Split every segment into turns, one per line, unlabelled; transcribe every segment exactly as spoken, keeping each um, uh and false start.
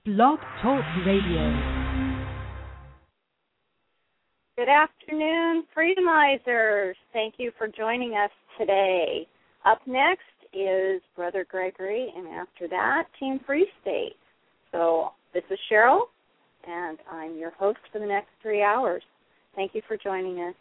Blog Talk Radio.
Good afternoon, Freedomizers. Thank you for joining us today. Up next is Brother Gregory, and after that, Team Free State. So this is Cheryl, and I'm your host for the next three hours. Thank you for joining us.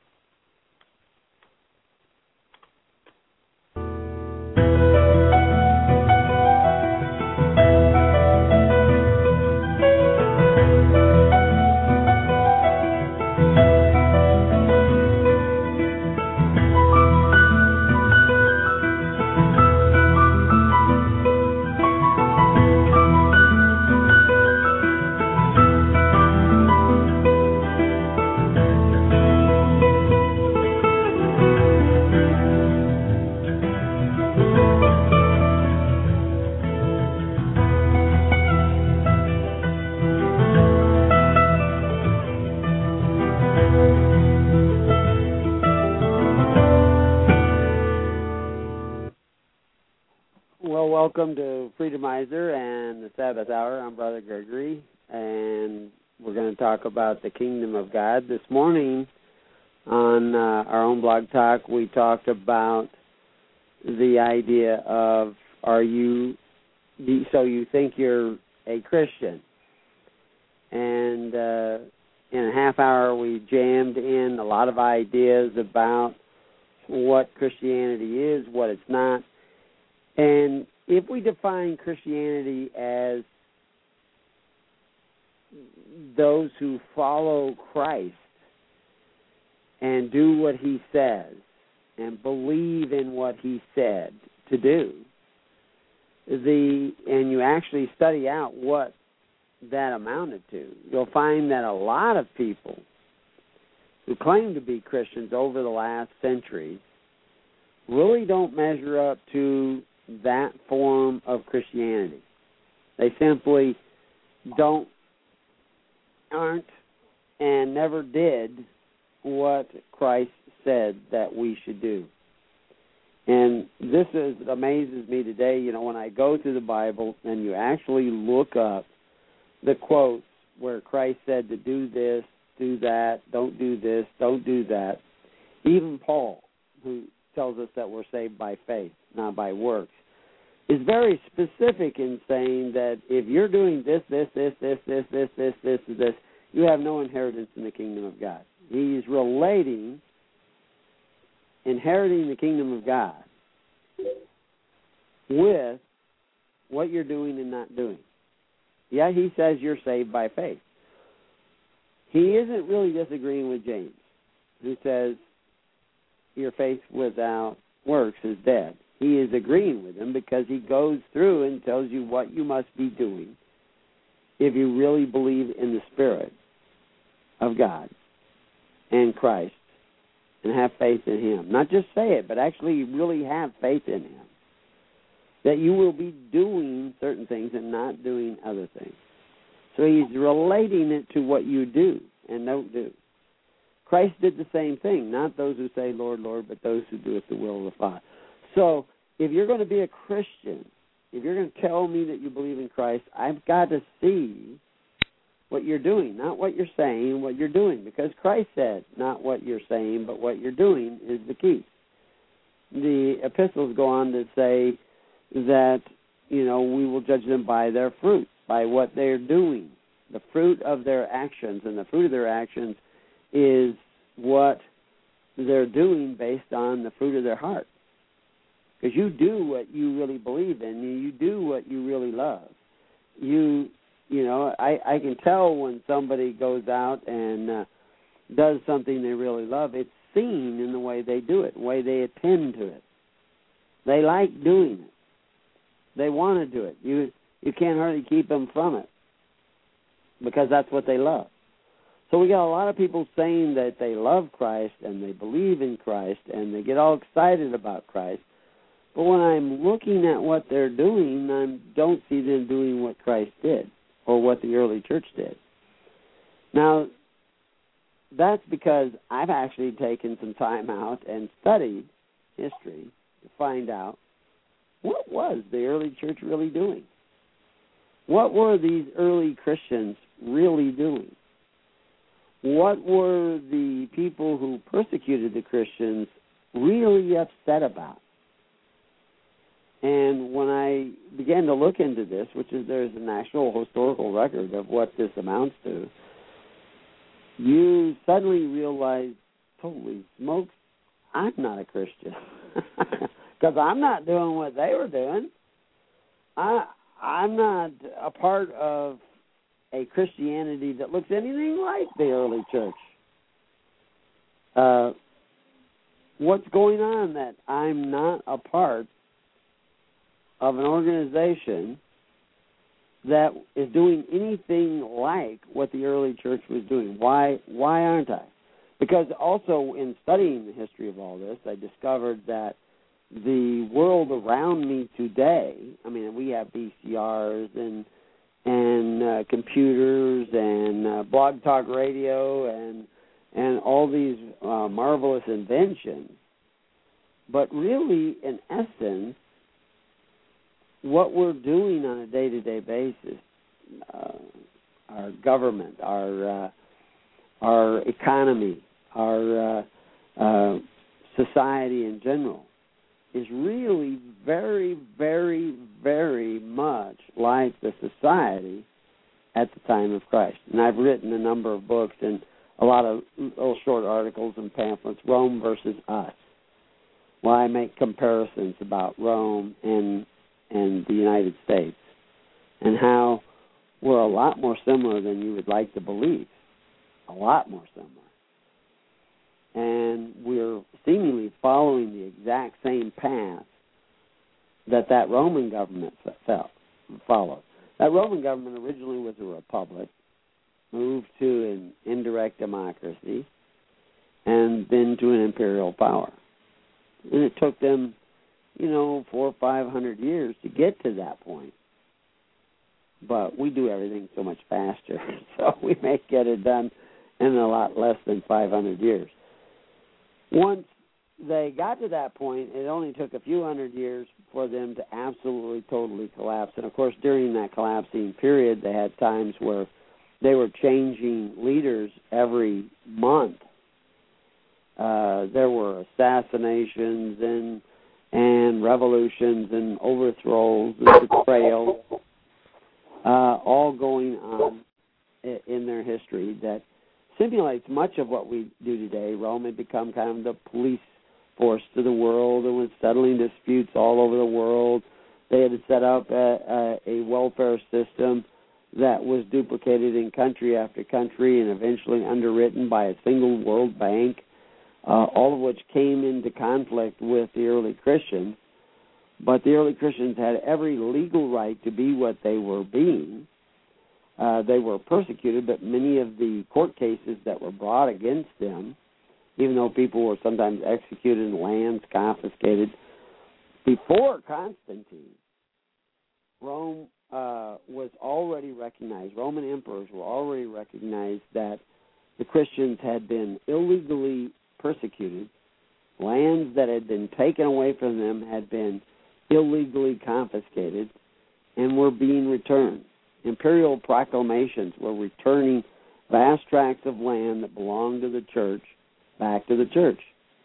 Welcome to Freedomizer and the Sabbath Hour. I'm Brother Gregory, and we're going to talk about the Kingdom of God. This morning on uh, our own blog talk, we talked about the idea of, are you, so you think you're a Christian. And uh, in a half hour, we jammed in a lot of ideas about what Christianity is, what it's not. And if we define Christianity as those who follow Christ and do what he says and believe in what he said to do, the and you actually study out what that amounted to, you'll find that a lot of people who claim to be Christians over the last century really don't measure up to that form of Christianity. They simply don't, aren't, and never did what Christ said that we should do. And this is amazes me today, you know, when I go through the Bible and you actually look up the quotes where Christ said to do this, do that, don't do this, don't do that. Even Paul, who tells us that we're saved by faith, not by works, is very specific in saying that if you're doing this, this, this, this, this, this, this, this, this, you have no inheritance in the kingdom of God. He's relating inheriting the kingdom of God with what you're doing and not doing. Yeah, he says you're saved by faith. He isn't really disagreeing with James, who says your faith without works is dead. He is agreeing with him because he goes through and tells you what you must be doing if you really believe in the Spirit of God and Christ and have faith in him. Not just say it, but actually really have faith in him. That you will be doing certain things and not doing other things. So he's relating it to what you do and don't do. Christ did the same thing, not those who say, Lord, Lord, but those who do it the will of the Father. So if you're going to be a Christian, if you're going to tell me that you believe in Christ, I've got to see what you're doing, not what you're saying, what you're doing. Because Christ said, not what you're saying, but what you're doing is the key. The epistles go on to say that, you know, we will judge them by their fruit, by what they're doing, the fruit of their actions. And the fruit of their actions is what they're doing based on the fruit of their heart. Because you do what you really believe in. You do what you really love. You, you know, I, I can tell when somebody goes out and uh, does something they really love. It's seen in the way they do it, the way they attend to it. They like doing it. They want to do it. You, you can't hardly keep them from it because that's what they love. So we got a lot of people saying that they love Christ and they believe in Christ and they get all excited about Christ. But when I'm looking at what they're doing, I don't see them doing what Christ did or what the early church did. Now, that's because I've actually taken some time out and studied history to find out what was the early church really doing. What were these early Christians really doing? What were the people who persecuted the Christians really upset about? And when I began to look into this, which is there's an actual historical record of what this amounts to, you suddenly realize, holy smokes, I'm not a Christian. Because I'm not doing what they were doing. I, I'm not a part of a Christianity that looks anything like the early church. Uh, what's going on that I'm not a part of an organization that is doing anything like what the early church was doing? Why why aren't I? Because also in studying the history of all this, I discovered that the world around me today, I mean, we have V C Rs and and uh, computers and uh, blog talk radio and and all these uh, marvelous inventions. But really, in essence, what we're doing on a day-to-day basis, uh, our government, our uh, our economy, our uh, uh, society in general, is really very, very, very much like the society at the time of Christ. And I've written a number of books and a lot of little short articles and pamphlets, Rome versus us, where I make comparisons about Rome and and the United States, and how we're a lot more similar than you would like to believe, a lot more similar. And we're seemingly following the exact same path that that Roman government followed. That Roman government originally was a republic, moved to an indirect democracy, and then to an imperial power. And it took them, you know, four or five hundred years to get to that point. But we do everything so much faster, so we may get it done in a lot less than five hundred years. Once they got to that point, it only took a few hundred years for them to absolutely, totally collapse. And, of course, during that collapsing period, they had times where they were changing leaders every month. Uh, there were assassinations and and revolutions and overthrows and betrayals, uh, all going on in their history that simulates much of what we do today. Rome had become kind of the police force to the world and was settling disputes all over the world. They had set up a, a, a welfare system that was duplicated in country after country and eventually underwritten by a single World Bank, uh, all of which came into conflict with the early Christians. But the early Christians had every legal right to be what they were being. Uh, they were persecuted, but many of the court cases that were brought against them, even though people were sometimes executed and lands confiscated, before Constantine, Rome uh, was already recognized, Roman emperors were already recognized that the Christians had been illegally persecuted, lands that had been taken away from them had been illegally confiscated, and were being returned. Imperial proclamations were returning vast tracts of land that belonged to the church back to the church.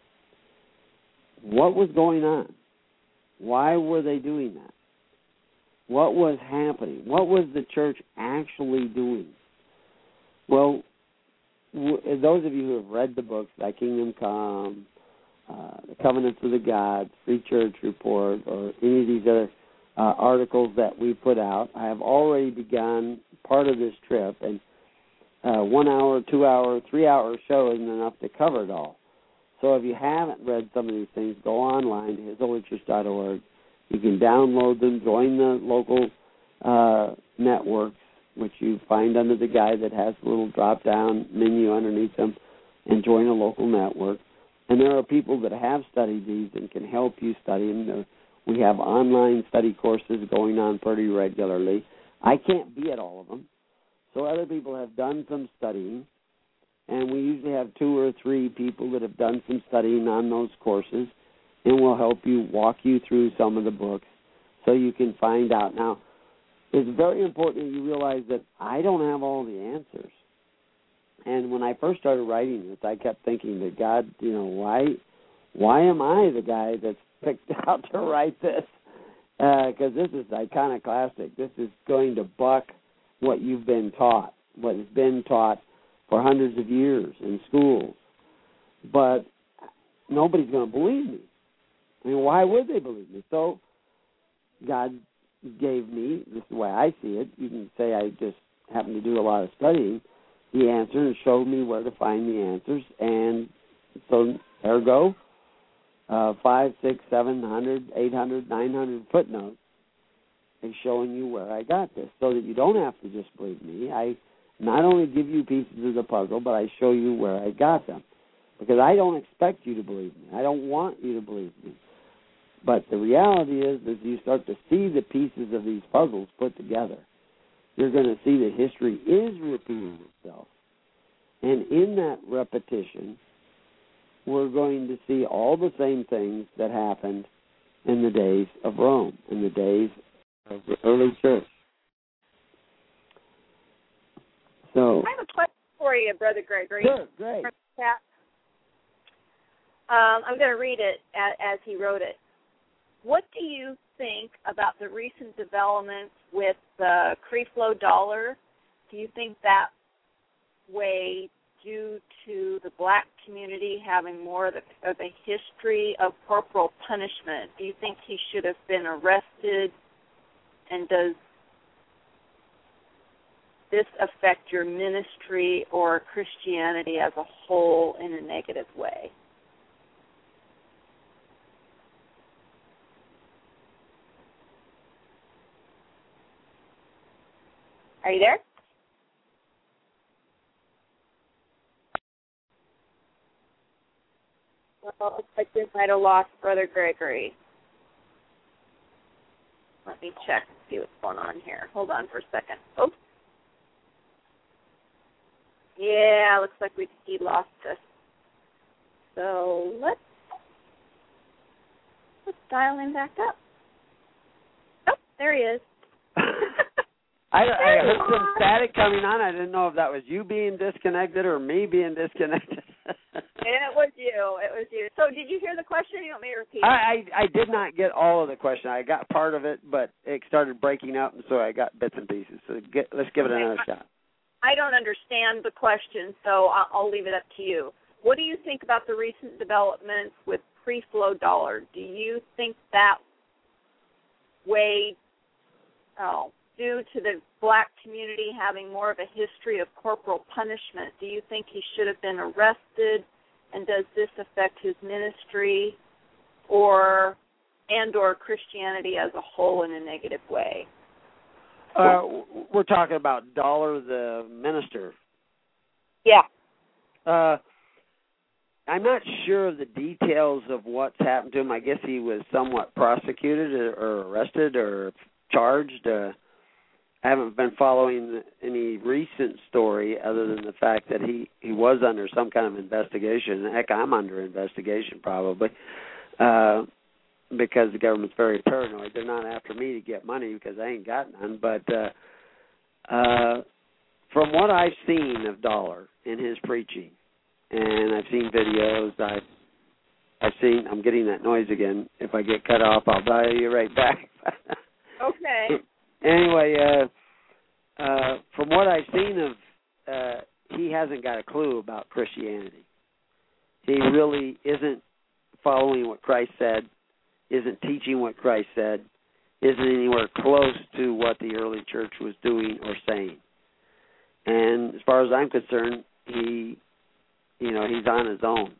What was going on? Why were they doing that? What was happening? What was the church actually doing? Well, w- those of you who have read the books, Thy Kingdom Come, uh, The Covenants of the Gods, Free Church Report, or any of these other uh, articles that we put out, I have already begun part of this trip, and uh, one hour, two hour, three hour show isn't enough to cover it all. So if you haven't read some of these things, go online to his holy church dot org. You can download them, join the local uh, networks, which you find under the guide that has a little drop-down menu underneath them, and join a local network. And there are people that have studied these and can help you study them. We have online study courses going on pretty regularly. I can't be at all of them, so other people have done some studying, and we usually have two or three people that have done some studying on those courses, and we'll help you, walk you through some of the books so you can find out. Now, it's very important that you realize that I don't have all the answers. And when I first started writing this, I kept thinking that God, you know, why, why am I the guy that's picked out to write this? Because uh, this is iconoclastic. This is going to buck what you've been taught, what has been taught for hundreds of years in schools. But nobody's going to believe me. I mean, why would they believe me? So God gave me, this is the way I see it, you can say I just happened to do a lot of studying, the answer and showed me where to find the answers. And so, ergo, uh, five, six, seven hundred, eight hundred, nine hundred footnotes is showing you where I got this, so that you don't have to just believe me. I not only give you pieces of the puzzle, but I show you where I got them. Because I don't expect you to believe me. I don't want you to believe me. But the reality is, as you start to see the pieces of these puzzles put together, you're going to see that history is repeating itself. And in that repetition, we're going to see all the same things that happened in the days of Rome, in the days of the early church. So,
I have a question for you, Brother Gregory.
Sure, great.
Um, I'm going to read it as, as he wrote it. What do you think about the recent developments with the Creflo Dollar? Do you think that way due to the black community having more of, the, of a history of corporal punishment? Do you think he should have been arrested? And does this affect your ministry or Christianity as a whole in a negative way? Are you there? Well, looks like we might have lost Brother Gregory. Let me check and see what's going on here. Hold on for a second. Oops. Yeah, looks like we he lost us. So let's let's dial him back up. Oh, there he is.
I, I heard some static coming on. I didn't know if that was you being disconnected or me being disconnected.
It was you. It was you. So did you hear the question? You want me to repeat it?
I, I, I did not get all of the question. I got part of it, but it started breaking up, and so I got bits and pieces. So get, let's give it
okay.
another shot.
I don't understand the question, so I'll, I'll leave it up to you. What do you think about the recent developments with Creflo Dollar? Do you think that way, oh, due to the black community having more of a history of corporal punishment, do you think he should have been arrested? And does this affect his ministry or and or Christianity as a whole in a negative way?
Uh, we're talking about Dollar, the minister.
Yeah.
Uh, I'm not sure of the details of what's happened to him. I guess he was somewhat prosecuted or, or arrested or charged. Uh, I haven't been following any recent story other than the fact that he, he was under some kind of investigation. Heck, I'm under investigation probably uh, because the government's very paranoid. They're not after me to get money because I ain't got none. But uh, uh, from what I've seen of Dollar in his preaching, and I've seen videos, I've, I've seen, I'm getting that noise again. If I get cut off, I'll dial you right back.
Okay.
Anyway, uh, uh, from what I've seen of, uh, he hasn't got a clue about Christianity. He really isn't following what Christ said, isn't teaching what Christ said, isn't anywhere close to what the early church was doing or saying. And as far as I'm concerned, he, you know, he's on his own.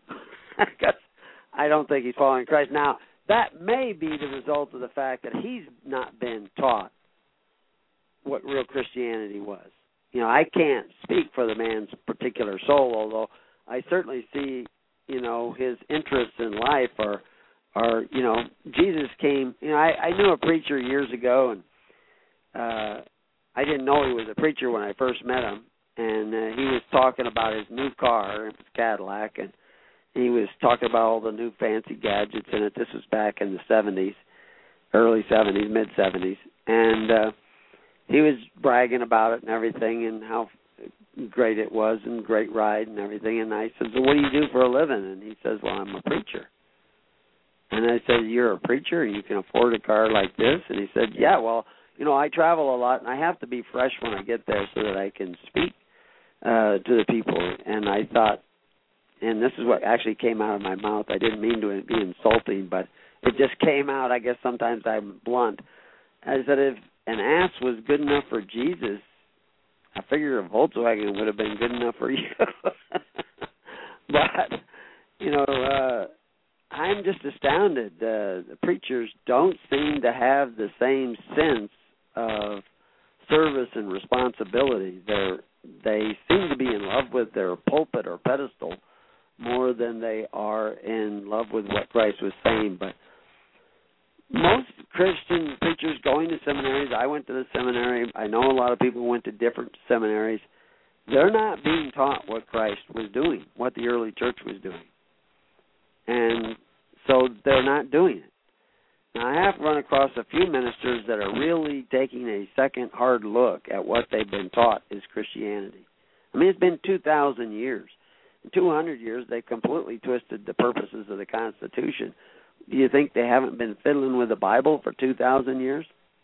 I don't think he's following Christ. Now, that may be the result of the fact that he's not been taught what real Christianity was. You know, I can't speak for the man's particular soul, although I certainly see, you know, his interests in life are, are you know, Jesus came, you know, I, I knew a preacher years ago, and uh, I didn't know he was a preacher when I first met him, and uh, he was talking about his new car, it was Cadillac, and he was talking about all the new fancy gadgets in it. This was back in the seventies, early seventies, mid-seventies, and uh, he was bragging about it and everything and how great it was and great ride and everything. And I said, so what do you do for a living? And he says, well, I'm a preacher. And I said, you're a preacher and you can afford a car like this? And he said, yeah, well, you know, I travel a lot and I have to be fresh when I get there so that I can speak uh, to the people. And I thought, and this is what actually came out of my mouth. I didn't mean to be insulting, but it just came out. I guess sometimes I'm blunt. I said, if an ass was good enough for Jesus, I figure a Volkswagen would have been good enough for you. But, you know, uh, I'm just astounded. Uh, the preachers don't seem to have the same sense of service and responsibility. They're, they seem to be in love with their pulpit or pedestal more than they are in love with what Christ was saying. But most Christian preachers going to seminaries, I went to the seminary, I know a lot of people went to different seminaries, they're not being taught what Christ was doing, what the early church was doing. And so they're not doing it. Now, I have run across a few ministers that are really taking a second hard look at what they've been taught is Christianity. I mean, it's been two thousand years. In two hundred years, they've completely twisted the purposes of the Constitution. Do you think they haven't been fiddling with the Bible for two thousand years?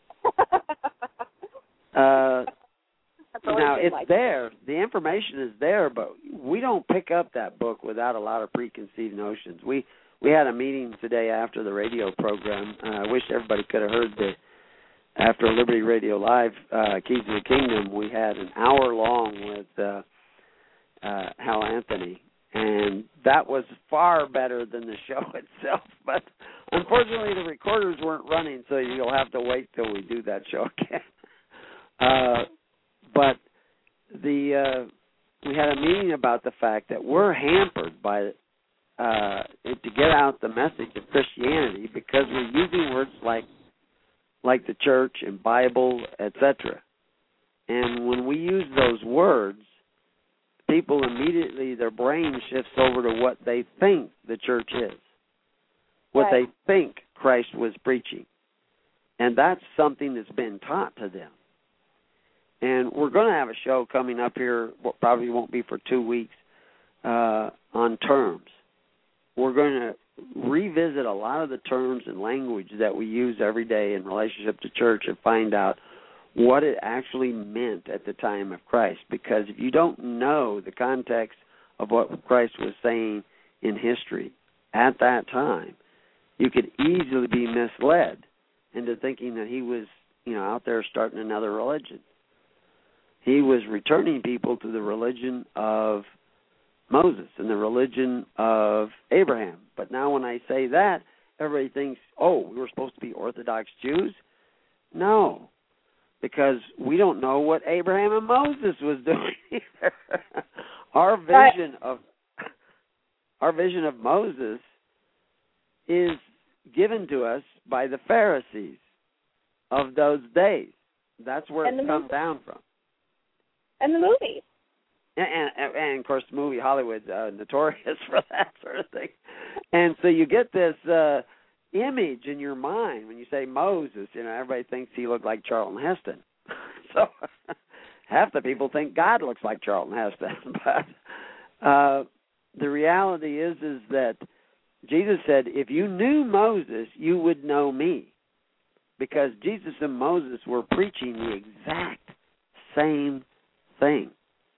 uh, now, it's like there. The information is there, but we don't pick up that book without a lot of preconceived notions. We we had a meeting today after the radio program. Uh, I wish everybody could have heard the, after Liberty Radio Live, uh, Keys of the Kingdom, we had an hour long with uh, uh, Hal Anthony. And that was far better than the show itself. But unfortunately, the recorders weren't running, so you'll have to wait till we do that show again. Uh, but the uh, we had a meeting about the fact that we're hampered by uh, to get out the message of Christianity because we're using words like like the church and Bible, et cetera. And when we use those words, people immediately, their brain shifts over to what they think the church is, what
right.
they think Christ was preaching. And that's something that's been taught to them. And we're going to have a show coming up here, what probably won't be for two weeks, uh, on terms. We're going to revisit a lot of the terms and language that we use every day in relationship to church and find out what it actually meant at the time of Christ. Because if you don't know the context of what Christ was saying in history at that time, you could easily be misled into thinking that he was, you know, out there starting another religion. He was returning people to the religion of Moses and the religion of Abraham. But now when I say that, everybody thinks, oh, we were supposed to be Orthodox Jews? No. Because we don't know what Abraham and Moses was doing either. Our vision of our vision of Moses is given to us by the Pharisees of those days. That's where
and
it's come down from.
And the movies.
And, and, and, of course, the movie Hollywood's uh, notorious for that sort of thing. And so you get this uh, image in your mind when you say Moses. You know, everybody thinks he looked like Charlton Heston. So half the people think God looks like Charlton Heston. But uh, the reality is, is that Jesus said, if you knew Moses, you would know me. Because Jesus and Moses were preaching the exact same thing.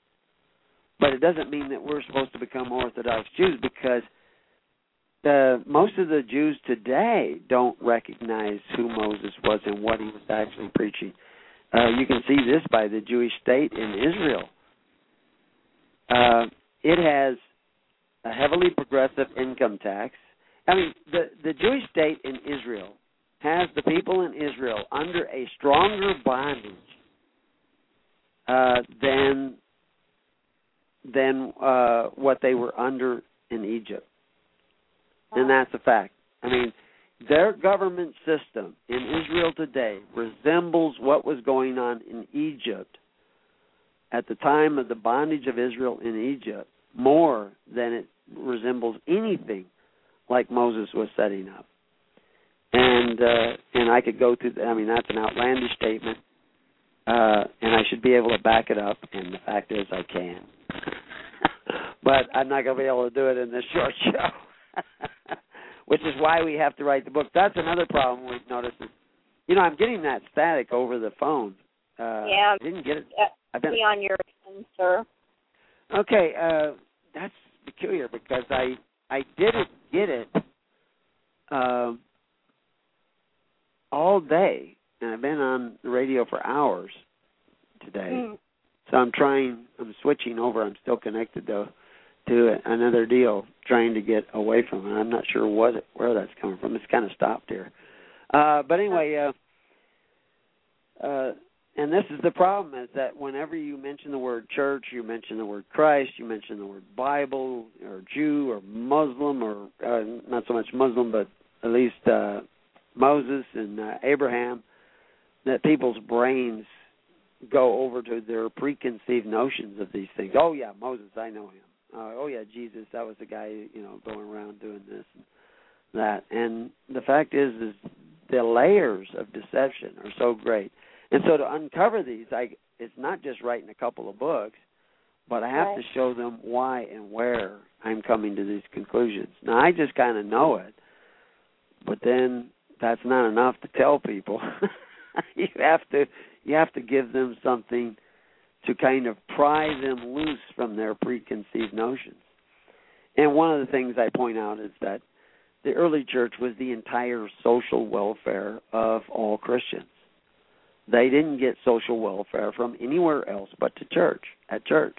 But it doesn't mean that we're supposed to become Orthodox Jews, because uh, most of the Jews today don't recognize who Moses was and what he was actually preaching. Uh, you can see this by the Jewish state in Israel. Uh, it has a heavily progressive income tax. I mean, the, the Jewish state in Israel has the people in Israel under a stronger bondage uh, than than uh, what they were under in Egypt. Wow. And that's a fact. I mean, their government system in Israel today resembles what was going on in Egypt at the time of the bondage of Israel in Egypt more than it resembles anything like Moses was setting up. And uh, and I could go through, I mean, that's an outlandish statement. uh, and I should be able to back it up, and the fact is I can. But I'm not going to be able to do it in this short show, which is why we have to write the book. That's another problem we've noticed. Is, you know, I'm getting that static over the phone. Uh,
yeah.
I didn't get it.
I've been on your end, sir.
Okay, uh, that's peculiar because I I didn't get it uh, all day, and I've been on the radio for hours today. Mm. So I'm trying, I'm switching over. I'm still connected, though, to another deal, trying to get away from it. I'm not sure what it, where that's coming from. It's kind of stopped here. Uh, but anyway, uh, uh, and this is the problem, is that whenever you mention the word church, you mention the word Christ, you mention the word Bible or Jew or Muslim, or uh, not so much Muslim, but at least uh, Moses and uh, Abraham, that people's brains go over to their preconceived notions of these things. Oh, yeah, Moses, I know him. Uh, oh, yeah, Jesus, that was the guy, you know, going around doing this and that. And the fact is, is the layers of deception are so great. And so to uncover these, I, it's not just writing a couple of books, but I have right. to show them why and where I'm coming to these conclusions. Now, I just kind of know it, but then that's not enough to tell people. you have to you have to give them something to kind of pry them loose from their preconceived notions. And one of the things I point out is that the early church was the entire social welfare of all Christians. They didn't get social welfare from anywhere else but to church, at church.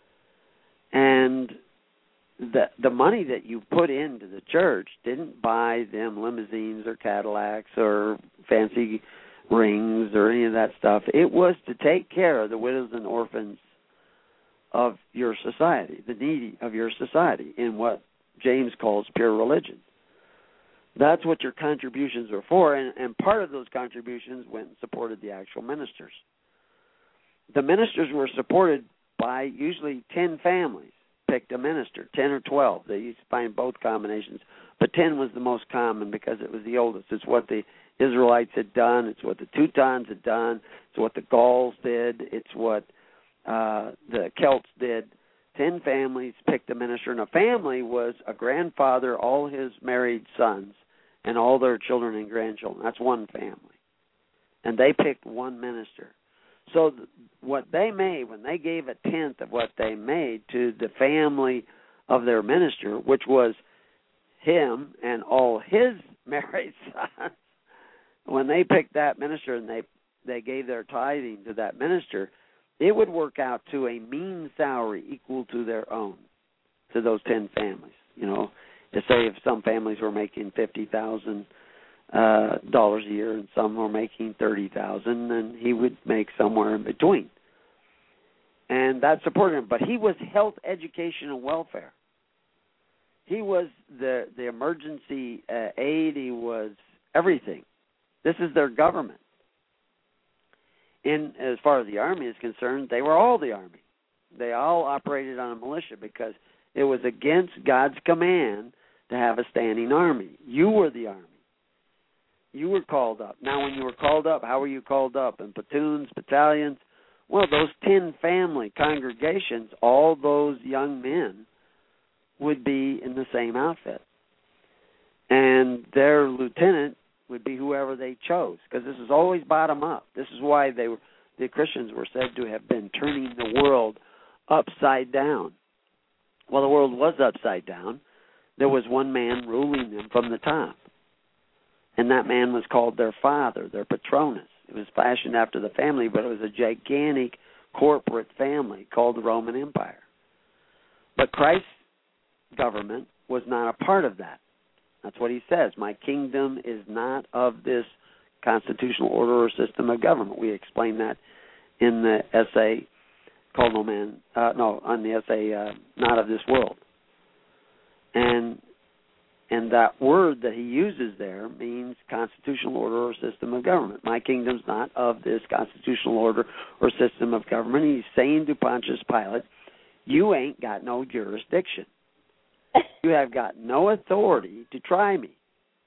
And the the money that you put into the church didn't buy them limousines or Cadillacs or fancy rings or any of that stuff. It was to take care of the widows and orphans of your society, the needy of your society, in what James calls pure religion. That's what your contributions are for, and, and part of those contributions went and supported the actual ministers. The ministers were supported by usually ten families, picked a minister, ten or twelve. They used to find both combinations, but ten was the most common because it was the oldest. It's what the Israelites had done. It's what the Teutons had done. It's what the Gauls did. It's what uh, the Celts did. Ten families picked a minister, and a family was a grandfather, all his married sons, and all their children and grandchildren. That's one family. And they picked one minister. So th- what they made, when they gave a tenth of what they made to the family of their minister, which was him and all his married sons, when they picked that minister and they they gave their tithing to that minister, it would work out to a mean salary equal to their own, to those ten families. You know, to say if some families were making fifty thousand uh, dollars a year and some were making thirty thousand, then he would make somewhere in between, and that supported him. But he was health, education, and welfare. He was the the emergency uh, aid. He was everything. This is their government. And as far as the Army is concerned, they were all the Army. They all operated on a militia because it was against God's command to have a standing army. You were the Army. You were called up. Now, when you were called up, how were you called up? In platoons, battalions? Well, those ten family congregations, all those young men would be in the same outfit. And their lieutenant would be whoever they chose, because this is always bottom up. This is why they were, the Christians were said to have been turning the world upside down. Well, the world was upside down. There was one man ruling them from the top, and that man was called their father, their patronus. It was fashioned after the family, but it was a gigantic corporate family called the Roman Empire. But Christ's government was not a part of that. That's what he says. My kingdom is not of this constitutional order or system of government. We explain that in the essay called No Man, uh, no, on the essay uh, Not of This World. And and that word that he uses there means constitutional order or system of government. My kingdom's not of this constitutional order or system of government. He's saying to Pontius Pilate, you ain't got no jurisdiction. You have got no authority to try me.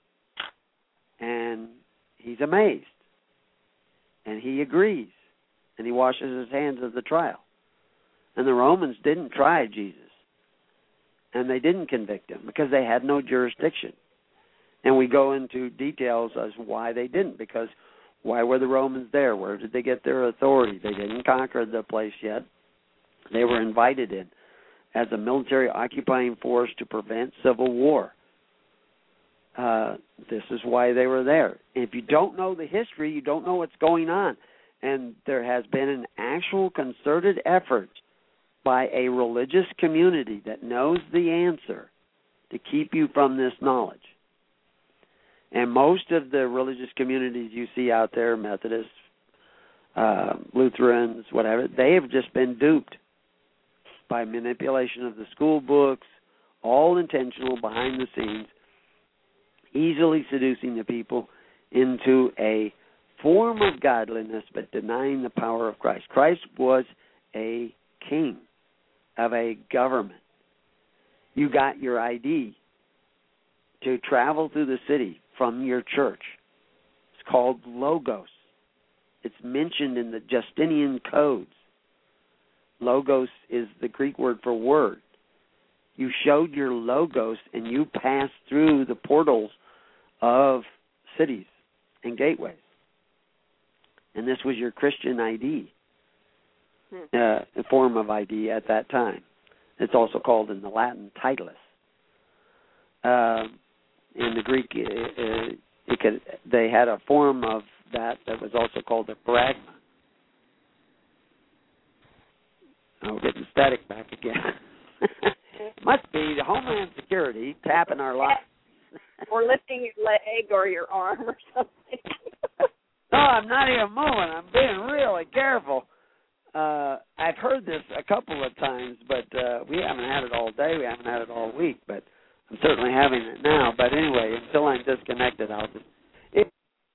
And he's amazed. And he agrees. and he washes his hands at the trial. And the Romans didn't try Jesus, and they didn't convict him because they had no jurisdiction. And we go into details as why they didn't, because why were the Romans there? Where did they get their authority? They didn't conquer the place yet. They were invited in as a military occupying force to prevent civil war. Uh, this is why they were there. If you don't know the history, you don't know what's going on. And there has been an actual concerted effort by a religious community that knows the answer to keep you from this knowledge. And most of the religious communities you see out there, Methodists, uh, Lutherans, whatever, they have just been duped by manipulation of the school books, all intentional behind the scenes, easily seducing the people into a form of godliness but denying the power of Christ. Christ was a king of a government. You got your I D to travel through the city from your church. It's called Logos. It's mentioned in the Justinian codes. Logos is the Greek word for word. You showed your Logos and you passed through the portals of cities and gateways. And this was your Christian I D, hmm. uh, a form of I D at that time. It's also called in the Latin titulus. Uh, in the Greek, uh, it could, they had a form of that that was also called a bragma. Oh, we're getting static back again. Must be the Homeland Security tapping our lines.
Or lifting your leg or your arm or something.
No, I'm not even moving. I'm being really careful. Uh, I've heard this a couple of times, but uh, we haven't had it all day. We haven't had it all week, but I'm certainly having it now. But anyway, until I'm disconnected, I'll just... It...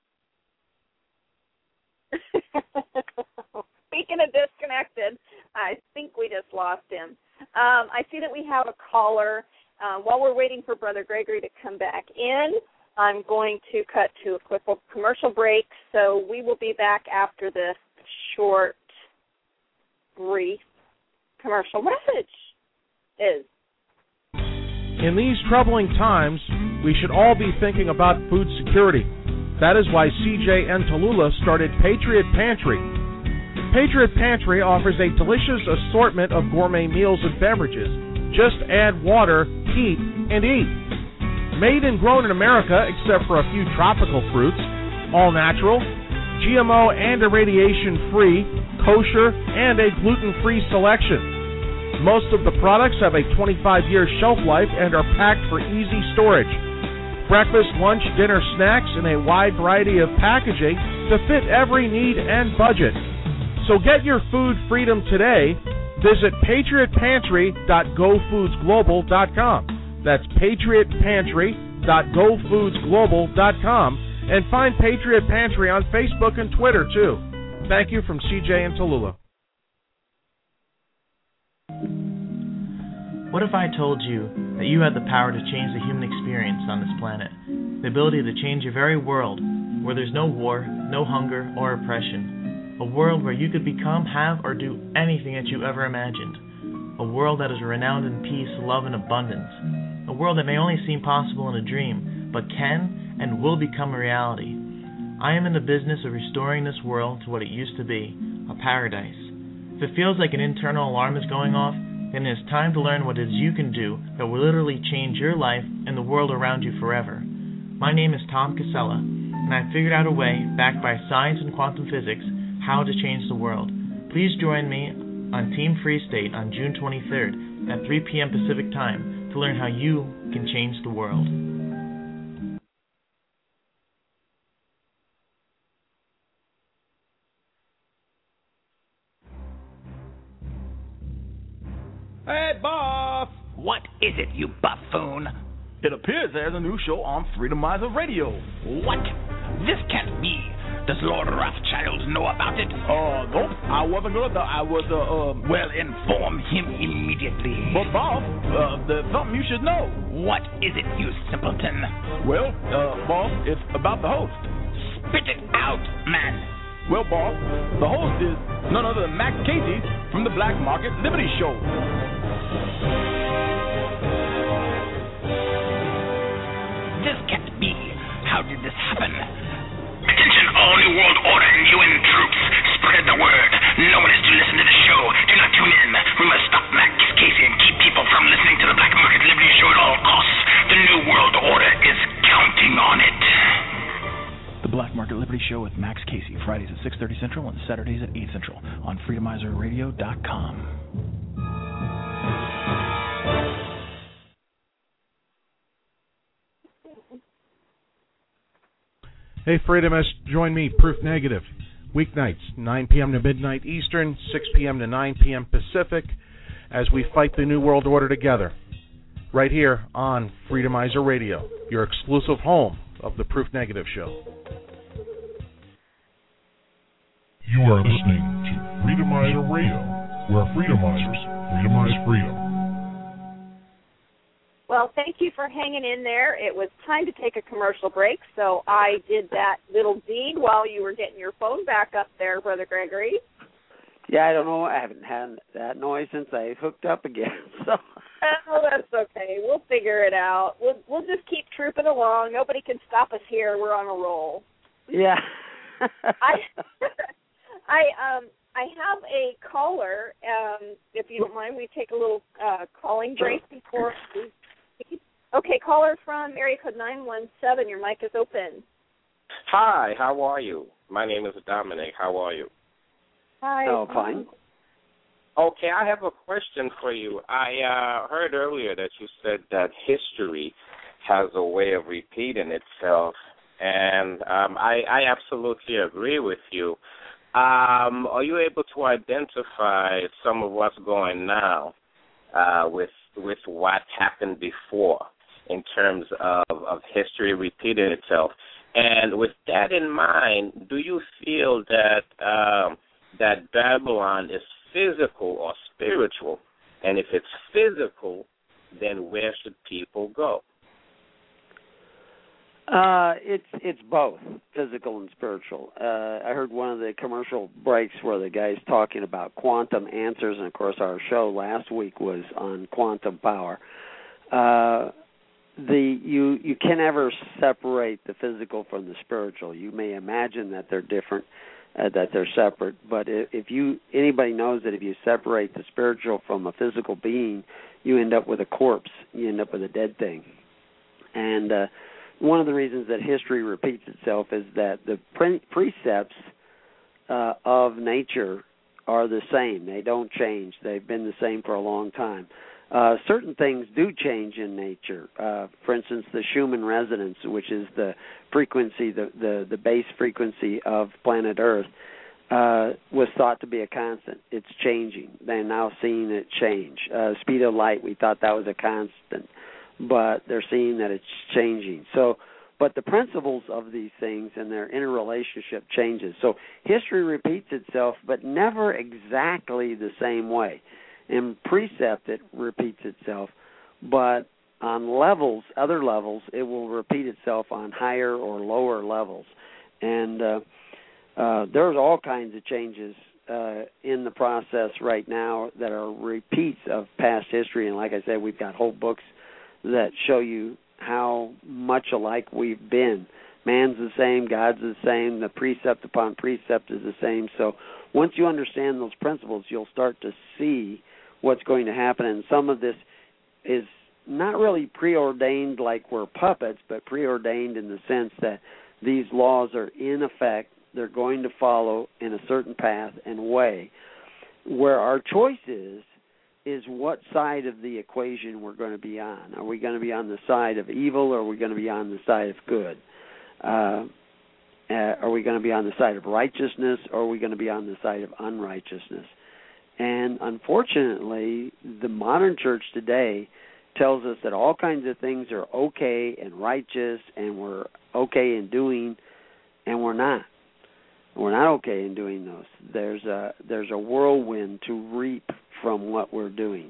Speaking of disconnected, I think we just lost him. Um, I see that we have a caller. Uh, while we're waiting for Brother Gregory to come back in, I'm going to cut to a quick commercial break, so we will be back after this short, brief commercial message. Is.
In these troubling times, we should all be thinking about food security. That is why C J and Tallulah started Patriot Pantry. Patriot Pantry offers a delicious assortment of gourmet meals and beverages. Just add water, heat, and eat. Made and grown in America, except for a few tropical fruits, all natural, G M O and irradiation-free, kosher, and a gluten-free selection. Most of the products have a twenty-five year shelf life and are packed for easy storage. Breakfast, lunch, dinner, snacks in a wide variety of packaging to fit every need and budget. So get your food freedom today. Visit patriot pantry dot go foods global dot com. That's patriot pantry dot go foods global dot com. And find Patriot Pantry on Facebook and Twitter, too. Thank you from C J and Tallulah.
What if I told you that you had the power to change the human experience on this planet? The ability to change your very world, where there's no war, no hunger, or oppression. A world where you could become, have, or do anything that you ever imagined. A world that is renowned in peace, love, and abundance. A world that may only seem possible in a dream, but can and will become a reality. I am in the business of restoring this world to what it used to be, a paradise. If it feels like an internal alarm is going off, then it is time to learn what it is you can do that will literally change your life and the world around you forever. My name is Tom Casella, and I've figured out a way, backed by science and quantum physics, how to change the world. Please join me on Team Free State on June twenty-third at three p.m. Pacific Time to learn how you can change the world.
Hey, boss!
What is it, you buffoon?
It appears there's a new show on Freedomizer Radio.
What? This can't be. Does Lord Rothschild know about it?
Uh, nope. I wasn't gonna. I was, uh, uh...
Well, inform him immediately.
But, boss, uh, there's something you should know.
What is it, you simpleton?
Well, uh, boss, it's about the host.
Spit it out, man.
Well, boss, the host is none other than Max Casey from the Black Market Liberty Show.
This can't be. How did this happen? Attention, all New World Order and U N troops. Spread the word. No one is to listen to the show. Do not tune in. We must stop Max Casey and keep people from listening to the Black Market Liberty Show at all costs. The New World Order is counting on it.
The Black Market Liberty Show with Max Casey, Fridays at six thirty Central and Saturdays at eight Central on freedomizer radio dot com.
Hey, Freedomists, join me, Proof Negative, weeknights, nine p.m. to midnight Eastern, six p.m. to nine p.m. Pacific, as we fight the New World Order together, right here on Freedomizer Radio, your exclusive home of the Proof Negative Show.
You are listening to Freedomizer Radio, where Freedomizers freedomize freedom.
Well, thank you for hanging in there. It was time to take a commercial break, so I did that little deed while you were getting your phone back up there, Brother Gregory.
Yeah, I don't know. I haven't had that noise since I hooked up again. So.
Oh, that's okay. We'll figure it out. We'll we'll just keep trooping along. Nobody can stop us here. We're on a roll.
Yeah.
I I um I have a caller. Um, if you don't mind, we take a little uh, calling break before. We Okay, caller from area code nine one seven, your mic is open.
Hi, how are you? My name is Dominic. How are you?
Hi.
Oh, fine.
Okay, I have a question for you. I uh, heard earlier that you said that history has a way of repeating itself, and um, I, I absolutely agree with you. Um, are you able to identify some of what's going now uh, with with what happened before in terms of, of history repeating itself? And with that in mind, do you feel that um, that Babylon is physical or spiritual? And if it's physical, then where should people go?
Uh, it's it's both physical and spiritual. Uh, I heard one of the commercial breaks where the guy's talking about quantum answers, and of course our show last week was on quantum power. Uh, the you you can never separate the physical from the spiritual. You may imagine that they're different, uh, that they're separate, but if, if you anybody knows that if you separate the spiritual from a physical being, you end up with a corpse. You end up with a dead thing, and uh, one of the reasons that history repeats itself is that the pre- precepts uh, of nature are the same. They don't change. They've been the same for a long time. Uh, certain things do change in nature. Uh, for instance, the Schumann resonance, which is the frequency, the, the, the base frequency of planet Earth, uh, was thought to be a constant. It's changing. They're now seeing it change. Uh, speed of light, we thought that was a constant, but they're seeing that it's changing. So, but the principles of these things and their interrelationship changes. So history repeats itself, but never exactly the same way. In precept, it repeats itself, but on levels, other levels, it will repeat itself on higher or lower levels. And uh, uh, there's all kinds of changes uh, in the process right now that are repeats of past history. And like I said, we've got whole books that show you how much alike we've been. Man's the same, God's the same, the precept upon precept is the same. So once you understand those principles, you'll start to see what's going to happen. And some of this is not really preordained like we're puppets, but preordained in the sense that these laws are in effect. They're going to follow in a certain path and way. Where our choice is, is what side of the equation we're going to be on. Are we going to be on the side of evil, or are we going to be on the side of good? Uh, uh, are we going to be on the side of righteousness, or are we going to be on the side of unrighteousness? And unfortunately, the modern church today tells us that all kinds of things are okay and righteous, and we're okay in doing, and we're not. We're not okay in doing those. There's a there's a whirlwind to reap from what we're doing,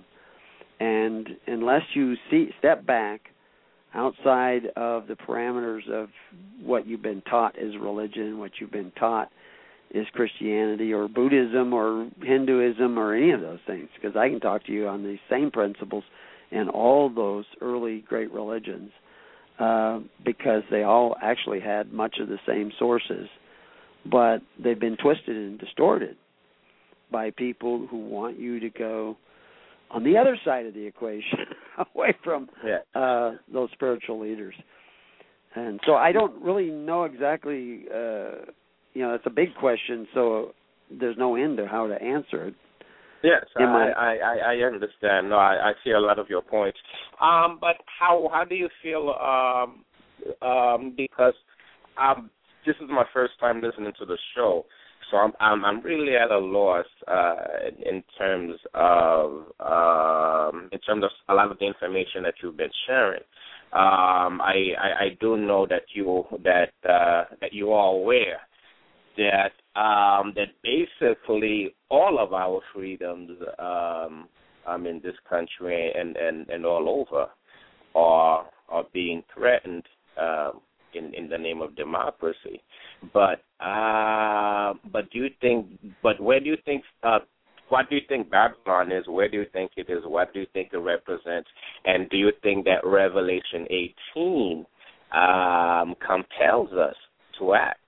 and unless you see step back outside of the parameters of what you've been taught as religion, what you've been taught is Christianity or Buddhism or Hinduism or any of those things, because I can talk to you on these same principles in all those early great religions, uh, because they all actually had much of the same sources, but they've been twisted and distorted by people who want you to go on the other side of the equation, away from
yeah.
uh, those spiritual leaders. And so I don't really know exactly, uh, you know, it's a big question, so there's no end to how to answer it.
Yes, I,
my,
I, I, I understand. No, I, I see a lot of your points. Um, but how how do you feel, um, um, because um, this is my first time listening to the show, so I'm I'm, I'm really at a loss uh, in terms of um, in terms of a lot of the information that you've been sharing. Um, I, I I do know that you that uh, that you are aware that um, that basically all of our freedoms um, um, in this country and, and, and all over are are being threatened um, in in the name of democracy. But uh, but do you think? But where do you think? Uh, what do you think Babylon is? Where do you think it is? What do you think it represents? And do you think that Revelation eighteen um, compels us to act?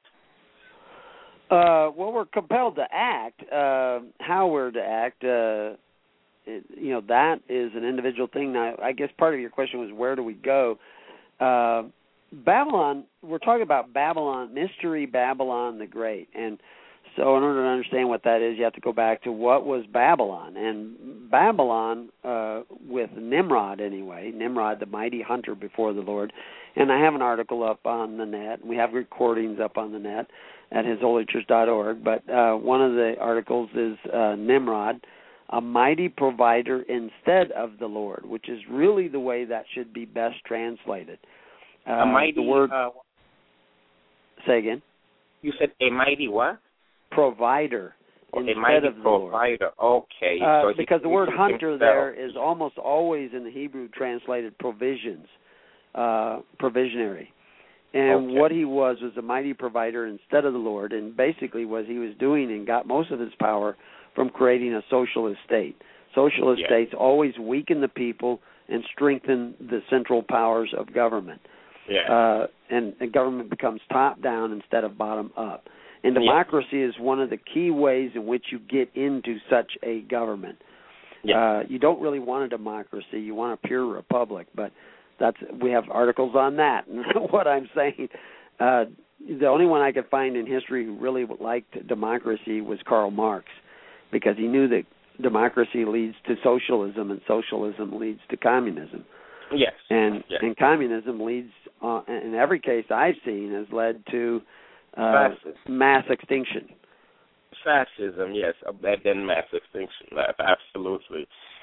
Uh, well, we're compelled to act. Uh, how we're to act, uh, it, you know, that is an individual thing. Now, I guess part of your question was where do we go? Uh, Babylon, we're talking about Babylon, Mystery Babylon the Great. And so in order to understand what that is, you have to go back to what was Babylon. And Babylon, uh, with Nimrod anyway, Nimrod, the mighty hunter before the Lord. And I have an article up on the net. We have recordings up on the net at his holy church dot org. But uh, one of the articles is uh, Nimrod, a mighty provider instead of the Lord, which is really the way that should be best translated. Uh,
a mighty
the word.
Uh,
say again.
You said a mighty what?
Provider
oh,
instead
a mighty
of the
provider.
Lord.
Okay.
Uh,
so
because
he,
the word
he
hunter
himself.
there is almost always in the Hebrew translated provisions, uh, provisionary. And
okay.
what he was was a mighty provider instead of the Lord, and basically what he was doing and got most of his power from creating a socialist state. Socialist
yeah.
states always weaken the people and strengthen the central powers of government.
Yeah.
Uh, and, and government becomes top-down instead of bottom-up. And democracy yeah. is one of the key ways in which you get into such a government. Yeah. Uh, you don't really want a democracy. You want a pure republic, but that's we have articles on that. And what I'm saying, uh, the only one I could find in history who really liked democracy was Karl Marx, because he knew that democracy leads to socialism and socialism leads to communism.
Yes.
And
yes.
and communism leads, uh, in every case I've seen, has led to uh, mass extinction.
Fascism, yes, and then mass extinction. Absolutely.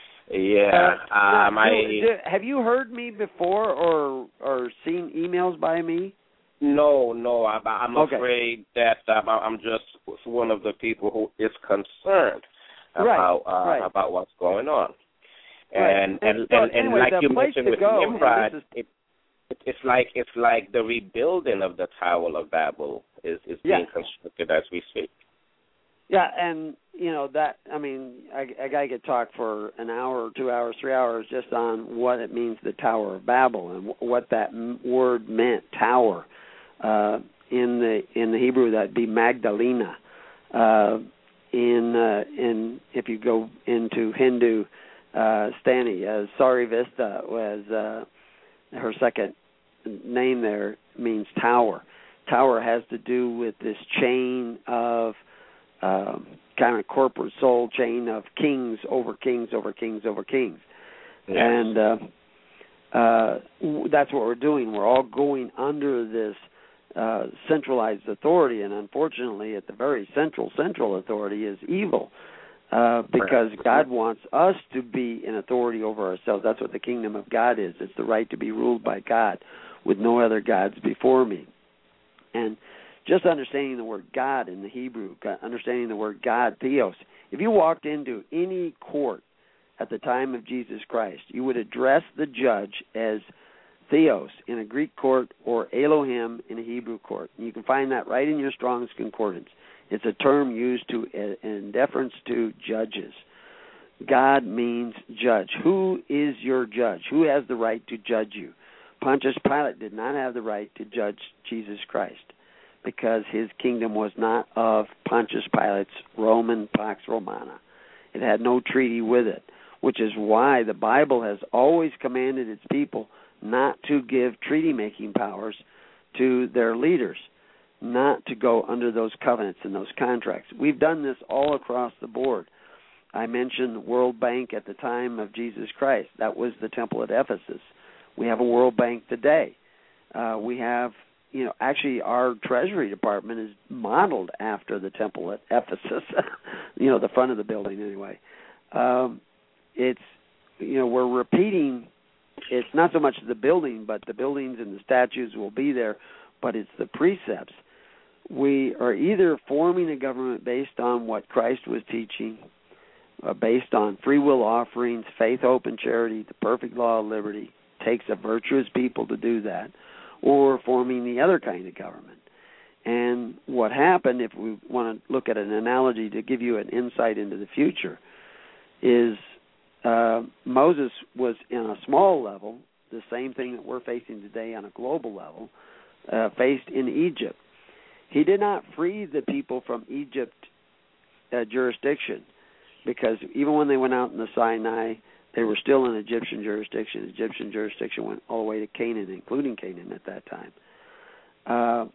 Yeah.
Uh, now,
um,
do,
I,
do, have you heard me before or or seen emails by me?
No, no. I, I'm
okay.
afraid that um, I'm just one of the people who is concerned about
right,
uh,
right.
about what's going on.
Right.
And and
and,
and, and,
anyway,
like you mentioned with
go,
Nimrod,
is,
it, it, it's like it's like the rebuilding of the Tower of Babel is is
yeah.
being constructed as we speak.
Yeah, and you know that. I mean, I, I could talk for an hour, two hours, three hours just on what it means, the Tower of Babel, and w- what that m- word meant, tower. Uh, in the in the Hebrew, that'd be Magdalena. Uh, in uh, in if you go into Hindu, uh, Stani, uh, Sari Vista was uh, her second name. There means tower. Tower has to do with this chain of Um, kind of corporate soul chain of kings over kings over kings over kings. Yes. And uh, uh, that's what we're doing. We're all going under this uh, centralized authority, and unfortunately at the very central, central authority is evil uh, because God wants us to be in authority over ourselves. That's what the kingdom of God is. It's the right to be ruled by God with no other gods before me. And just understanding the word God in the Hebrew, understanding the word God, theos. If you walked into any court at the time of Jesus Christ, you would address the judge as theos in a Greek court or Elohim in a Hebrew court. And you can find that right in your Strong's Concordance. It's a term used to in deference to judges. God means judge. Who is your judge? Who has the right to judge you? Pontius Pilate did not have the right to judge Jesus Christ because his kingdom was not of Pontius Pilate's Roman Pax Romana. It had no treaty with it, which is why the Bible has always commanded its people not to give treaty-making powers to their leaders, not to go under those covenants and those contracts. We've done this all across the board. I mentioned World Bank at the time of Jesus Christ. That was the temple at Ephesus. We have a World Bank today. Uh, we have, you know, actually our Treasury Department is modeled after the temple at Ephesus, you know, the front of the building anyway. Um, it's, you know, we're repeating, it's not so much the building, but the buildings and the statues will be there, but it's the precepts. We are either forming a government based on what Christ was teaching, uh, based on free will offerings, faith, hope, and charity, the perfect law of liberty. Takes a virtuous people to do that, or forming the other kind of government. And what happened, if we want to look at an analogy to give you an insight into the future, is uh, Moses was in a small level, the same thing that we're facing today on a global level, uh, faced in Egypt. He did not free the people from Egypt uh, jurisdiction, because even when they went out in the Sinai, they were still in Egyptian jurisdiction. Egyptian jurisdiction went all the way to Canaan, including Canaan at that time. Uh,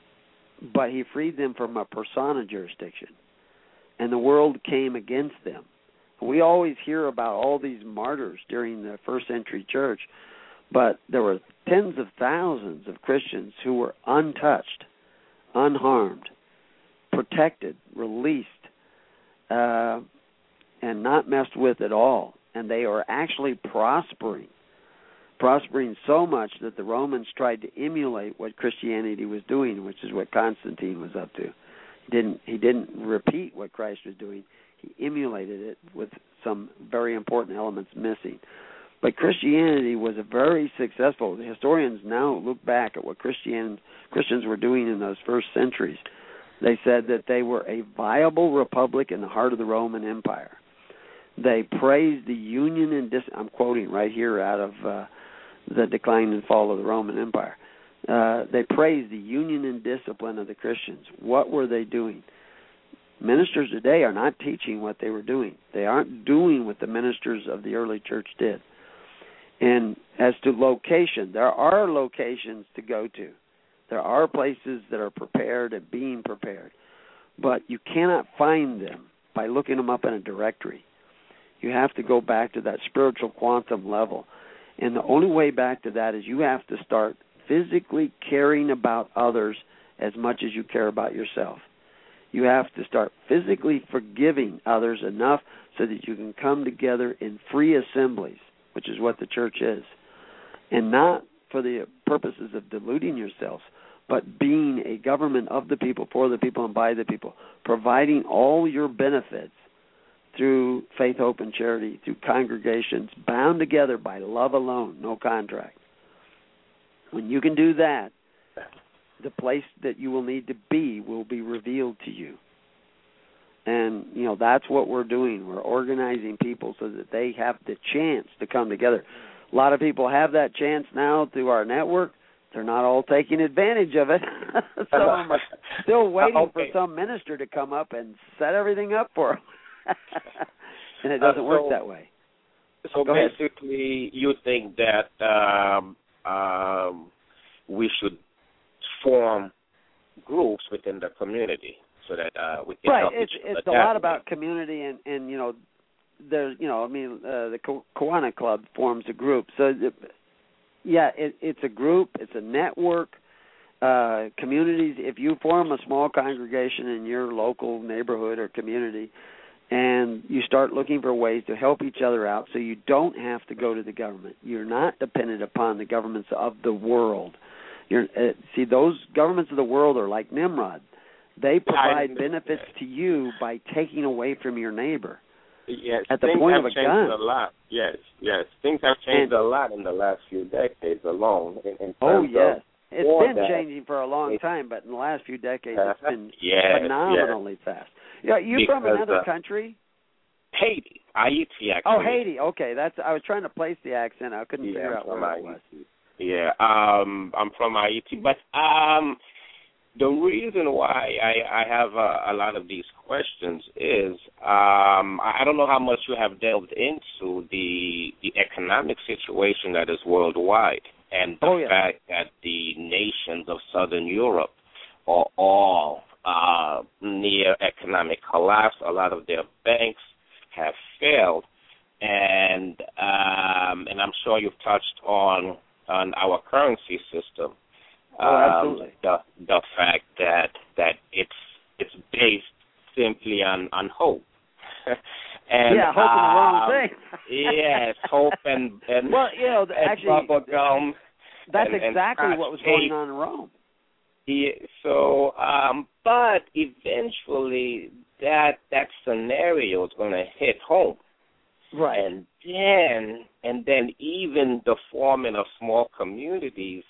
but he freed them from a persona jurisdiction, and the world came against them. We always hear about all these martyrs during the first century church, but there were tens of thousands of Christians who were untouched, unharmed, protected, released, uh, and not messed with at all. And they are actually prospering, prospering so much that the Romans tried to emulate what Christianity was doing, which is what Constantine was up to. He didn't, he didn't repeat what Christ was doing. He emulated it with some very important elements missing. But Christianity was a very successful. The historians now look back at what Christian, Christians were doing in those first centuries. They said that they were a viable republic in the heart of the Roman Empire. They praised the union and dis- I'm quoting right here out of uh, the Decline and Fall of the Roman Empire. Uh, they praised the union and discipline of the Christians. What were they doing? Ministers today are not teaching what they were doing. They aren't doing what the ministers of the early church did. And as to location, there are locations to go to. There are places that are prepared and being prepared. But you cannot find them by looking them up in a directory. You have to go back to that spiritual quantum level. And the only way back to that is you have to start physically caring about others as much as you care about yourself. You have to start physically forgiving others enough so that you can come together in free assemblies, which is what the church is, and not for the purposes of deluding yourselves, but being a government of the people, for the people, and by the people, providing all your benefits through faith, hope, and charity, through congregations, bound together by love alone, no contract. When you can do that, the place that you will need to be will be revealed to you. And, you know, that's what we're doing. We're organizing people so that they have the chance to come together. A lot of people have that chance now through our network. They're not all taking advantage of it. Some of them are still waiting okay. for some minister to come up and set everything up for them. And it doesn't uh, so, work that way.
So
Go
basically,
ahead.
you think that um, um, we should form groups within the community so that uh, we can
right.
help
It's,
each other.
It's a lot about community, and, and you know, there's, you know, I mean, uh, the Kiwanis Club forms a group. So, yeah, it, it's a group. It's a network. Uh, communities. If you form a small congregation in your local neighborhood or community, and you start looking for ways to help each other out so you don't have to go to the government. You're not dependent upon the governments of the world. You're, uh, see, those governments of the world are like Nimrod. They provide benefits to you by taking away from your neighbor.
Yes,
at the
things
point
have
of a
changed
gun.
a lot. Yes, yes, things have changed
and,
a lot in the last few decades alone. In, in terms
oh yes,
of before
it's been
that,
changing for a long
it,
time, but in the last few decades,
uh,
it's been
yes,
phenomenally
yes.
fast. Yeah, you
because,
from another
uh,
country?
Haiti, Haiti, actually.
Oh, Haiti. Okay, that's. I was trying to place the accent. I couldn't
yeah,
figure out
from
where
Haiti.
it was.
Yeah, um, I'm from Haiti, but um, the reason why I, I have a, a lot of these questions is um, I don't know how much you have delved into the the economic situation that is worldwide, and the
oh, yeah.
fact that the nations of Southern Europe are all uh, near economic collapse. A lot of their banks have failed, and um, and I'm sure you've touched on on our currency system.
Oh, absolutely.
Um, the the fact that that it's it's based simply on, on hope. and
yeah, hope
um,
in the wrong thing.
yes, hope and, and
well, you know,
and
actually,
bubble gum.
That's
and,
exactly
and
what was
tape.
going on in Rome.
Yeah, so, um, but eventually that that scenario is going to hit home.
Right.
And then, and then even the forming of small communities.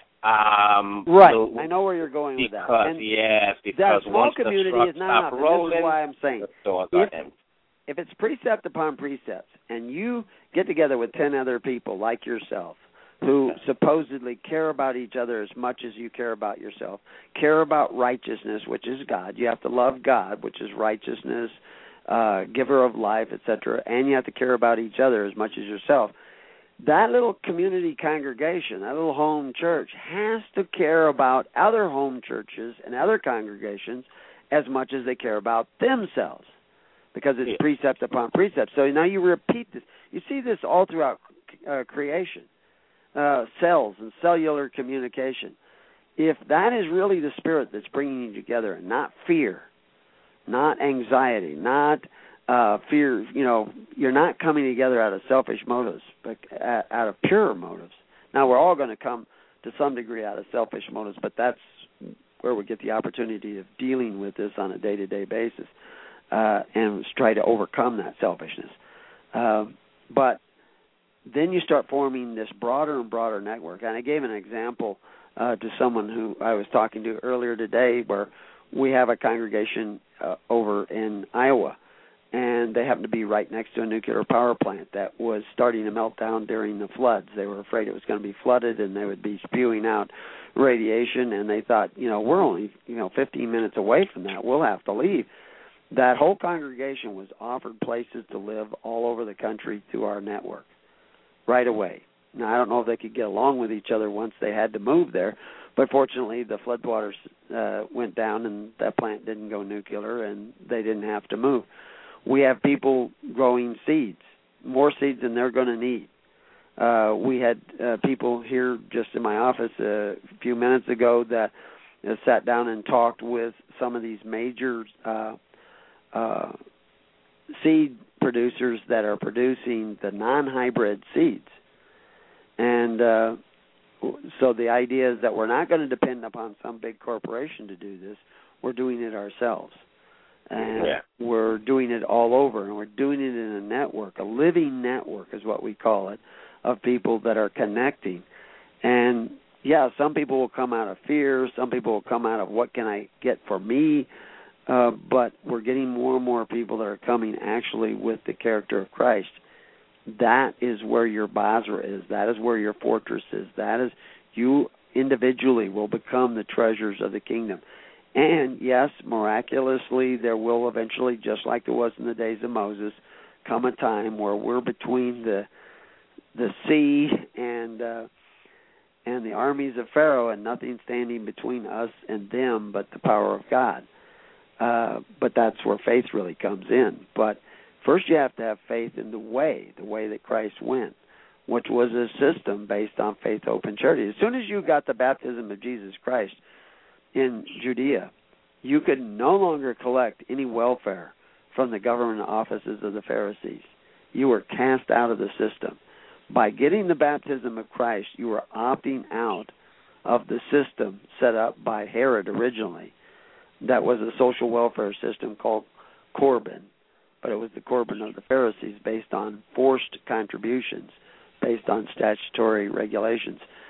Um,
right.
will,
I know where you're going
because,
with that. And
yes, because
that small
once
community
the
is not
stop
enough.
rolling,
this is why I'm saying,
the doors
if,
are empty.
if it's precept upon precepts, and you get together with ten other people like yourself, who supposedly care about each other as much as you care about yourself, care about righteousness, which is God. You have to love God, which is righteousness, uh, giver of life, et cetera, and you have to care about each other as much as yourself. That little community congregation, that little home church, has to care about other home churches and other congregations as much as they care about themselves, because it's precept upon precept. So now you repeat this. You see this all throughout uh, creation. Uh, cells and cellular communication. If that is really the spirit that's bringing you together, and not fear, not anxiety, not uh, fear, you know, you're not coming together out of selfish motives, but out of pure motives. Now, we're all going to come to some degree out of selfish motives, but that's where we get the opportunity of dealing with this on a day-to-day basis uh, and try to overcome that selfishness. Uh, but then you start forming this broader and broader network. And I gave an example uh, to someone who I was talking to earlier today, where we have a congregation uh, over in Iowa, and they happen to be right next to a nuclear power plant that was starting to melt down during the floods. They were afraid it was going to be flooded and they would be spewing out radiation, and they thought, you know, we're only, you know, fifteen minutes away from that. We'll have to leave. That whole congregation was offered places to live all over the country through our network right away. Now, I don't know if they could get along with each other once they had to move there, but fortunately the floodwaters uh, went down and that plant didn't go nuclear and they didn't have to move. We have people growing seeds, more seeds than they're going to need. Uh, we had uh, people here just in my office a few minutes ago that uh, sat down and talked with some of these major uh, uh, seed producers that are producing the non-hybrid seeds. And uh, so the idea is that we're not going to depend upon some big corporation to do this. We're doing it ourselves. And
yeah.
we're doing it all over, and we're doing it in a network. A living network is what we call it, of people that are connecting. And, yeah, some people will come out of fear. Some people will come out of what can I get for me. Uh, but we're getting more and more people that are coming actually with the character of Christ. That is where your Basra is. That is where your fortress is. That is, you individually will become the treasures of the kingdom. And, yes, miraculously, there will eventually, just like there was in the days of Moses, come a time where we're between the the sea and uh, and the armies of Pharaoh, and nothing standing between us and them but the power of God. Uh, but that's where faith really comes in. But first you have to have faith in the way, the way that Christ went, which was a system based on faith, hope, and charity. As soon as you got the baptism of Jesus Christ in Judea, you could no longer collect any welfare from the government offices of the Pharisees. You were cast out of the system. By getting the baptism of Christ, you were opting out of the system set up by Herod originally. That was a social welfare system called Corban, but it was the Corban of the Pharisees based on forced contributions, based on statutory regulations.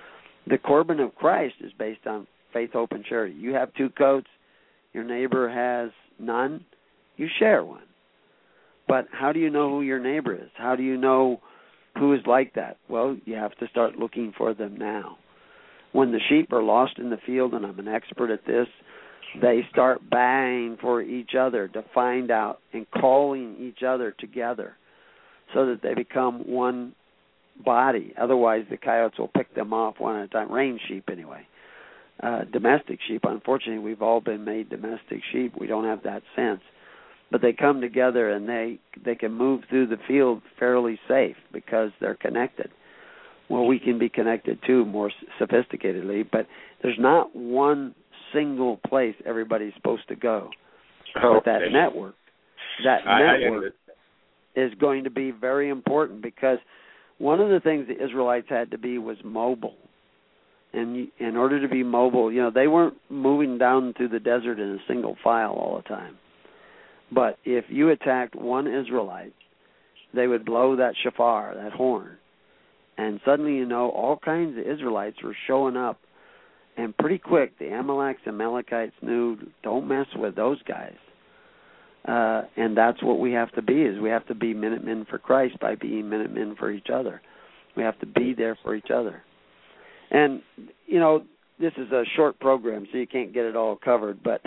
the Corban of Christ is based on faith, hope, and charity. You have two coats, your neighbor has none, you share one. But how do you know who your neighbor is? How do you know who is like that? Well, you have to start looking for them now. When the sheep are lost in the field, and I'm an expert at this, they start baying for each other to find out and calling each other together so that they become one body. Otherwise, the coyotes will pick them off one at a time. Range sheep, anyway. Uh, domestic sheep, unfortunately, we've all been made domestic sheep. We don't have that sense. But they come together and they, they can move through the field fairly safe because they're connected. Well, we can be connected, too, more sophisticatedly, but there's not one single place everybody's supposed to go.
Oh,
but that
okay.
network, that
I,
network
I
is going to be very important because one of the things the Israelites had to be was mobile. And in order to be mobile, you know, they weren't moving down through the desert in a single file all the time. But if you attacked one Israelite, they would blow that shofar, that horn, and suddenly, you know, all kinds of Israelites were showing up. And pretty quick, the Amaleks and Amalekites knew, don't mess with those guys. Uh, and that's what we have to be, is we have to be Minutemen for Christ by being Minutemen for each other. We have to be there for each other. And, you know, this is a short program, so you can't get it all covered, but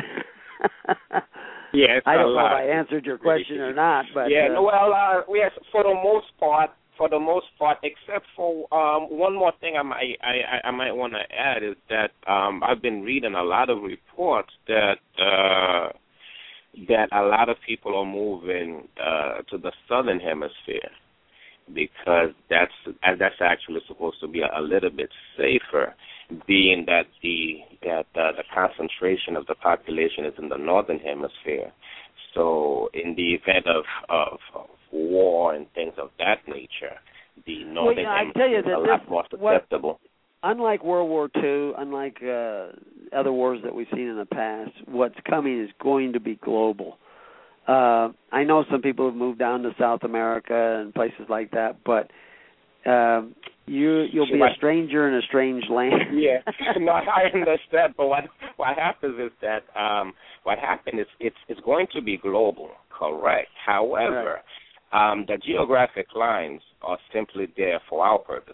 yeah,
I don't know
lot.
if I answered your question or not. But
yeah,
uh,
no, well, uh, yes, for the most part, for the most part, except for um, one more thing I might I, I might want to add is that um, I've been reading a lot of reports that uh, that a lot of people are moving uh, to the southern hemisphere because that's that's actually supposed to be a, a little bit safer, being that the that uh, the concentration of the population is in the northern hemisphere. So in the event of, of, of war and things of that nature, the northern
well, you know, I
hemisphere
tell you
is
that
a
this,
lot more susceptible.
What, unlike World War Two, unlike uh, other wars that we've seen in the past, what's coming is going to be global. Uh, I know some people have moved down to South America and places like that, but um, you you'll be a stranger in a strange land.
Yeah, no, I understand. But what what happens is that um, what happens is it's it's going to be global, correct? However, right. um, the geographic lines are simply there for our purposes.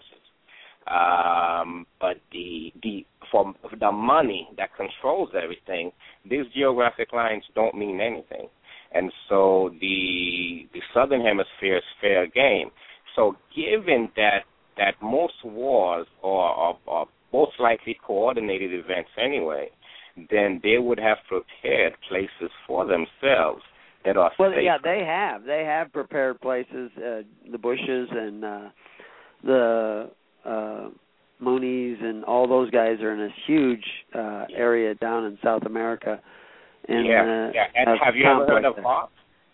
Um, but the the for the money that controls everything, these geographic lines don't mean anything. And so the the southern hemisphere is fair game. So given that that most wars are, are, are most likely coordinated events anyway, then they would have prepared places for themselves that are
well,
safe.
yeah, they have. They have prepared places, uh, the Bushes and uh, the uh, Moonies and all those guys are in this huge uh, area down in South America. And,
yeah,
uh,
yeah. And have you ever heard of HAARP?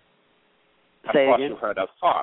Say
of course
again?
you've heard of HAARP.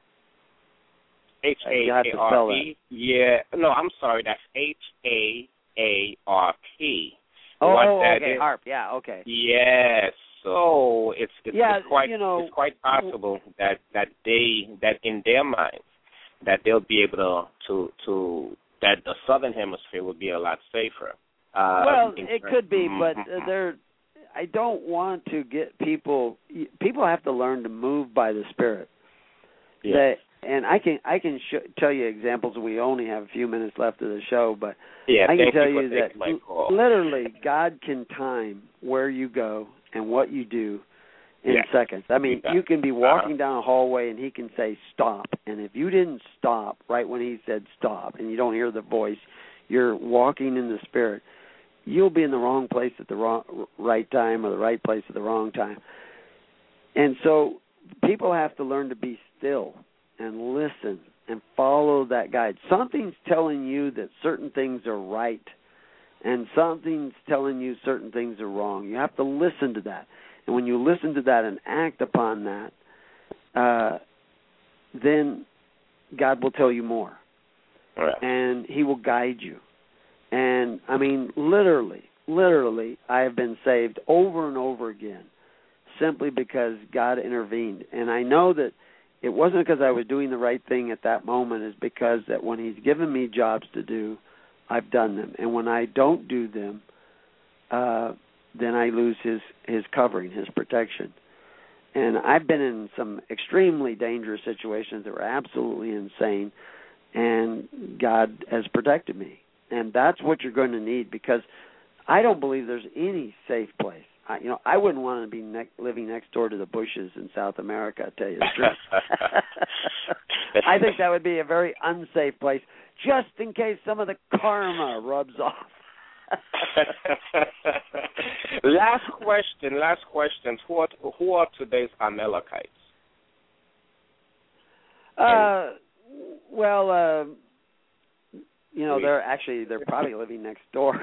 H A A R P. Yeah. No, I'm sorry. That's H A A R P.
Oh,
what
oh
that
okay.
Is,
HAARP. Yeah. Okay.
Yes. So it's it's,
yeah,
it's quite
you know,
it's quite possible that that they that in their minds that they'll be able to to to that the southern hemisphere would be a lot safer. Uh,
well, it could be, but uh, they're. I don't want to get people. People have to learn to move by the Spirit.
Yeah.
They, and I can I can sh- tell you examples. We only have a few minutes left of the show, but
yeah,
I can tell
you,
you that literally God can time where you go and what you do in
yeah.
seconds. I mean, you can be walking uh-huh. down a hallway and He can say stop, and if you didn't stop right when He said stop, and you don't hear the voice, you're walking in the Spirit. You'll be in the wrong place at the wrong, right time or the right place at the wrong time. And so people have to learn to be still and listen and follow that guide. Something's telling you that certain things are right and something's telling you certain things are wrong. You have to listen to that. And when you listen to that and act upon that, uh, then God will tell you more.
Right.
And He will guide you. And, I mean, literally, literally, I have been saved over and over again simply because God intervened. And I know that it wasn't because I was doing the right thing at that moment. It's because that when He's given me jobs to do, I've done them. And when I don't do them, uh, then I lose his, his covering, his protection. And I've been in some extremely dangerous situations that were absolutely insane, and God has protected me. And that's what you're going to need, because I don't believe there's any safe place. I, you know, I wouldn't want to be ne- living next door to the Bushes in South America, I tell you the truth. I think that would be a very unsafe place, just in case some of the karma rubs off.
Last question, last question. Who are, who are today's Amalekites?
Uh, well, uh, you know, they're actually, they're probably living next door.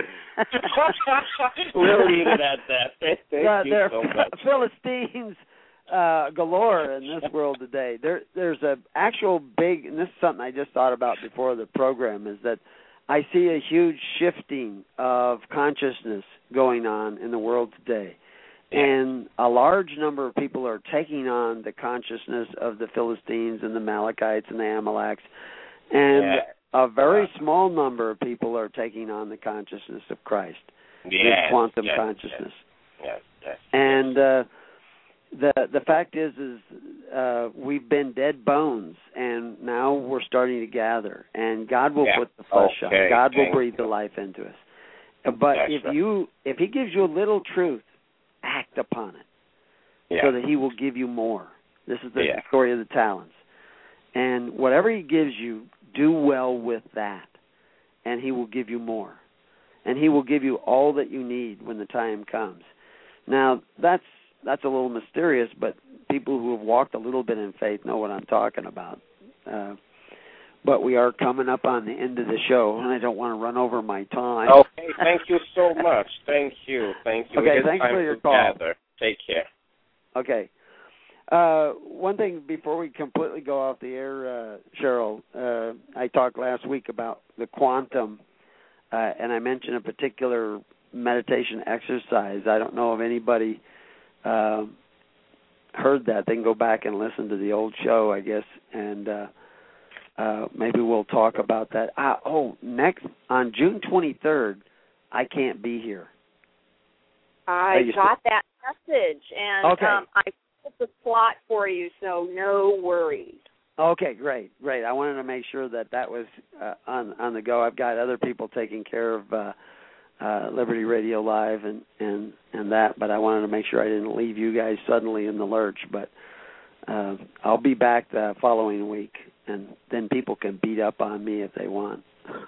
We'll leave it at that. Thank
uh,
you
they're
so much.
Philistines uh, galore in this world today. There, there's a actual big, and this is something I just thought about before the program, is that I see a huge shifting of consciousness going on in the world today. Yeah. And a large number of people are taking on the consciousness of the Philistines and the Amalekites and the Amaleks. And yeah. a very small number of people are taking on the consciousness of Christ,
yes.
the quantum
yes.
consciousness.
Yes. Yes.
And uh, the the fact is, is uh, we've been dead bones, and now we're starting to gather. And God will
yeah.
put the flesh
okay.
on. God will
Thank
breathe
you.
the life into us. But
That's
if
right.
you if He gives you a little truth, act upon it,
yeah.
so that He will give you more. This is the
yeah.
story of the talents. And whatever He gives you, do well with that, and He will give you more. And He will give you all that you need when the time comes. Now, that's that's a little mysterious, but people who have walked a little bit in faith know what I'm talking about. Uh, but we are coming up on the end of the show, and I don't want to run over my time.
Okay, thank you so much. Thank you. Thank you.
Okay,
It's
thanks
time
for your
to
call.
gather. Take care.
Okay. Uh, one thing before we completely go off the air, uh, Cheryl, uh, I talked last week about the quantum, uh, and I mentioned a particular meditation exercise. I don't know if anybody uh, heard that. They can go back and listen to the old show, I guess, and uh, uh, maybe we'll talk about that. Ah, oh, next, on June twenty-third, I can't be here.
I got that message, and
okay.
um, I put the slot for you, so no worries.
Okay, great, great. I wanted to make sure that that was uh, on on the go. I've got other people taking care of uh, uh, Liberty Radio Live and, and, and that, but I wanted to make sure I didn't leave you guys suddenly in the lurch. But uh, I'll be back the following week, and then people can beat up on me if they want.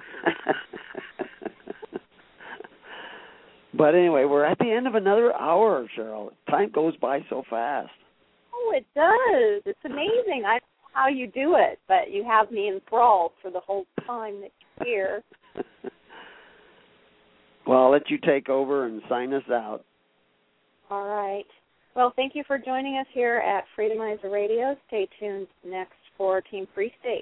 But anyway, we're at the end of another hour, Cheryl. Time goes by so fast.
Oh, it does. It's amazing. I don't know how you do it, but you have me enthralled for the whole time that you're here.
Well, I'll let you take over and sign us out.
All right. Well, thank you for joining us here at Freedomizer Radio. Stay tuned next for Team Free State.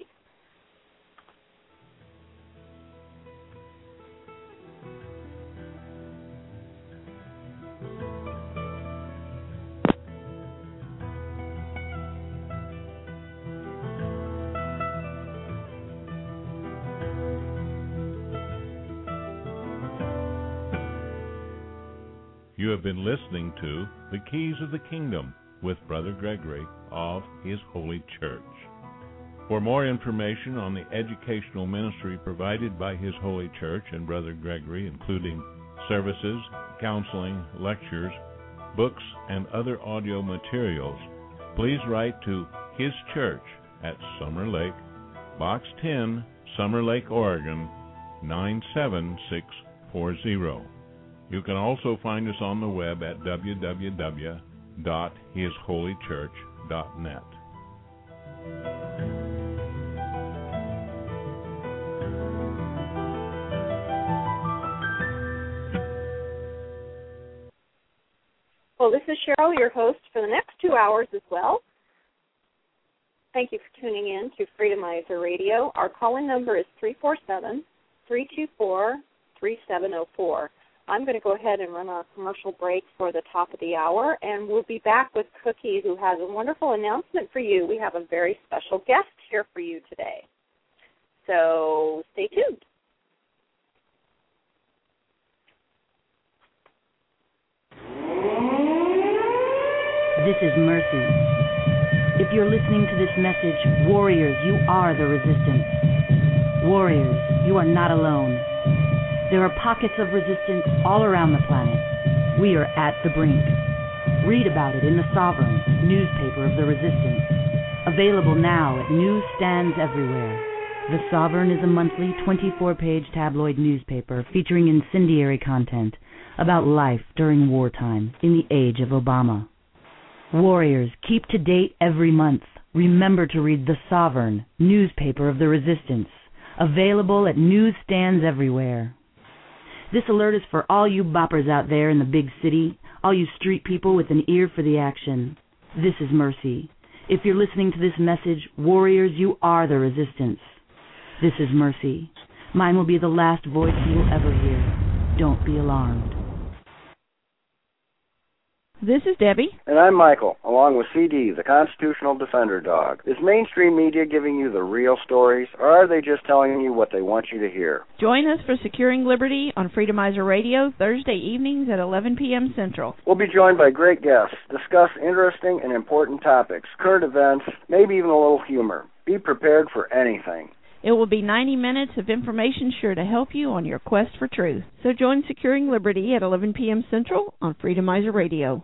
You have been listening to The Keys of the Kingdom with Brother Gregory of His Holy Church. For more information on the educational ministry provided by His Holy Church and Brother Gregory, including services, counseling, lectures, books, and other audio materials, please write to His Church at Summer Lake, Box ten, Summer Lake, Oregon, nine seven six four zero. You can also find us on the web at w w w dot his holy church dot net.
Well, this is Cheryl, your host for the next two hours as well. Thank you for tuning in to Freedomizer Radio. Our call-in number is three four seven, three two four, three seven zero four. I'm going to go ahead and run a commercial break for the top of the hour, and we'll be back with Cookie, who has a wonderful announcement for you. We have a very special guest here for you today. So stay tuned.
This is Mercy. If you're listening to this message, warriors, you are the resistance. Warriors, you are not alone. There are pockets of resistance all around the planet. We are at the brink. Read about it in The Sovereign, newspaper of the resistance. Available now at newsstands everywhere. The Sovereign is a monthly twenty-four page tabloid newspaper featuring incendiary content about life during wartime in the age of Obama. Warriors, keep to date every month. Remember to read The Sovereign, newspaper of the resistance. Available at newsstands everywhere. This alert is for all you boppers out there in the big city, all you street people with an ear for the action. This is Mercy. If you're listening to this message, warriors, you are the resistance. This is Mercy. Mine will be the last voice you'll ever hear. Don't be alarmed.
This is Debbie.
And I'm Michael, along with C D, the Constitutional Defender Dog. Is mainstream media giving you the real stories, or are they just telling you what they want you to hear?
Join us for Securing Liberty on Freedomizer Radio, Thursday evenings at eleven p.m. Central.
We'll be joined by great guests, discuss interesting and important topics, current events, maybe even a little humor. Be prepared for anything.
It will be ninety minutes of information sure to help you on your quest for truth. So join Securing Liberty at eleven p.m. Central on Freedomizer Radio.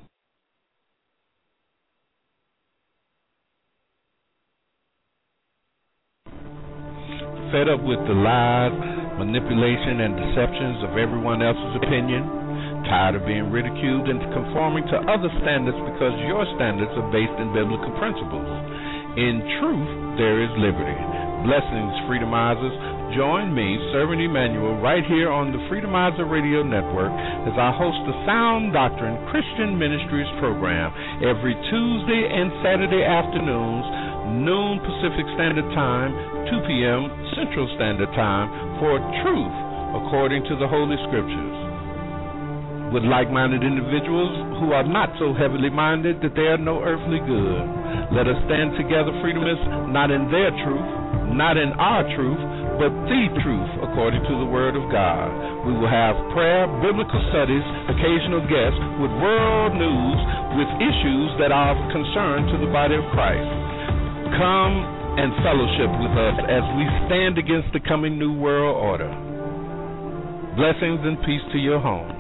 Fed up with the lies, manipulation, and deceptions of everyone else's opinion? Tired of being ridiculed and conforming to other standards because your standards are based in biblical principles? In truth, there is liberty. Blessings, Freedomizers. Join me, Servant Emmanuel, right here on the Freedomizer Radio Network as I host the Sound Doctrine Christian Ministries program every Tuesday and Saturday afternoons, noon Pacific Standard Time, two p.m. Central Standard Time, for truth according to the Holy Scriptures. With like-minded individuals who are not so heavily minded that they are no earthly good. Let us stand together, Freedomists, not in their truth, not in our truth, but the truth according to the Word of God. We will have prayer, biblical studies, occasional guests with world news, with issues that are of concern to the body of Christ. Come and fellowship with us as we stand against the coming New World Order. Blessings and peace to your home.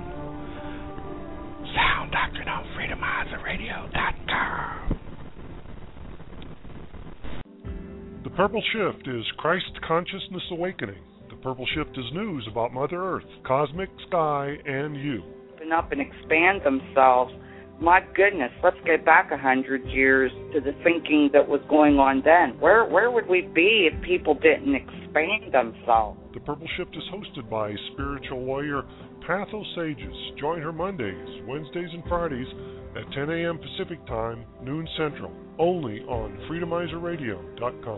Sound Doctrine on Freedomizer Radio dot com.
The Purple Shift is Christ Consciousness Awakening. The Purple Shift is news about Mother Earth, cosmic sky, and you.
Open up and expand themselves. My goodness, let's get back a hundred years to the thinking that was going on then. Where where would we be if people didn't expand themselves?
The Purple Shift is hosted by spiritual lawyer Patho Sages. Join her Mondays, Wednesdays, and Fridays at ten a.m. Pacific Time, noon Central, only on Freedomizer Radio dot com.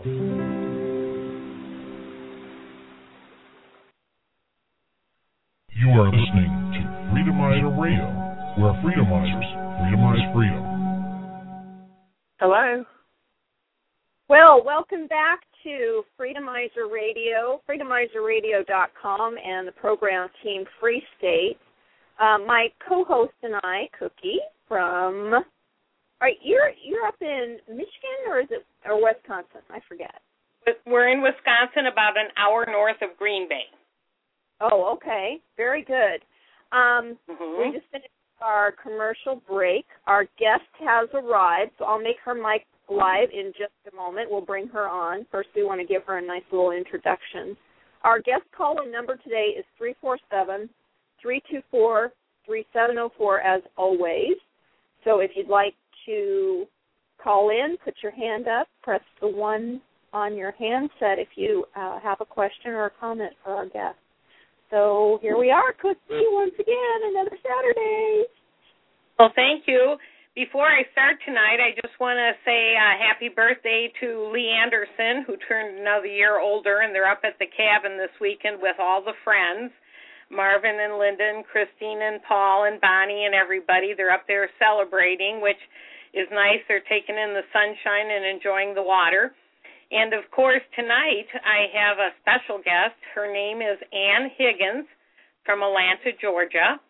You are listening to Freedomizer Radio, where Freedomizers freedomize freedom.
Hello. Well, welcome back to Freedomizer Radio, Freedomizer Radio dot com, and the program team Free State. Uh, my co-host and I, Cookie, from. All right, you're you're up in Michigan or is it or Wisconsin? I forget.
We're in Wisconsin, about an hour north of Green Bay.
Oh, okay, very good. Um,
mm-hmm.
We just finished our commercial break. Our guest has arrived, so I'll make her mic live in just a moment. We'll bring her on. First, we want to give her a nice little introduction. Our guest call-in number today is three four seven, three two four, three seven zero four, as always. So if you'd like to call in, put your hand up, press the one on your handset if you uh, have a question or a comment for our guest. So here we are, Cookie, once again, another Saturday.
Well, thank you. Before I start tonight, I just want to say uh, happy birthday to Lee Anderson, who turned another year older, and they're up at the cabin this weekend with all the friends, Marvin and Lyndon, Christine and Paul and Bonnie and everybody. They're up there celebrating, which is nice. They're taking in the sunshine and enjoying the water. And, of course, tonight I have a special guest. Her name is Ann Higgins from Atlanta, Georgia.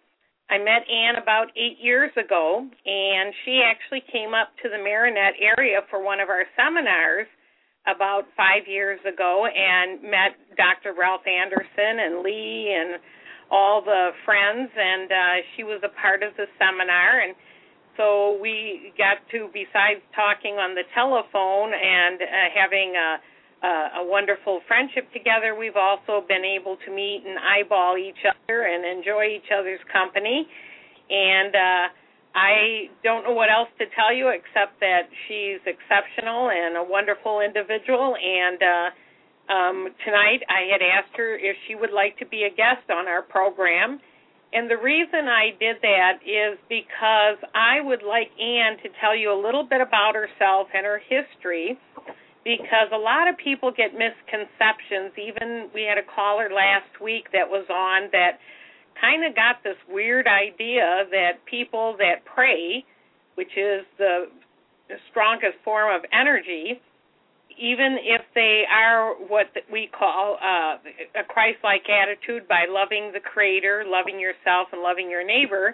I met Ann about eight years ago, and she actually came up to the Marinette area for one of our seminars about five years ago and met Doctor Ralph Anderson and Lee and all the friends, and uh, she was a part of the seminar. And so we got to, besides talking on the telephone and uh, having a, a, a wonderful friendship together, we've also been able to meet and eyeball each other and enjoy each other's company. And uh, I don't know what else to tell you except that she's exceptional and a wonderful individual. And uh, um, tonight I had asked her if she would like to be a guest on our program. And the reason I did that is because I would like Ann to tell you a little bit about herself and her history, because a lot of people get misconceptions. Even we had a caller last week that was on that kind of got this weird idea that people that pray, which is the strongest form of energy, even if they are what we call uh, a Christ-like attitude by loving the Creator, loving yourself, and loving your neighbor,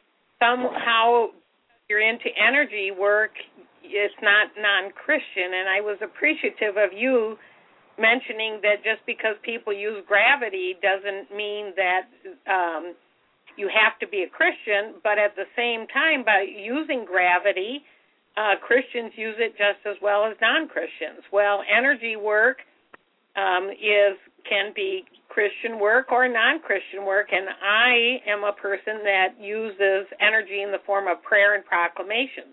somehow you're into energy work, it's not non-Christian. And I was appreciative of you mentioning that just because people use gravity doesn't mean that um, you have to be a Christian, but at the same time, by using gravity, Uh, Christians use it just as well as non-Christians. Well, energy work um, is can be Christian work or non-Christian work, and I am a person that uses energy in the form of prayer and proclamations.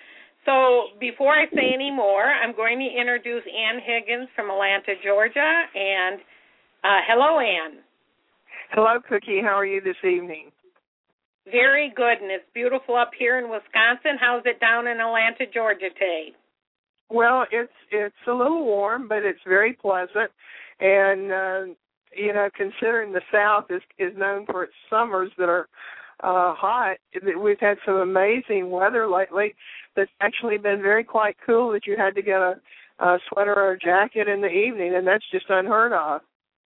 So before I say any more, I'm going to introduce Ann Higgins from Atlanta, Georgia. And uh, hello, Ann.
Hello, Cookie. How are you this evening?
Very good, and it's beautiful up here in Wisconsin. How's it down in Atlanta, Georgia today?
Well, it's it's a little warm, but it's very pleasant. And, uh, you know, considering the South is, is known for its summers that are uh, hot, we've had some amazing weather lately that's actually been very quite cool that you had to get a, a sweater or a jacket in the evening, and that's just unheard of.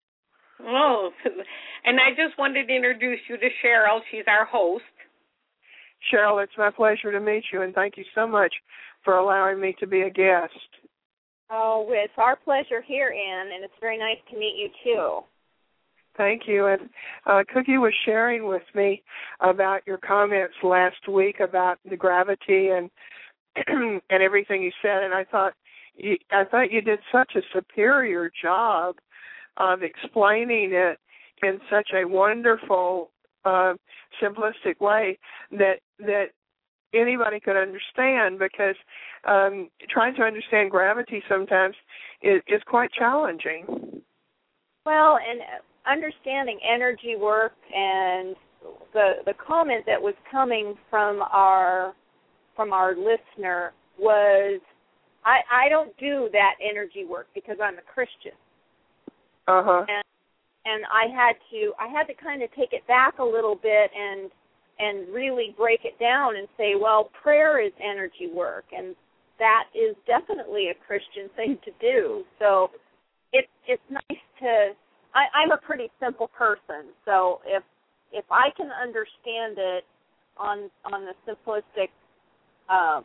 Oh, and I just wanted to introduce you to Cheryl. She's our host.
Cheryl, it's my pleasure to meet you, and thank you so much for allowing me to be a guest.
Oh, it's our pleasure here, Ann, and it's very nice to meet you, too.
Thank you. And uh, Cookie was sharing with me about your comments last week about the gravity and and everything you said, and I thought you, I thought you did such a superior job of explaining it in such a wonderful, uh, simplistic way that that anybody could understand, because um, trying to understand gravity sometimes is, is quite challenging.
Well, and understanding energy work and the the comment that was coming from our from our listener was, I, I don't do that energy work because I'm a Christian.
Uh-huh.
And, and I had to I had to kind of take it back a little bit and and really break it down and say, well, prayer is energy work, and that is definitely a Christian thing to do. So it, it's nice to, I, I'm a pretty simple person, so if if I can understand it on on the simplistic, uh,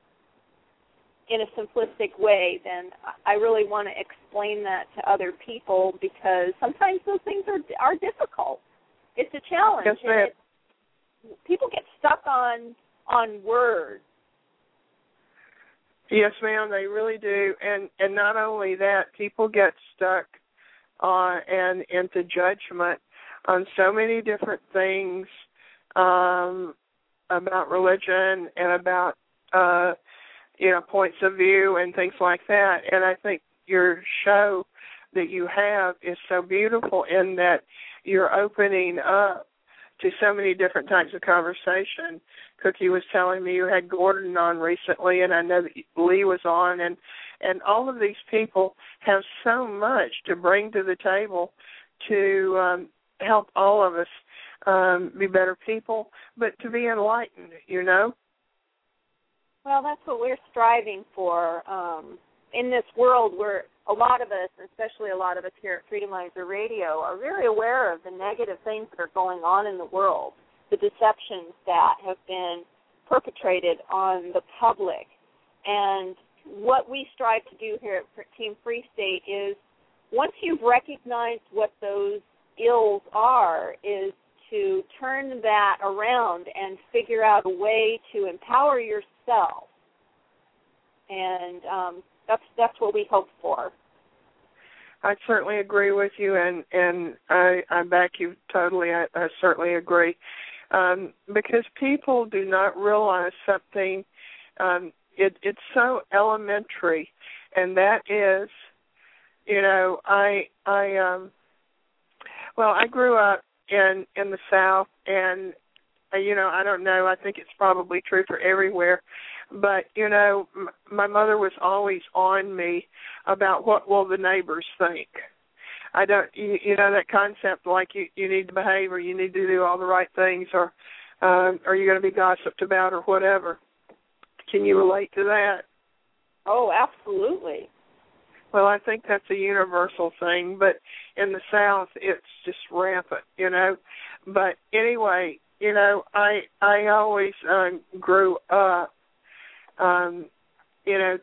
in a simplistic way, then I really want to explain that to other people, because sometimes those things are are difficult. It's a challenge.
Yes, ma'am.
People get stuck on on words.
Yes, ma'am, they really do. And and not only that, people get stuck uh, and into judgment on so many different things um, about religion and about uh, you know points of view and things like that. And I think your show that you have is so beautiful in that you're opening up to so many different types of conversation. Cookie was telling me you had Gordon on recently, and I know that Lee was on, and, and all of these people have so much to bring to the table to um, help all of us um, be better people, but to be enlightened, you know?
Well, that's what we're striving for. Um, in this world where a lot of us, especially a lot of us here at Freedomizer Radio, are very aware of the negative things that are going on in the world. the deceptions that have been perpetrated on the public. And what we strive to do here at Team Free State is, once you've recognized what those ills are, is to turn that around and figure out a way to empower yourself. And um, that's that's what we hope for.
I certainly agree with you, and, and I, I back you totally. I, I certainly agree. Um, because people do not realize something. Um, it, it's so elementary, and that is, you know, I, I, um, well, I grew up in in the South, and uh, you know, I don't know. I think it's probably true for everywhere, but you know, m- my mother was always on me about what will the neighbors think. I don't, you, you know, that concept like you, you need to behave or you need to do all the right things, or um, are you going to be gossiped about or whatever. Can you relate to that?
Oh, absolutely.
Well, I think that's a universal thing, but in the South, it's just rampant, you know. But anyway, you know, I I always uh, grew up, um, you know,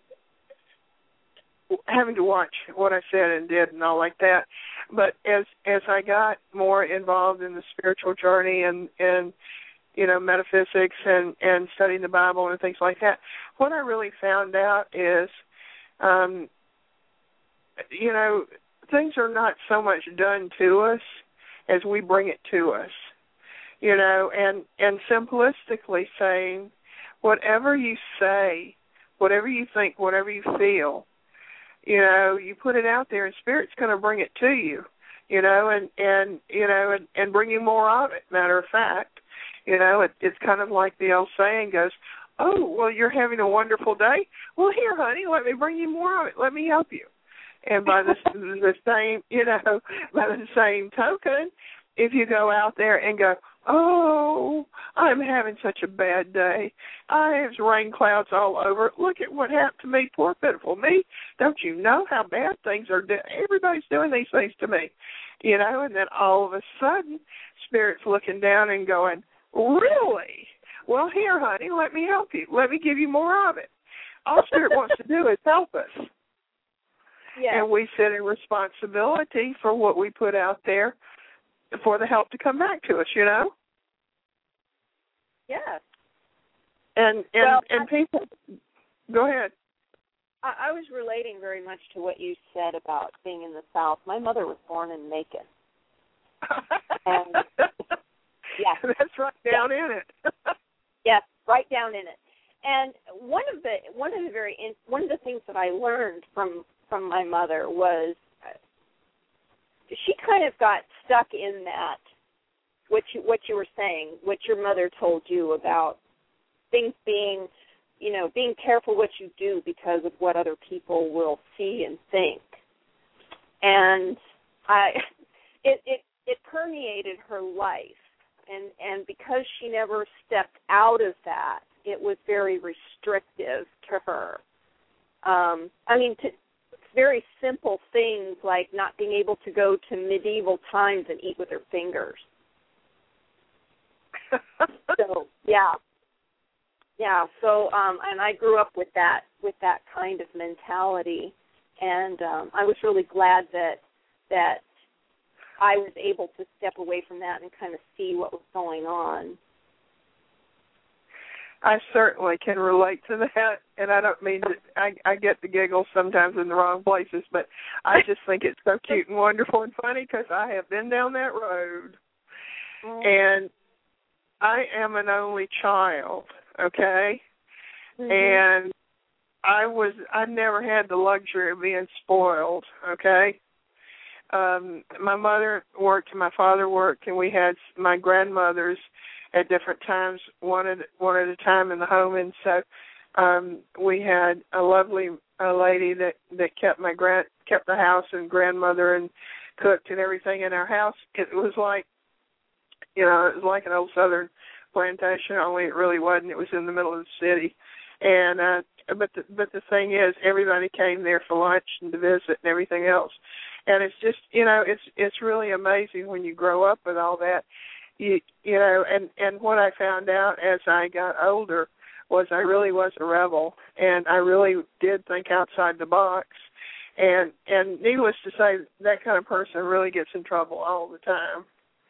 having to watch what I said and did and all like that. But as as I got more involved in the spiritual journey and, and you know, metaphysics and, and studying the Bible and things like that, what I really found out is, um, you know, things are not so much done to us as we bring it to us, you know, and, and simplistically saying, whatever you say, whatever you think, whatever you feel, you know, you put it out there and Spirit's going to bring it to you, you know, and, and you know, and, and bring you more of it, matter of fact. You know, it, it's kind of like the old saying goes, oh, well, you're having a wonderful day. Well, here, honey, let me bring you more of it. Let me help you. And by the, the same, you know, by the same token, if you go out there and go, oh, I'm having such a bad day. I have rain clouds all over. Look at what happened to me, poor pitiful me. Don't you know how bad things are doing? Everybody's doing these things to me, you know, and then all of a sudden, Spirit's looking down and going, really? Well, here, honey, let me help you. Let me give you more of it. All Spirit wants to do is help us.
Yes.
And we sit in responsibility for what we put out there for the help to come back to us, you know?
Yes.
And and,
well,
and people, go ahead.
I, I was relating very much to what you said about being in the South. My mother was born in Macon. And, yeah.
That's right down
yeah.
in it.
Yes, right down in it. And one of the one of the very one of the things that I learned from from my mother was she kind of got stuck in that, what you, what you were saying, what your mother told you about things being, you know, being careful what you do because of what other people will see and think. And I, it, it, it permeated her life. And, and because she never stepped out of that, it was very restrictive to her. Um, I mean, to, very simple things like not being able to go to medieval times and eat with her fingers. So yeah, yeah. So um, and I grew up with that with that kind of mentality, and um, I was really glad that that I was able to step away from that and kind of see what was going on.
I certainly can relate to that, and I don't mean to, I, I get the giggles sometimes in the wrong places, but I just think it's so cute and wonderful and funny because I have been down that road, mm. and I am an only child, okay, mm-hmm. and I was, I never had the luxury of being spoiled, okay. Um, my mother worked and my father worked, and we had my grandmothers at different times, one at one at a time in the home, and so um, we had a lovely uh, lady that, that kept my grand kept the house and grandmother and cooked and everything in our house. It was like, you know, it was like an old Southern plantation, only it really wasn't. It was in the middle of the city, and uh, but the, but the thing is, everybody came there for lunch and to visit and everything else, and it's just, you know, it's it's really amazing when you grow up with all that. you, you know, and, and what I found out as I got older was I really was a rebel, and I really did think outside the box. And and needless to say, that kind of person really gets in trouble all the time.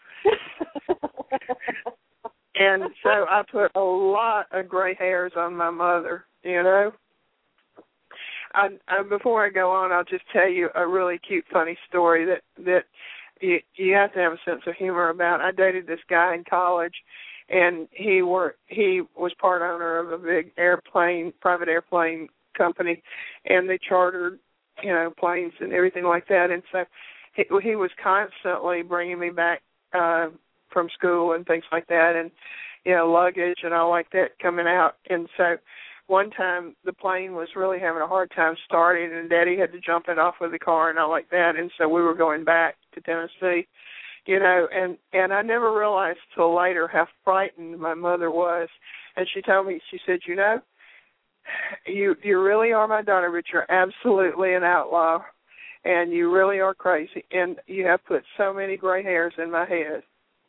And so I put a lot of gray hairs on my mother, you know. I, I, before I go on, I'll just tell you a really cute, funny story that, that you, you have to have a sense of humor about. I dated this guy in college, and he were he was part owner of a big airplane, private airplane company, and they chartered, you know, planes and everything like that. And so he, he was constantly bringing me back uh, from school and things like that, and, you know, luggage and all like that coming out. And so one time the plane was really having a hard time starting, and Daddy had to jump it off with the car and all like that. And so we were going back to Tennessee, you know, and, and I never realized till later how frightened my mother was. And she told me, she said, you know, You you really are my daughter, but you're absolutely an outlaw, and you really are crazy, and you have put so many gray hairs in my head.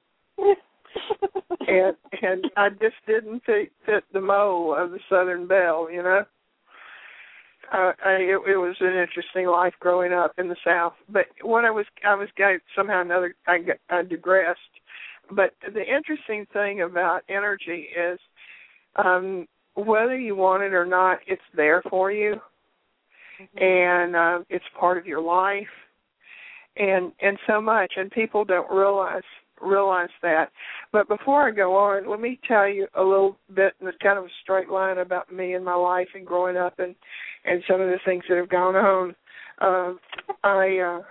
and and I just didn't fit, fit the mold of the Southern Belle, you know. Uh, I, it, it was an interesting life growing up in the South, but when I was I was somehow or another I, I digressed. But the interesting thing about energy is, um, whether you want it or not, it's there for you, mm-hmm. and uh, it's part of your life, and and so much, and people don't realize realize that. But before I go on, let me tell you a little bit in kind of a straight line about me and my life and growing up, and, and some of the things that have gone on. Uh, I uh,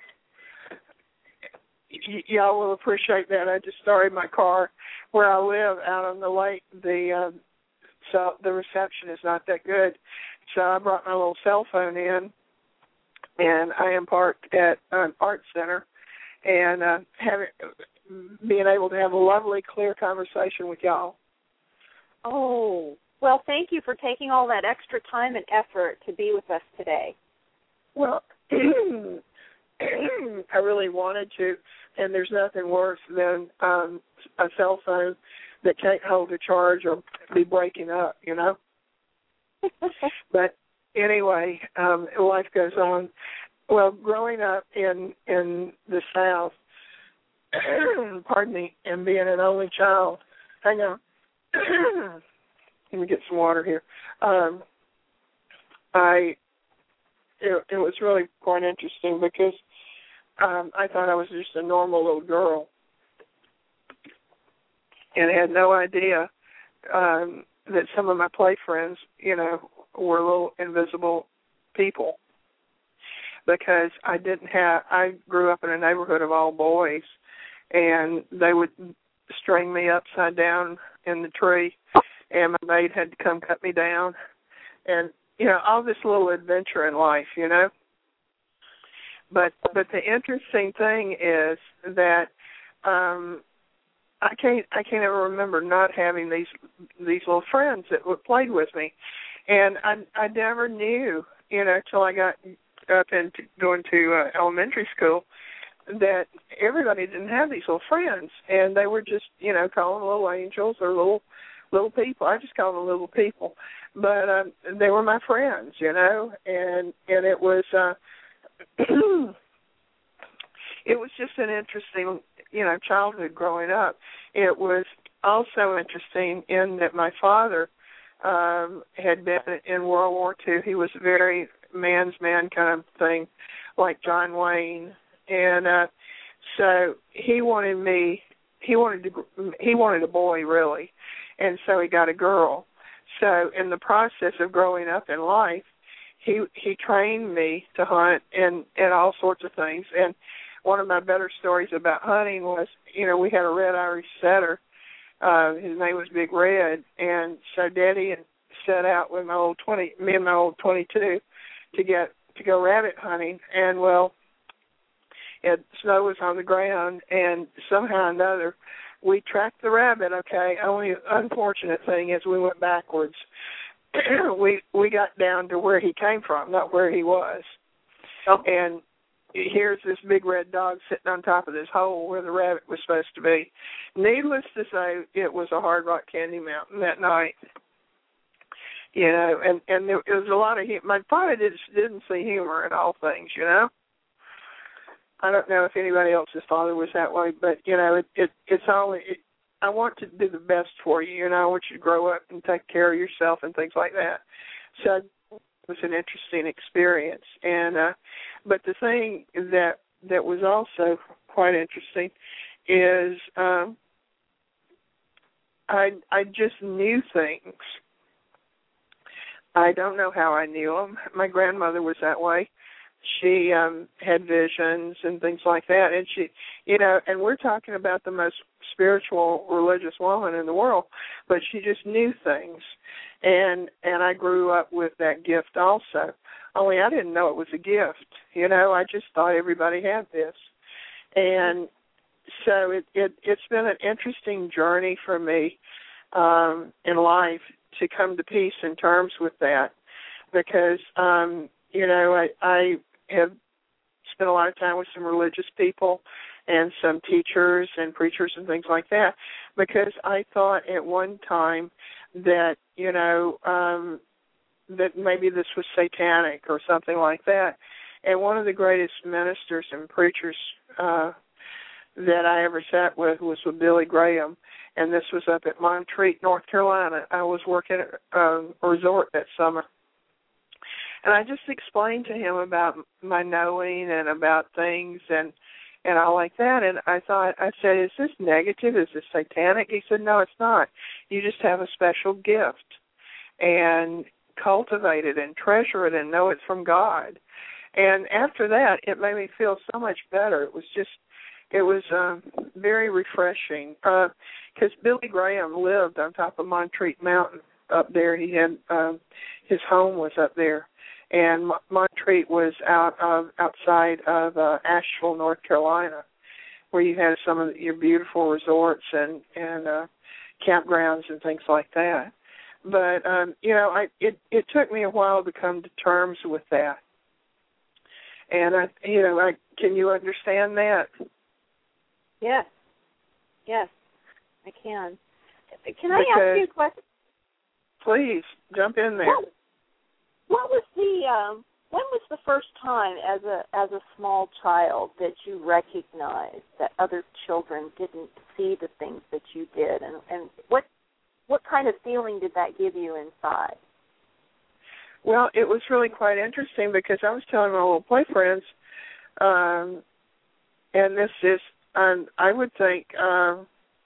y- y'all will appreciate that. I just started my car where I live out on the lake. The uh, So the reception is not that good. So I brought my little cell phone in, and I am parked at an art center, and uh, having being able to have a lovely, clear conversation with y'all.
Oh, well, thank you for taking all that extra time and effort to be with us today.
Well, I really wanted to, and there's nothing worse than um, a cell phone that can't hold a charge or be breaking up, you know. But anyway, um, life goes on. Well, growing up in in the South, pardon me, and being an only child, hang on, let me get some water here. Um, I it, it was really quite interesting because um, I thought I was just a normal little girl, and I had no idea um, that some of my play friends, you know, were little invisible people, because I didn't have, I grew up in a neighborhood of all boys, and they would string me upside down in the tree, and my maid had to come cut me down, and, you know, all this little adventure in life, you know. But but the interesting thing is that um, I can't I can't ever remember not having these these little friends that played with me, and I I never knew, you know, till I got up into going to uh, elementary school, that everybody didn't have these little friends, and they were just, you know, calling them little angels or little little people. I just call them little people, but um, they were my friends, you know, and and it was. Uh, it was just an interesting, you know, childhood growing up. It was also interesting in that my father um, had been in World War Two. He was a very man's man kind of thing, like John Wayne, and uh, so he wanted me. He wanted to. He wanted a boy, really, and so he got a girl. So in the process of growing up in life, He he trained me to hunt and, and all sorts of things. And one of my better stories about hunting was, you know, we had a red Irish setter. Uh, his name was Big Red. And so Daddy had set out with my old twenty, me and my old twenty-two, to get to go rabbit hunting. And well, it, snow was on the ground, and somehow or another we tracked the rabbit. Okay, only unfortunate thing is we went backwards. we we got down to where he came from, not where he was. Oh. And here's this big red dog sitting on top of this hole where the rabbit was supposed to be. Needless to say, it was a Hard Rock Candy Mountain that night. You know, and, and there, there was a lot of humor. My father did, didn't see humor in all things, you know. I don't know if anybody else's father was that way, but, you know, it, it it's all, it, I want to do the best for you, you know. I want you to grow up and take care of yourself and things like that. So it was an interesting experience. And, uh, but the thing that, that was also quite interesting is um, I I just knew things. I don't know how I knew them. My grandmother was that way. She um, had visions and things like that. And she, you know, and we're talking about the most spiritual, religious woman in the world, but she just knew things. And and I grew up with that gift also. Only I didn't know it was a gift. You know, I just thought everybody had this. And so it, it, it's been an interesting journey for me um, in life to come to peace in terms with that, because, um, you know, I, I have spent a lot of time with some religious people and some teachers and preachers and things like that, because I thought at one time that, you know, um, that maybe this was satanic or something like that. And one of the greatest ministers and preachers uh, that I ever sat with was with Billy Graham, and this was up at Montreat, North Carolina. I was working at um, a resort that summer. And I just explained to him about my knowing and about things and and all like that. And I thought, I said, is this negative? Is this satanic? He said, no, it's not. You just have a special gift. And cultivate it and treasure it and know it's from God. And after that, it made me feel so much better. It was just, it was um, very refreshing. Because uh, Billy Graham lived on top of Montreat Mountain up there. He had, um, his home was up there. And Mo- Montreat was out of, outside of uh, Asheville, North Carolina, where you had some of your beautiful resorts and, and uh, campgrounds and things like that. But, um, you know, I, it, it took me a while to come to terms with that. And, I, you know, I, can you understand that?
Yes. Yes, I can. Can I
because,
ask you a question?
Please, jump in there.
What, what was the, um, when was the first time as a as a small child that you recognized that other children didn't see the things that you did? And, and what what kind of feeling did that give you inside?
Well, it was really quite interesting because I was telling my little play friends, um, and this is, um, I would think, um,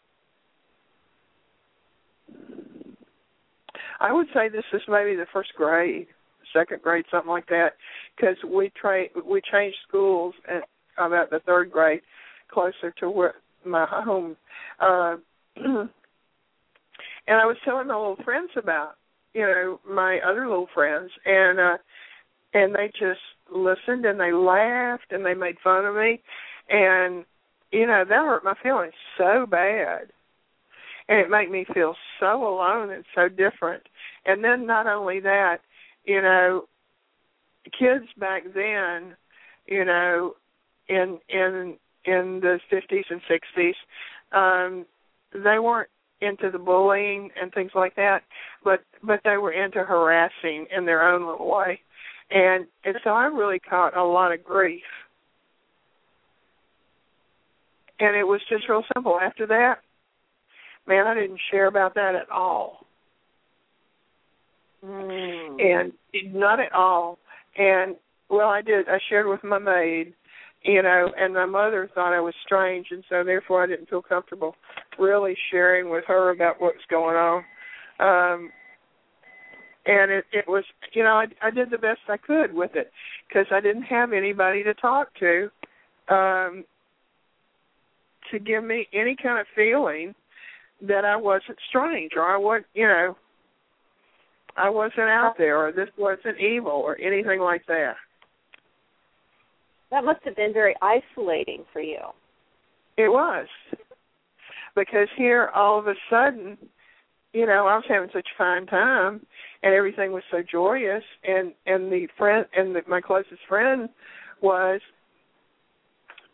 I would say this is maybe the first grade, second grade, something like that, because we tra- we changed schools at about the third grade, closer to where my home. Uh, and I was telling my little friends about, you know, my other little friends, and uh, and they just listened and they laughed and they made fun of me, and you know that hurt my feelings so bad, and it made me feel so alone and so different. And then not only that, you know, kids back then, you know, in in in the fifties and sixties, um, they weren't into the bullying and things like that, but but they were into harassing in their own little way. And and so I really caught a lot of grief. And it was just real simple. After that, man, I didn't share about that at all.
Mm.
And not at all. And, well, I did. I shared with my maid, you know, and my mother thought I was strange, and so therefore I didn't feel comfortable really sharing with her about what was going on. Um, and it, it was, you know, I, I did the best I could with it because I didn't have anybody to talk to um, to give me any kind of feeling that I wasn't strange or I wasn't, you know, I wasn't out there or this wasn't evil or anything like that.
That must have been very isolating for you.
It was. Because here, all of a sudden, you know, I was having such a fine time, and everything was so joyous, and, and the friend, and the, my closest friend was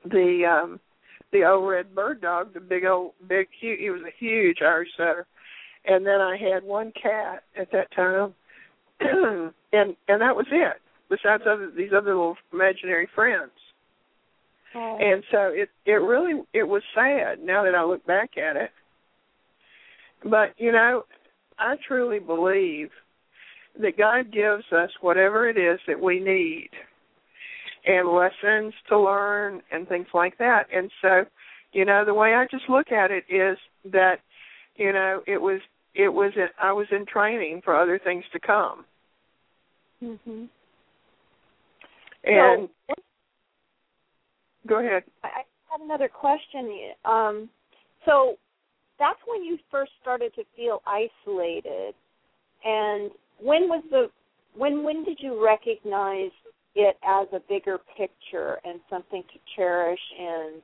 the um, the old red bird dog, the big old big huge. He was a huge Irish setter, and then I had one cat at that time, and and that was it. Besides other these other little imaginary friends. Oh. And so it it really it was sad now that I look back at it. But you know, I truly believe that God gives us whatever it is that we need and lessons to learn and things like that. And so, you know, the way I just look at it is that, you know, it was it was I was in training for other things to come.
Mhm.
And
so,
go ahead.
I have another question. Um, so that's when you first started to feel isolated, and when was the when when did you recognize it as a bigger picture and something to cherish? And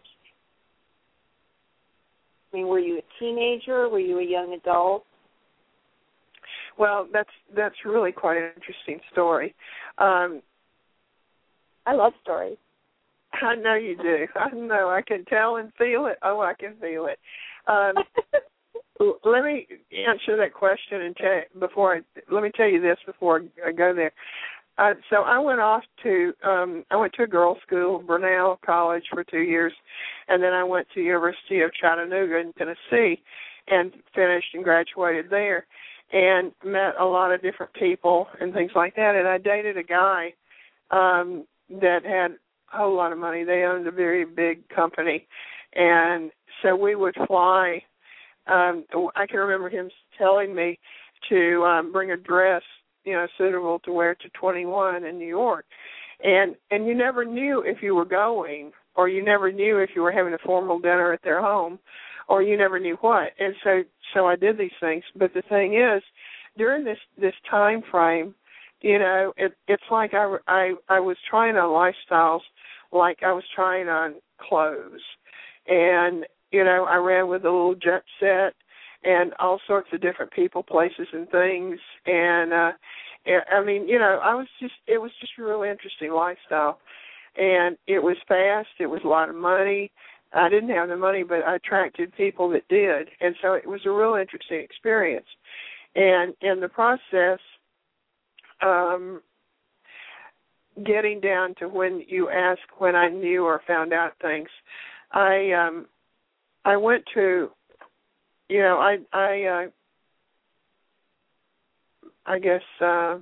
I mean, were you a teenager? Were you a young adult?
Well, that's that's really quite an interesting story. Um,
I love stories.
I know you do. I know. I can tell and feel it. Oh, I can feel it. Um, let me answer that question and tell, before I, let me tell you this before I go there. Uh, so I went off to um, I went to a girls' school, Burnell College, for two years, and then I went to University of Chattanooga in Tennessee, and finished and graduated there, and met a lot of different people and things like that. And I dated a guy um, that had a whole lot of money. They owned a very big company, and so we would fly. Um, I can remember him telling me to um, bring a dress, you know, suitable to wear to twenty-one in New York, and and you never knew if you were going, or you never knew if you were having a formal dinner at their home, or you never knew what. And so so I did these things. But the thing is, during this this time frame, you know, it, it's like I, I I was trying on lifestyles, like I was trying on clothes, and you know, I ran with a little jet set and all sorts of different people, places, and things. And, uh, I mean, you know, I was just, it was just a really interesting lifestyle. And it was fast. It was a lot of money. I didn't have the money, but I attracted people that did. And so it was a real interesting experience. And in the process, um, getting down to when you ask when I knew or found out things, I, um, I went to, you know, I, I, uh, I guess uh,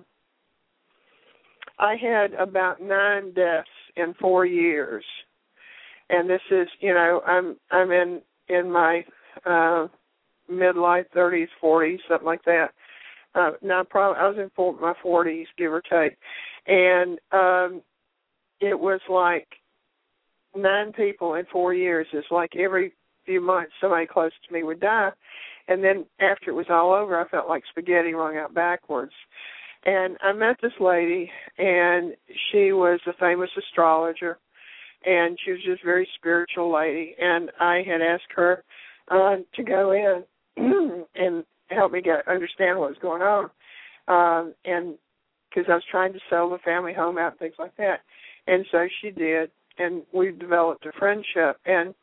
I had about nine deaths in four years, and this is, you know, I'm I'm in in my uh, midlife thirties, forties, something like that. Uh, now, probably I was in for, my forties, give or take, and um, it was like nine people in four years. It's like every few months somebody close to me would die, and then after it was all over, I felt like spaghetti wrung out backwards. And I met this lady, and she was a famous astrologer, and she was just a very spiritual lady, and I had asked her uh, to go in and help me get understand what was going on, um, and because I was trying to sell the family home out and things like that. And so she did, and we developed a friendship, and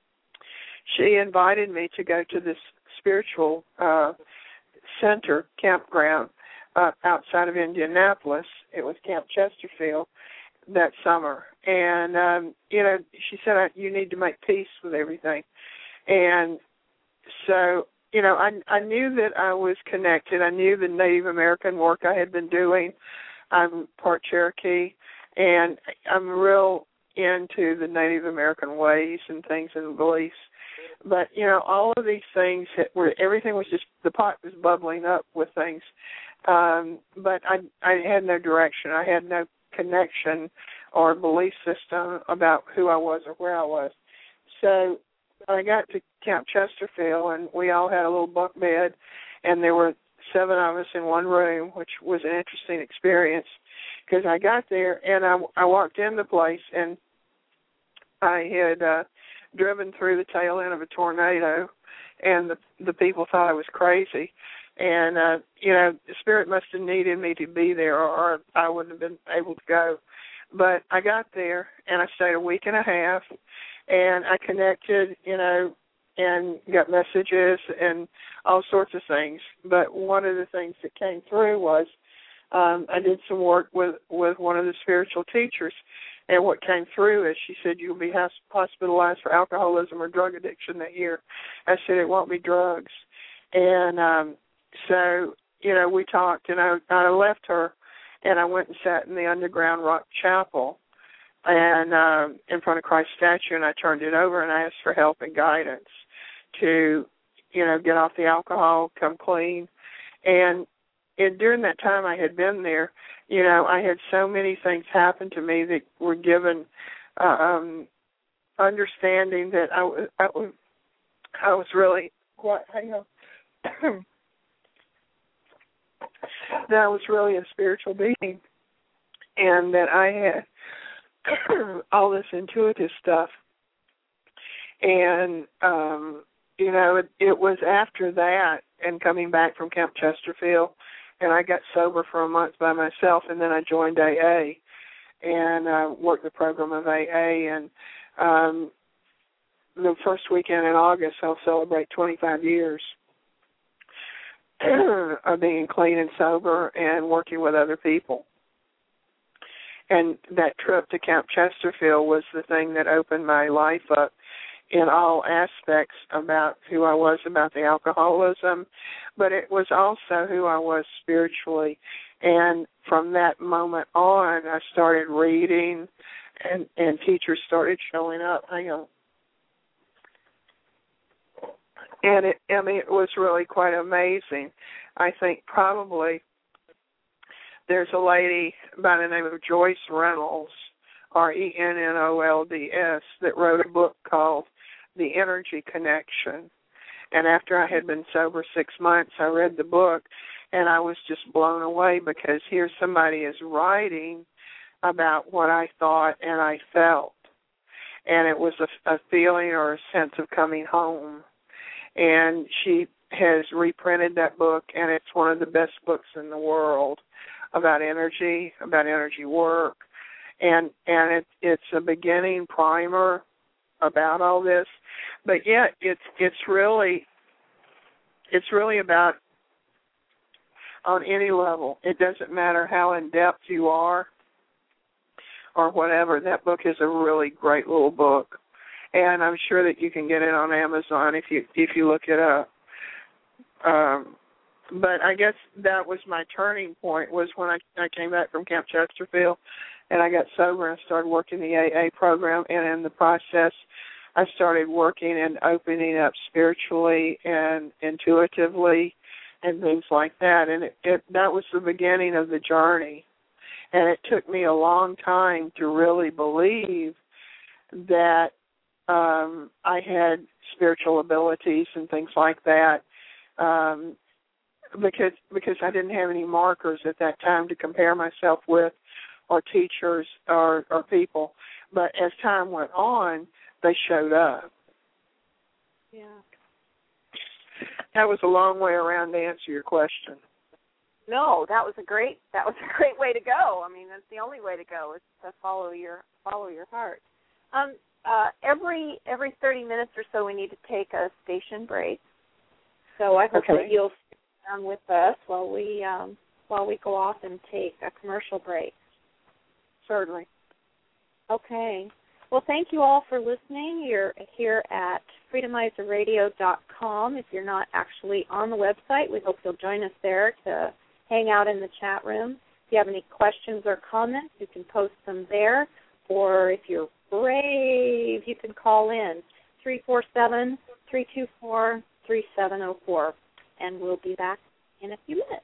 she invited me to go to this spiritual uh, center, campground, uh, outside of Indianapolis. It was Camp Chesterfield that summer. And, um, you know, she said, you need to make peace with everything. And so, you know, I, I knew that I was connected. I knew the Native American work I had been doing. I'm part Cherokee, and I'm real into the Native American ways and things and beliefs. But, you know, all of these things, were everything was just, the pot was bubbling up with things. Um, but I, I had no direction. I had no connection or belief system about who I was or where I was. So I got to Camp Chesterfield, and we all had a little bunk bed, and there were seven of us in one room, which was an interesting experience because I got there, and I, I walked in the place, and I had uh, driven through the tail end of a tornado, and the the people thought I was crazy. And, uh, you know, the Spirit must have needed me to be there, or, or I wouldn't have been able to go. But I got there, and I stayed a week and a half, and I connected, you know, and got messages and all sorts of things. But one of the things that came through was um, I did some work with, with one of the spiritual teachers, and what came through is she said, you'll be hospitalized for alcoholism or drug addiction that year. I said, it won't be drugs. And um, so, you know, we talked, and I, I left her, and I went and sat in the underground rock chapel and um, in front of Christ's statue, and I turned it over and I asked for help and guidance to, you know, get off the alcohol, come clean. And, and during that time I had been there, you know, I had so many things happen to me that were given uh, um, understanding that I, I, I was really, what, hang on, that I was really a spiritual being, and that I had all this intuitive stuff. And, um, you know, it, it was after that and coming back from Camp Chesterfield, and I got sober for a month by myself, and then I joined A A and uh, worked the program of A A. And um, the first weekend in August, I'll celebrate twenty-five years of being clean and sober and working with other people. And that trip to Camp Chesterfield was the thing that opened my life up in all aspects about who I was about the alcoholism, but it was also who I was spiritually. And from that moment on, I started reading, and, and teachers started showing up. Hang on. And it, I mean, it was really quite amazing. I think probably there's a lady by the name of Joyce Reynolds, R E N N O L D S, that wrote a book called The Energy Connection. And after I had been sober six months, I read the book, and I was just blown away because here somebody is writing about what I thought and I felt. And it was a, a feeling or a sense of coming home. And she has reprinted that book, and it's one of the best books in the world about energy, about energy work. And and it, it's a beginning primer about all this. But yet it's it's really it's really about on any level. It doesn't matter how in depth you are or whatever. That book is a really great little book. And I'm sure that you can get it on Amazon if you if you look it up. Um, but I guess that was my turning point, was when I, I came back from Camp Chesterfield and I got sober and started working the A A program. And in the process, I started working and opening up spiritually and intuitively and things like that. And it, it, that was the beginning of the journey. And it took me a long time to really believe that Um, I had spiritual abilities and things like that um, because because I didn't have any markers at that time to compare myself with or teachers or, or people. But as time went on, they showed up.
Yeah.
That was a long way around to answer your question.
No, that was a great that was a great way to go. I mean, that's the only way to go, is to follow your follow your heart. Um. Uh, every every thirty minutes or so, we need to take a station break. So I hope
okay.
that you'll stay on with us while we um, while we go off and take a commercial break.
Certainly.
Okay. Well, thank you all for listening. You're here at freedomizer radio dot com. If you're not actually on the website, we hope you'll join us there to hang out in the chat room. If you have any questions or comments, you can post them there. Or if you're brave, you can call in three four seven, three two four, three seven zero four, and we'll be back in a few minutes.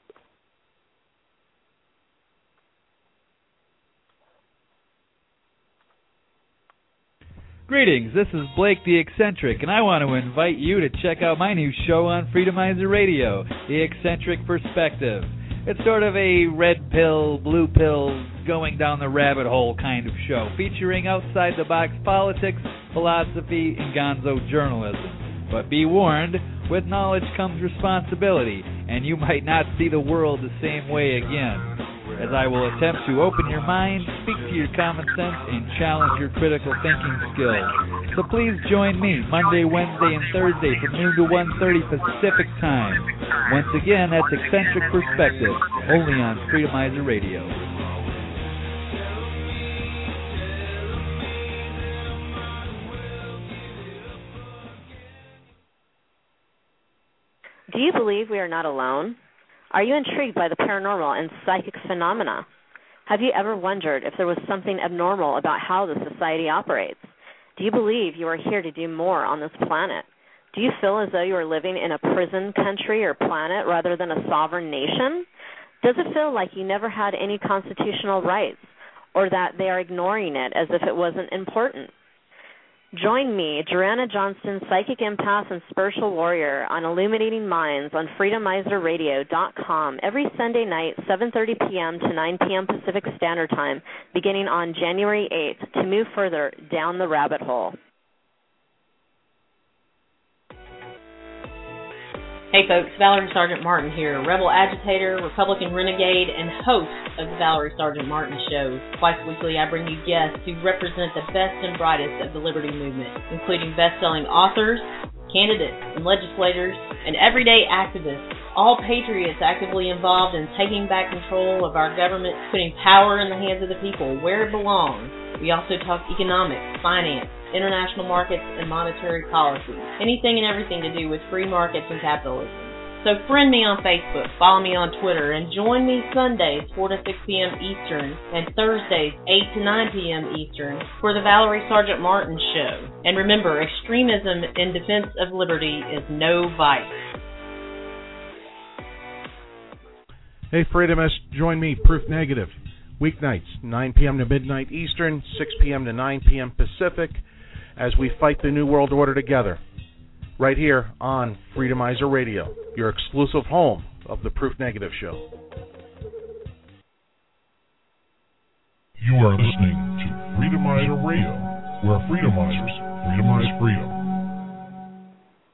Greetings, this is Blake the Eccentric, and I want to invite you to check out my new show on Freedomizer Radio, The Eccentric Perspective. It's sort of a red pill, blue pill, going down the rabbit hole kind of show, featuring outside-the-box politics, philosophy, and gonzo journalism. But be warned, with knowledge comes responsibility, and you might not see the world the same way again. as I will attempt to open your mind, speak to your common sense, and challenge your critical thinking skills. So please join me Monday, Wednesday, and Thursday from noon to one thirty Pacific Time. Once again, that's Eccentric Perspective, only on Freedomizer Radio.
Do you believe we are not alone? Are you intrigued by the paranormal and psychic phenomena? Have you ever wondered if there was something abnormal about how the society operates? Do you believe you are here to do more on this planet? Do you feel as though you are living in a prison country or planet rather than a sovereign nation? Does it feel like you never had any constitutional rights, or that they are ignoring it as if it wasn't important? Join me, Joanna Johnston, psychic empath and spiritual warrior, on Illuminating Minds on freedomizer radio dot com every Sunday night, seven thirty p.m. to nine p.m. Pacific Standard Time, beginning on January eighth, to move further down the rabbit hole.
Hey folks, Valerie Sergeant Martin here, rebel agitator, Republican renegade, and host of the Valerie Sergeant Martin Show. Twice weekly I bring you guests who represent the best and brightest of the liberty movement, including best-selling authors, candidates, and legislators, and everyday activists, all patriots actively involved in taking back control of our government, putting power in the hands of the people where it belongs. We also talk economics, finance, international markets, and monetary policy. Anything and everything to do with free markets and capitalism. So friend me on Facebook, follow me on Twitter, and join me Sundays four to six p.m. Eastern and Thursdays eight to nine p.m. Eastern for the Valerie Sergeant Martin Show. And remember, extremism in defense of liberty is no vice.
Hey Freedomists, join me, Proof Negative. Weeknights, nine p.m. to midnight Eastern, six p.m. to nine p.m. Pacific, as we fight the New World Order together, right here on Freedomizer Radio, your exclusive home of the Proof Negative Show.
You are listening to Freedomizer Radio, where Freedomizers freedomize freedom.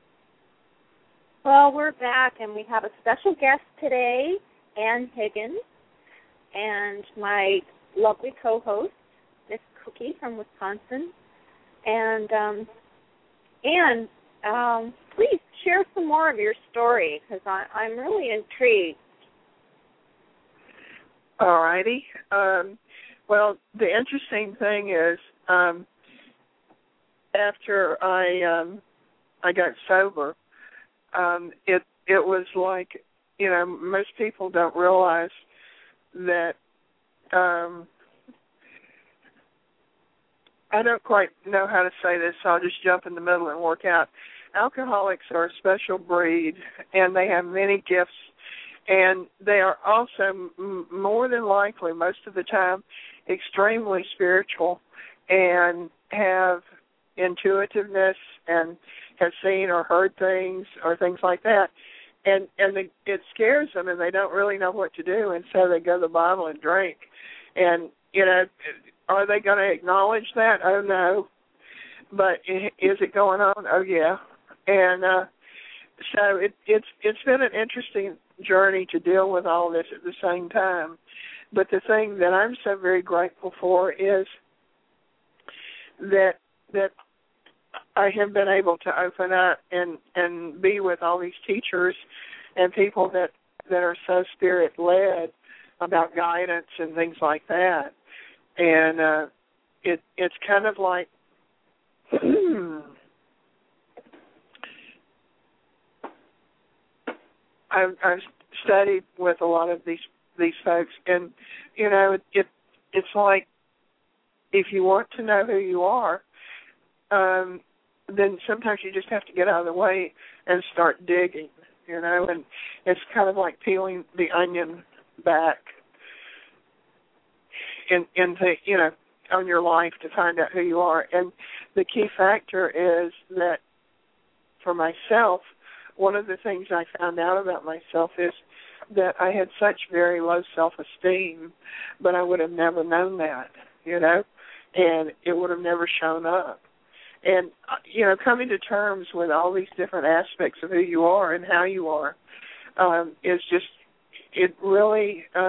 Well, we're back, and we have a special guest today, Ann Higgins, and my lovely co-host, Miss Cookie from Wisconsin. And, um, Ann, um, please share some more of your story, because I'm really intrigued.
All righty. Um, well, the interesting thing is, um, after I um, I got sober, um, it it was like, you know, most people don't realize that. Um, I don't quite know how to say this, so I'll just jump in the middle and work out. Alcoholics are a special breed, and they have many gifts, and they are also, m- more than likely, most of the time, extremely spiritual and have intuitiveness and have seen or heard things or things like that. And and the, it scares them, and they don't really know what to do, and so they go to the bottle and drink. And, you know, are they going to acknowledge that? Oh, no. But is it going on? Oh, yeah. And uh, so it, it's it's been an interesting journey to deal with all this at the same time. But the thing that I'm so very grateful for is that that I have been able to open up and, and be with all these teachers and people that, that are so spirit-led about guidance and things like that. And uh, it it's kind of like I've, I've studied with a lot of these these folks, and you know it, it it's like if you want to know who you are, um, then sometimes you just have to get out of the way and start digging, you know. And it's kind of like peeling the onion back in into you know on your life to find out who you are. And the key factor is that for myself, one of the things I found out about myself is that I had such very low self-esteem, but I would have never known that, you know, and it would have never shown up. And, you know, coming to terms with all these different aspects of who you are and how you are um, is just, it really um,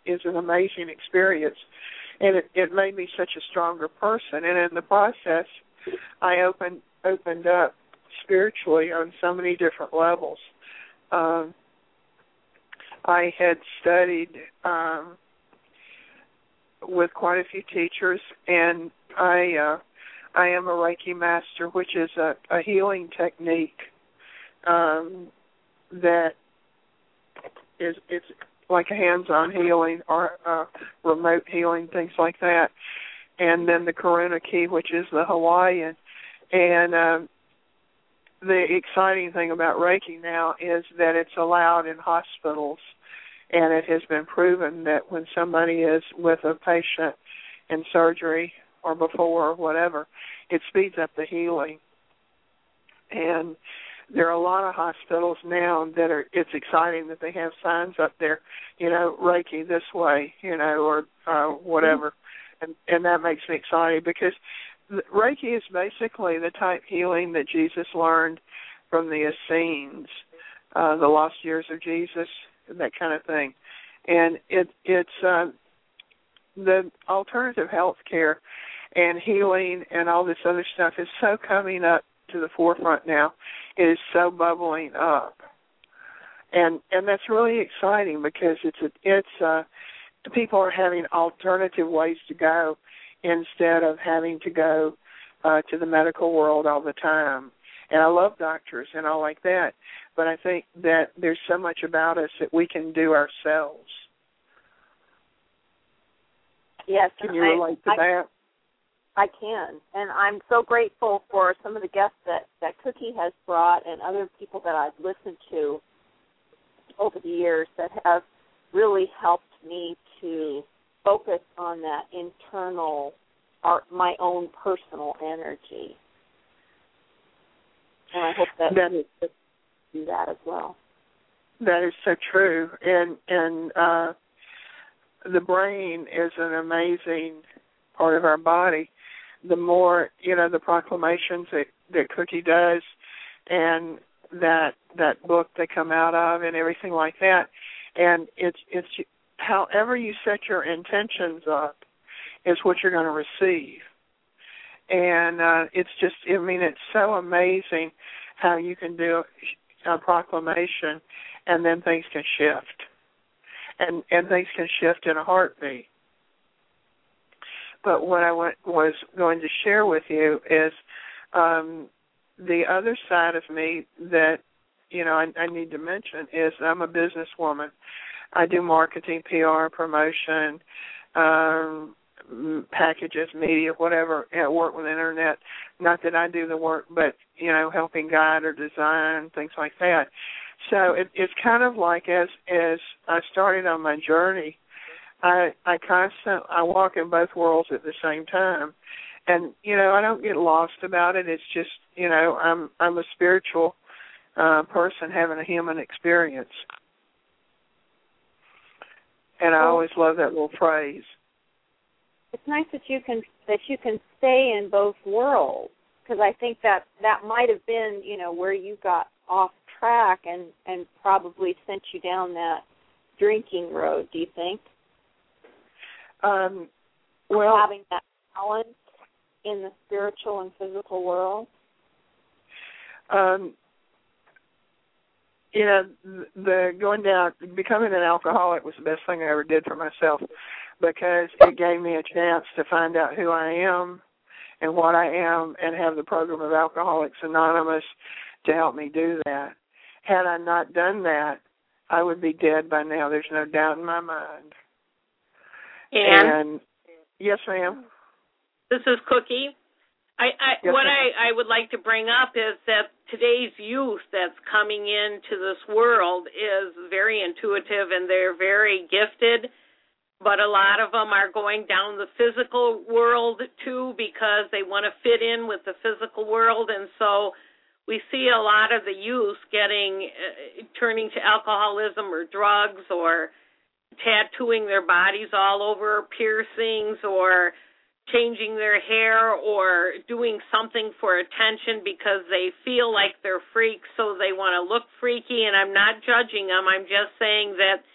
is an amazing experience, and it, it made me such a stronger person. And in the process, I opened opened up spiritually on so many different levels. Um, I had studied um, with quite a few teachers, and I uh, I am a Reiki master, which is a, a healing technique um, that is it's like a hands-on healing or uh, remote healing, things like that. And then the Karuna Ki, which is the Hawaiian. And um, the exciting thing about Reiki now is that it's allowed in hospitals, and it has been proven that when somebody is with a patient in surgery or before or whatever, it speeds up the healing. And there are a lot of hospitals now that are, it's exciting that they have signs up there, you know, Reiki this way, you know, or uh, whatever. Mm-hmm. And, and that makes me excited because Reiki is basically the type healing that Jesus learned from the Essenes, uh, the lost years of Jesus, that kind of thing. And it, it's uh, the alternative health care and healing and all this other stuff is so coming up to the forefront now. It is so bubbling up, and and that's really exciting because it's a, it's uh, people are having alternative ways to go instead of having to go uh, to the medical world all the time. And I love doctors and all like that, but I think that there's so much about us that we can do ourselves.
Yes,
can you
I,
relate to
I,
that?
I can, and I'm so grateful for some of the guests that, that Cookie has brought and other people that I've listened to over the years that have really helped me to focus on that internal, our, my own personal energy. And I hope that,
that is,
do that as well.
That is so true, and and uh, the brain is an amazing part of our body. The more, you know, the proclamations that, that Cookie does and that that book they come out of and everything like that. And it's it's however you set your intentions up is what you're going to receive. And uh, it's just, I mean, it's so amazing how you can do a proclamation and then things can shift. And, and things can shift in a heartbeat. But what I want, was going to share with you is um, the other side of me that, you know, I, I need to mention is I'm a businesswoman. I do marketing, P R, promotion, um, packages, media, whatever, you know, work with the Internet. Not that I do the work, but, you know, helping guide or design, things like that. So it, it's kind of like as as I started on my journey, I I constant I walk in both worlds at the same time, and you know I don't get lost about it. It's just you know I'm I'm a spiritual uh, person having a human experience, and I always love that little phrase.
It's nice that you can that you can stay in both worlds, because I think that that might have been you know where you got off track and and probably sent you down that drinking road. Do you think?
Um, well,
having that balance in the spiritual and physical world?
Um, you know, the going down, becoming an alcoholic was the best thing I ever did for myself because it gave me a chance to find out who I am and what I am and have the program of Alcoholics Anonymous to help me do that. Had I not done that, I would be dead by now. There's no doubt in my mind.
And,
and yes, ma'am.
This is Cookie. I, I
yes,
what
ma'am.
I, I would like to bring up is that today's youth that's coming into this world is very intuitive and they're very gifted, but a lot of them are going down the physical world too because they want to fit in with the physical world, and so we see a lot of the youth getting uh, turning to alcoholism or drugs or tattooing their bodies all over, piercings, or changing their hair, or doing something for attention because they feel like they're freaks, so they want to look freaky. And I'm not judging them. I'm just saying that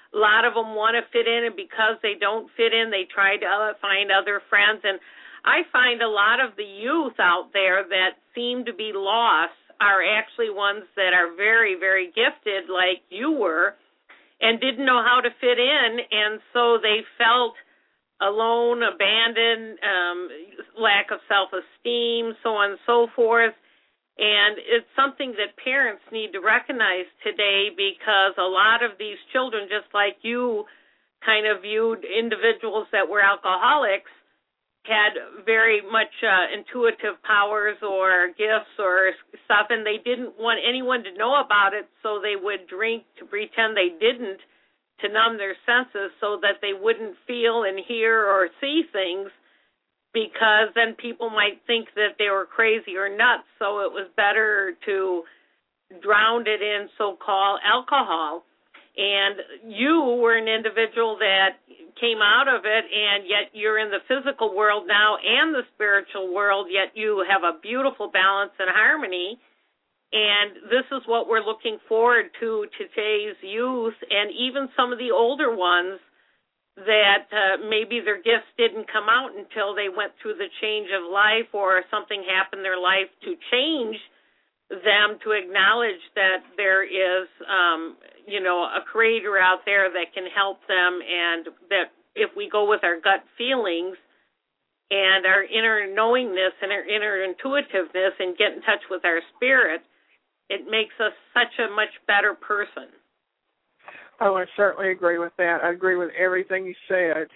a lot of them want to fit in, and because they don't fit in, they try to uh, find other friends. And I find a lot of the youth out there that seem to be lost are actually ones that are very, very gifted, like you were, and didn't know how to fit in, and so they felt alone, abandoned, um, lack of self-esteem, so on and so forth. And it's something that parents need to recognize today, because a lot of these children, just like you kind of viewed individuals that were alcoholics, had very much uh, intuitive powers or gifts or stuff, and they didn't want anyone to know about it, so they would drink to pretend they didn't, to numb their senses so that they wouldn't feel and hear or see things, because then people might think that they were crazy or nuts, so it was better to drown it in so-called alcohol. And you were an individual that came out of it, and yet you're in the physical world now and the spiritual world, yet you have a beautiful balance and harmony. And this is what we're looking forward to today's youth, and even some of the older ones that uh, maybe their gifts didn't come out until they went through the change of life, or something happened in their life to change them, to acknowledge that there is, um, you know, a creator out there that can help them, and that if we go with our gut feelings and our inner knowingness and our inner intuitiveness and get in touch with our spirit, it makes us such a much better person.
Oh, I certainly agree with that. I agree with everything you said.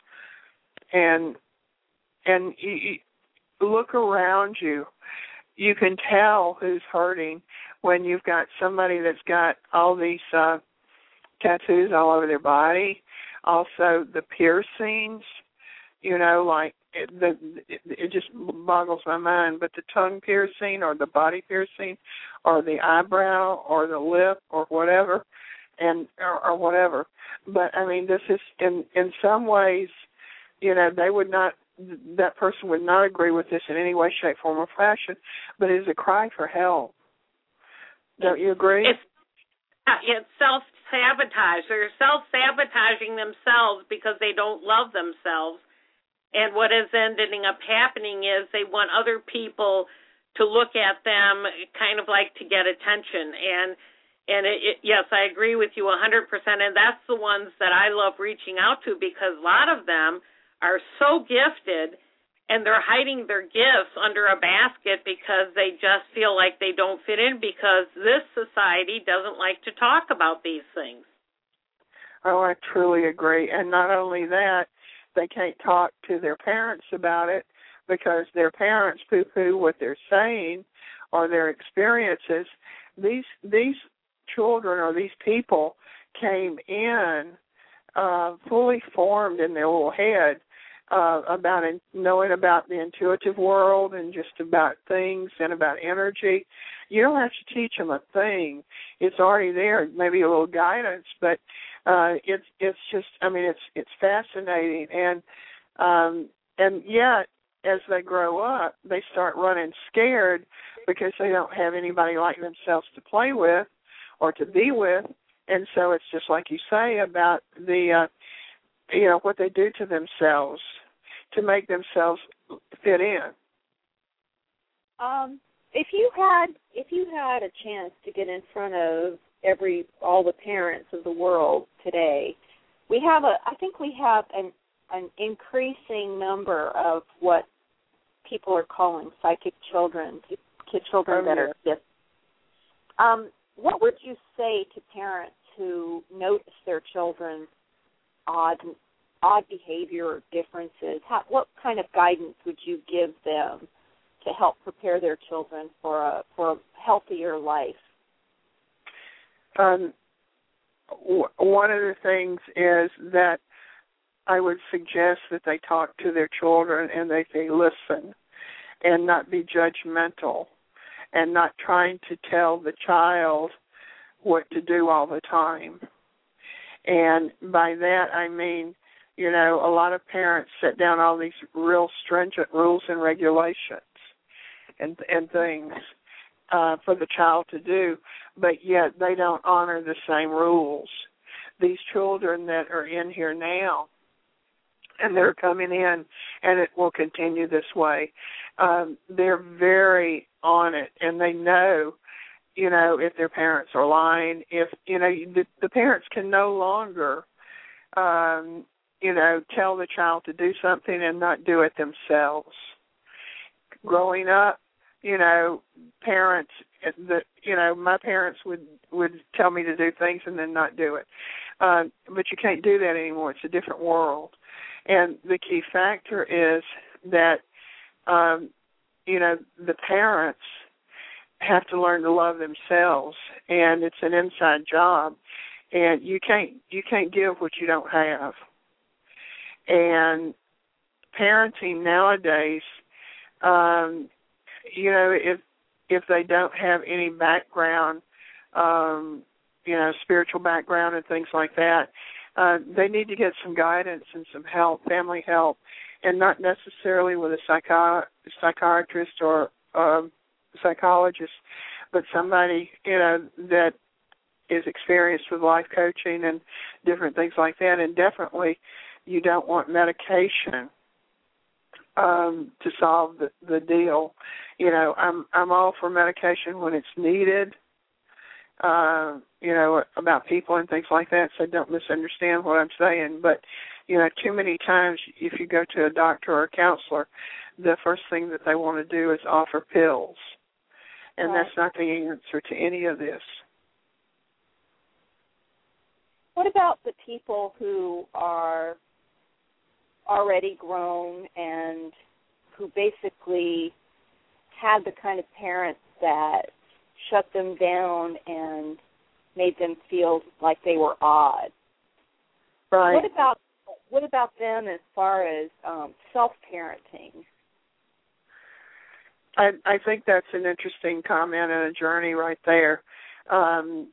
And and you, you look around you. You can tell who's hurting when you've got somebody that's got all these uh, tattoos all over their body. Also, the piercings, you know, like it, the, it, it just boggles my mind. But the tongue piercing or the body piercing or the eyebrow or the lip or whatever, and or, or whatever. But, I mean, this is, in, in some ways, you know, they would not, that person would not agree with this in any way, shape, form, or fashion, but it is a cry for help. Don't you agree?
It's, it's self-sabotage. They're self-sabotaging themselves because they don't love themselves. And what is ending up happening is they want other people to look at them kind of like to get attention. And And it, it, yes, I agree with you one hundred percent, and that's the ones that I love reaching out to, because a lot of them are so gifted, and they're hiding their gifts under a basket because they just feel like they don't fit in, because this society doesn't like to talk about these things.
Oh, I truly agree. And not only that, they can't talk to their parents about it because their parents poo-poo what they're saying or their experiences. These these children or these people came in uh, fully formed in their little head uh, about in, knowing about the intuitive world and just about things and about energy. You don't have to teach them a thing. It's already there, maybe a little guidance, but uh, it's it's just, I mean, it's it's fascinating. And um, and yet, as they grow up, they start running scared because they don't have anybody like themselves to play with or to be with. And so it's just like you say about the, uh, you know, what they do to themselves to make themselves fit in.
Um, if you had, if you had a chance to get in front of every, all the parents of the world today, we have a, I think we have an, an increasing number of what people are calling psychic children, kid children
oh,
that
yeah.
are gifted. Um, what would you say to parents who notice their children's odd, odd behavior or differences? How, what kind of guidance would you give them to help prepare their children for a for a healthier life?
Um, w- one of the things is that I would suggest that they talk to their children and they say listen and not be judgmental and not trying to tell the child what to do all the time. And by that I mean, you know, a lot of parents set down all these real stringent rules and regulations and and things uh, for the child to do, but yet they don't honor the same rules. these children that are in here now and they're coming in, and it will continue this way. Um, they're very on it, and they know, you know, if their parents are lying, if, you know, the, the parents can no longer, um, you know, tell the child to do something and not do it themselves. Growing up, you know, parents, the, you know, my parents would, would tell me to do things and then not do it. Uh, but you can't do that anymore. It's a different world. And the key factor is that, um, you know, the parents have to learn to love themselves, and it's an inside job. And you can't you can't give what you don't have. And parenting nowadays, um, you know, if if they don't have any background, um, you know, spiritual background and things like that, uh, they need to get some guidance and some help, family help, and not necessarily with a psychi- psychiatrist or um, psychologist, but somebody, you know, that is experienced with life coaching and different things like that. And definitely you don't want medication um, to solve the, the deal. You know, I'm I'm all for medication when it's needed, uh, you know, about people and things like that, so don't misunderstand what I'm saying. But, you know, too many times if you go to a doctor or a counselor, the first thing that they want to do is offer pills. And
right.
That's not the answer to any of this.
What about the people who are already grown and who basically had the kind of parents that shut them down and made them feel like they were odd?
Right.
What about what about them as far as um, self-parenting?
I, I think that's an interesting comment and a journey right there. Um,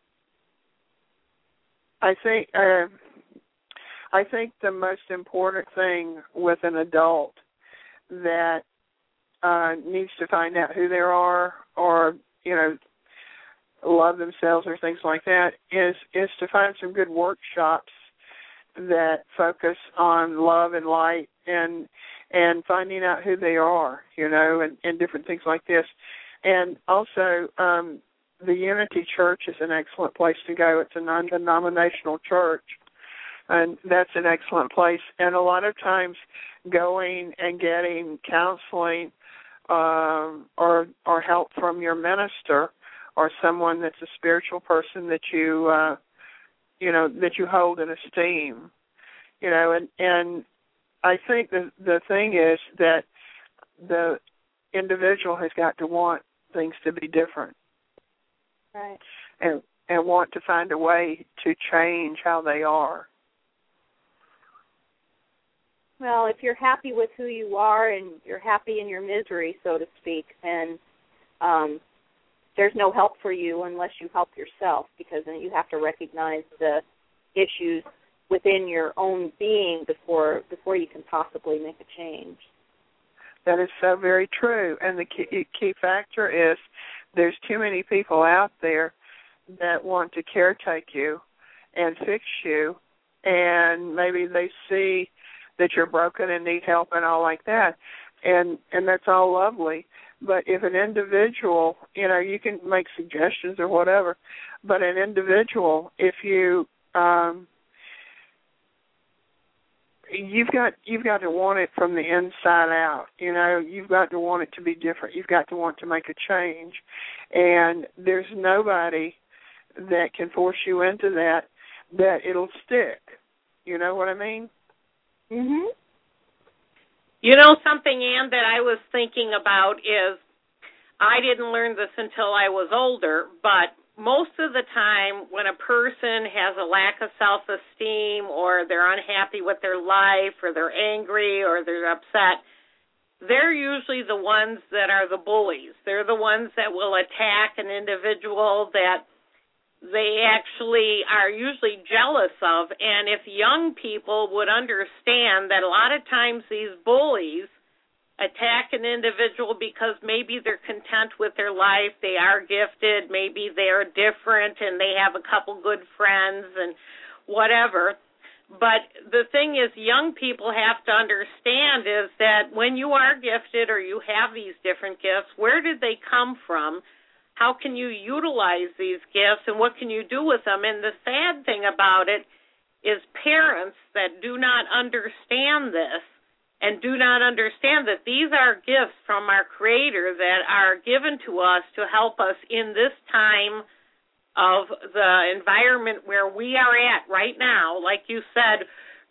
I think uh, I think the most important thing with an adult that uh, needs to find out who they are, or you know, love themselves or things like that, is is to find some good workshops that focus on love and light and and finding out who they are, you know, and, and different things like this. And also, um, the Unity Church is an excellent place to go. It's a non-denominational church, and that's an excellent place. And a lot of times going and getting counseling um, or or help from your minister or someone that's a spiritual person that you, uh, you know, that you hold in esteem, you know, and, and I think the the thing is that the individual has got to want things to be different.
Right.
And and want to find a way to change how they are.
Well, if you're happy with who you are and you're happy in your misery, so to speak, then um, there's no help for you unless you help yourself, because then you have to recognize the issues within your own being before before you can possibly make a change.
That is so very true. And the key, key factor is there's too many people out there that want to caretake you and fix you, and maybe they see that you're broken and need help and all like that, and and that's all lovely. But if an individual, you know, you can make suggestions or whatever, but an individual, if you um, You've got you've got to want it from the inside out. You know, you've got to want it to be different. You've got to want to make a change, and there's nobody that can force you into that that it'll stick. You know what I mean?
Mhm.
You know something, Ann, that I was thinking about is I didn't learn this until I was older, but most of the time when a person has a lack of self-esteem or they're unhappy with their life or they're angry or they're upset, they're usually the ones that are the bullies. They're the ones that will attack an individual that they actually are usually jealous of. And if young people would understand that a lot of times these bullies attack an individual because maybe they're content with their life, they are gifted, maybe they're different and they have a couple good friends and whatever. But the thing is, young people have to understand is that when you are gifted or you have these different gifts, where did they come from? How can you utilize these gifts, and what can you do with them? And the sad thing about it is parents that do not understand this and do not understand that these are gifts from our Creator that are given to us to help us in this time of the environment where we are at right now. Like you said,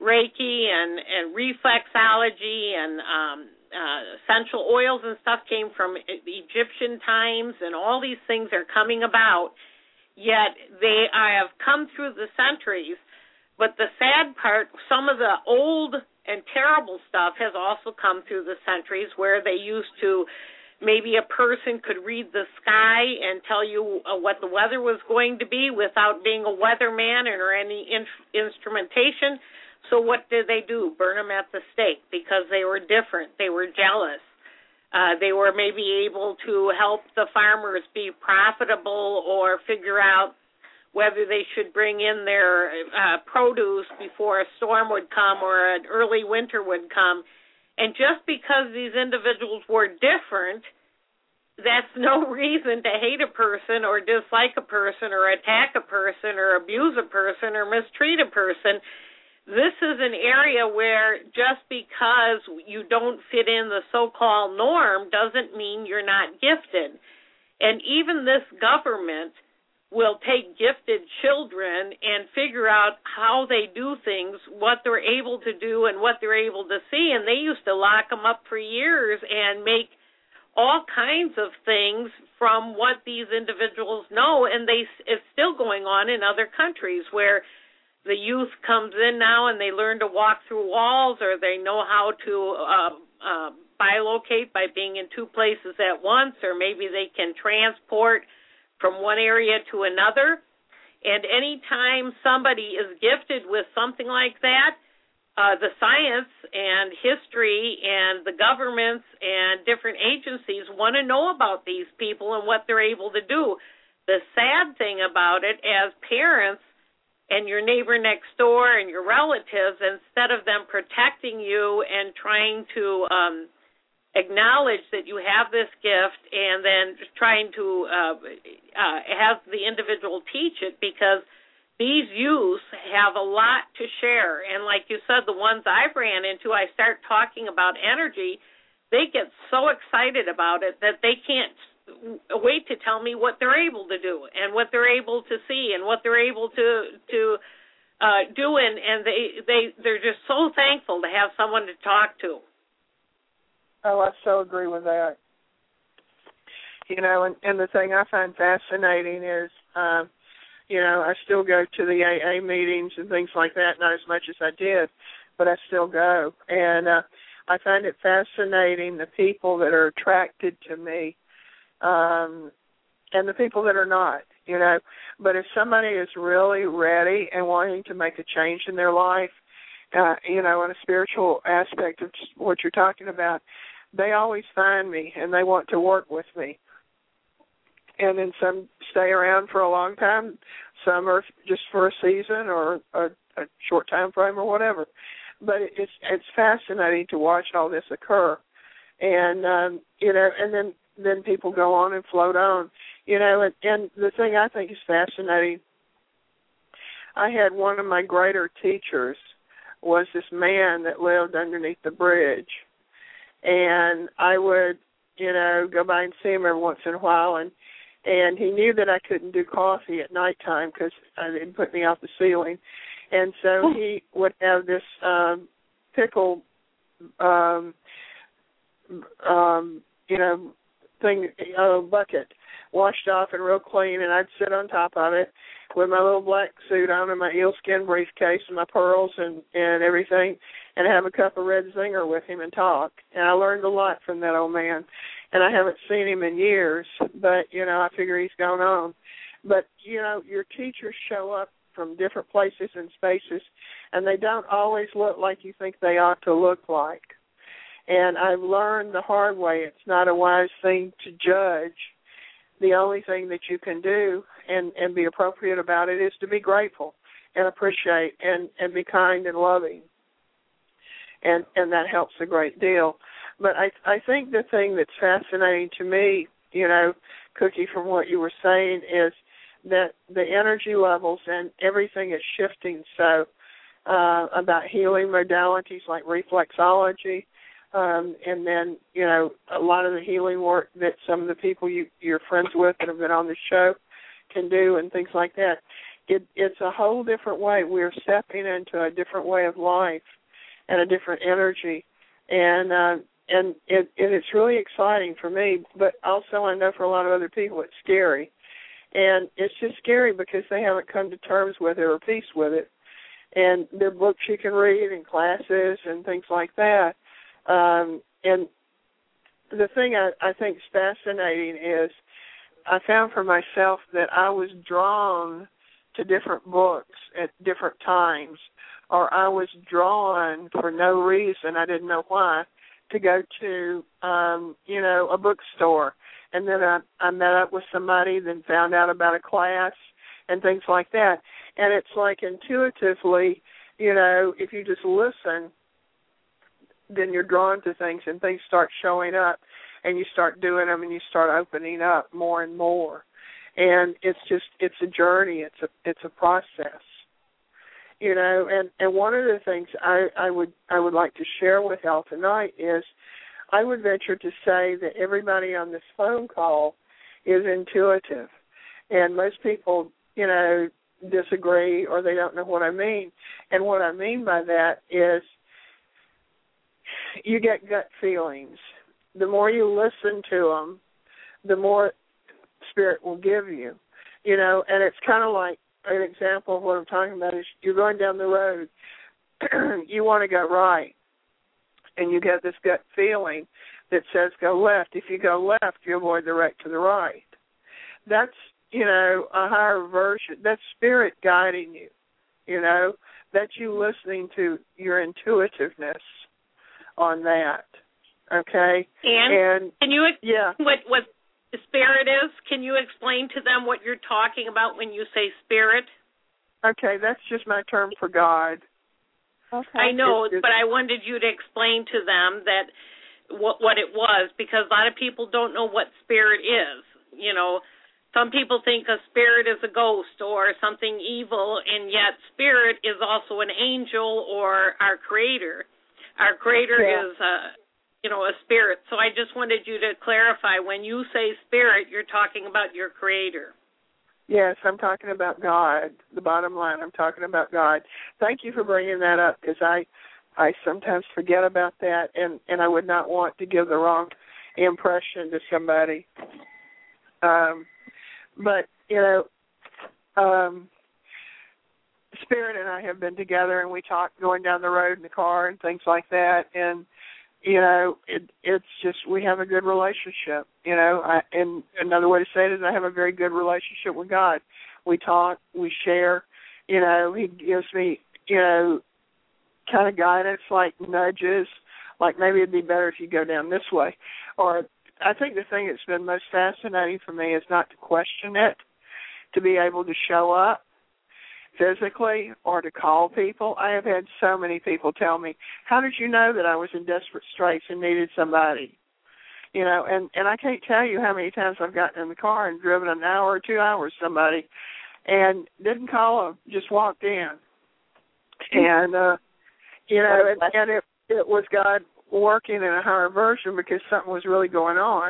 Reiki and, and reflexology and um, uh, essential oils and stuff came from Egyptian times, and all these things are coming about, yet they have come through the centuries. But the sad part, some of the old and terrible stuff has also come through the centuries, where they used to, maybe a person could read the sky and tell you uh, what the weather was going to be without being a weatherman or any in- instrumentation. So what did they do? Burn them at the stake because they were different. They were jealous. Uh, they were maybe able to help the farmers be profitable or figure out whether they should bring in their uh, produce before a storm would come or an early winter would come. And just because these individuals were different, that's no reason to hate a person or dislike a person or attack a person or abuse a person or mistreat a person. This is an area where just because you don't fit in the so-called norm doesn't mean you're not gifted. And even this government will take gifted children and figure out how they do things, what they're able to do and what they're able to see. And they used to lock them up for years and make all kinds of things from what these individuals know. And they it's still going on in other countries where the youth comes in now and they learn to walk through walls, or they know how to uh, uh, bilocate by being in two places at once, or maybe they can transport from one area to another. And anytime somebody is gifted with something like that, uh, the science and history and the governments and different agencies want to know about these people and what they're able to do. The sad thing about it, as parents and your neighbor next door and your relatives, instead of them protecting you and trying to um, acknowledge that you have this gift and then trying to uh, uh, have the individual teach it, because these youths have a lot to share. And like you said, the ones I've ran into, I start talking about energy, they get so excited about it that they can't wait to tell me what they're able to do and what they're able to see and what they're able to to uh, do, and, and they, they, they're just so thankful to have someone to talk to.
Oh, I so agree with that. You know, and, and the thing I find fascinating is, um, you know, I still go to the A A meetings and things like that, not as much as I did, but I still go. And uh, I find it fascinating, the people that are attracted to me um, and the people that are not, you know. But if somebody is really ready and wanting to make a change in their life, uh, you know, in a spiritual aspect of what you're talking about, they always find me and they want to work with me. And then some stay around for a long time. Some are just for a season or a, a short time frame or whatever. But it's it's fascinating to watch all this occur. And, um, you know, and then, then people go on and float on. You know, and, and the thing I think is fascinating, I had one of my greater teachers was this man that lived underneath the bridge. And I would, you know, go by and see him every once in a while, and and he knew that I couldn't do coffee at nighttime because it put me off the ceiling. And so he would have this um, pickle, um, um, you know, thing, uh, bucket, washed off and real clean, and I'd sit on top of it with my little black suit on and my eelskin briefcase and my pearls and, and everything, and have a cup of red zinger with him and talk. And I learned a lot from that old man. And I haven't seen him in years, but, you know, I figure he's gone on. But, you know, your teachers show up from different places and spaces, and they don't always look like you think they ought to look like. And I've learned the hard way it's not a wise thing to judge. The only thing that you can do and, and be appropriate about it is to be grateful and appreciate and, and be kind and loving. And and that helps a great deal. But I I think the thing that's fascinating to me, you know, Cookie, from what you were saying, is that the energy levels and everything is shifting. So uh, about healing modalities like reflexology, um, and then, you know, a lot of the healing work that some of the people you, you're friends with that have been on the show can do and things like that. It, it's a whole different way. We're stepping into a different way of life and a different energy. And uh, and it, and it's really exciting for me, but also I know for a lot of other people it's scary. And it's just scary because they haven't come to terms with it or peace with it. And there are books you can read and classes and things like that. Um, and the thing I, I think is fascinating is I found for myself that I was drawn to different books at different times, or I was drawn for no reason, I didn't know why, to go to, um, you know, a bookstore. And then I, I met up with somebody, then found out about a class and things like that. And it's like intuitively, you know, if you just listen, then you're drawn to things and things start showing up and you start doing them and you start opening up more and more. And it's just, it's a journey. It's a, it's a process, you know. And, and one of the things I, I would, I would like to share with y'all tonight is I would venture to say that everybody on this phone call is intuitive. And most people, you know, disagree or they don't know what I mean. And what I mean by that is you get gut feelings. The more you listen to them, the more Spirit will give you, you know. And it's kind of like an example of what I'm talking about is you're going down the road, you want to go right, and you get this gut feeling that says go left. If you go left, you avoid the wreck to the right. That's, you know, a higher version. That's Spirit guiding you, you know. That's you listening to your intuitiveness on that, okay?
And,
and
can you explain
yeah.
what, what the Spirit is? Can you explain to them what you're talking about when you say Spirit?
Okay, that's just my term for God.
Okay. I know, it's, it's, but I wanted you to explain to them that what what it was, because a lot of people don't know what spirit is. You know, some people think a spirit is a ghost or something evil, and yet spirit is also an angel or our Creator. Our Creator yeah. is a, you know, a spirit. So I just wanted you to clarify, when you say spirit, you're talking about your Creator.
Yes, I'm talking about God. The bottom line, I'm talking about God. Thank you for bringing that up, because I, I sometimes forget about that, and, and I would not want to give the wrong impression to somebody. Um, but, you know, um, Spirit and I have been together, and we talk going down the road in the car and things like that, and you know, it, it's just we have a good relationship, you know. I, and another way to say it is I have a very good relationship with God. We talk, we share, you know, He gives me, you know, kind of guidance, like nudges, like maybe it'd be better if you go down this way. Or I think the thing that's been most fascinating for me is not to question it, to be able to show up physically or to call people. I have had so many people tell me, how did you know that I was in desperate straits and needed somebody? You know, and, and I can't tell you how many times I've gotten in the car and driven an hour or two hours somebody and didn't call them, just walked in. And, uh, you know, and, and it, it was God working in a higher version because something was really going on.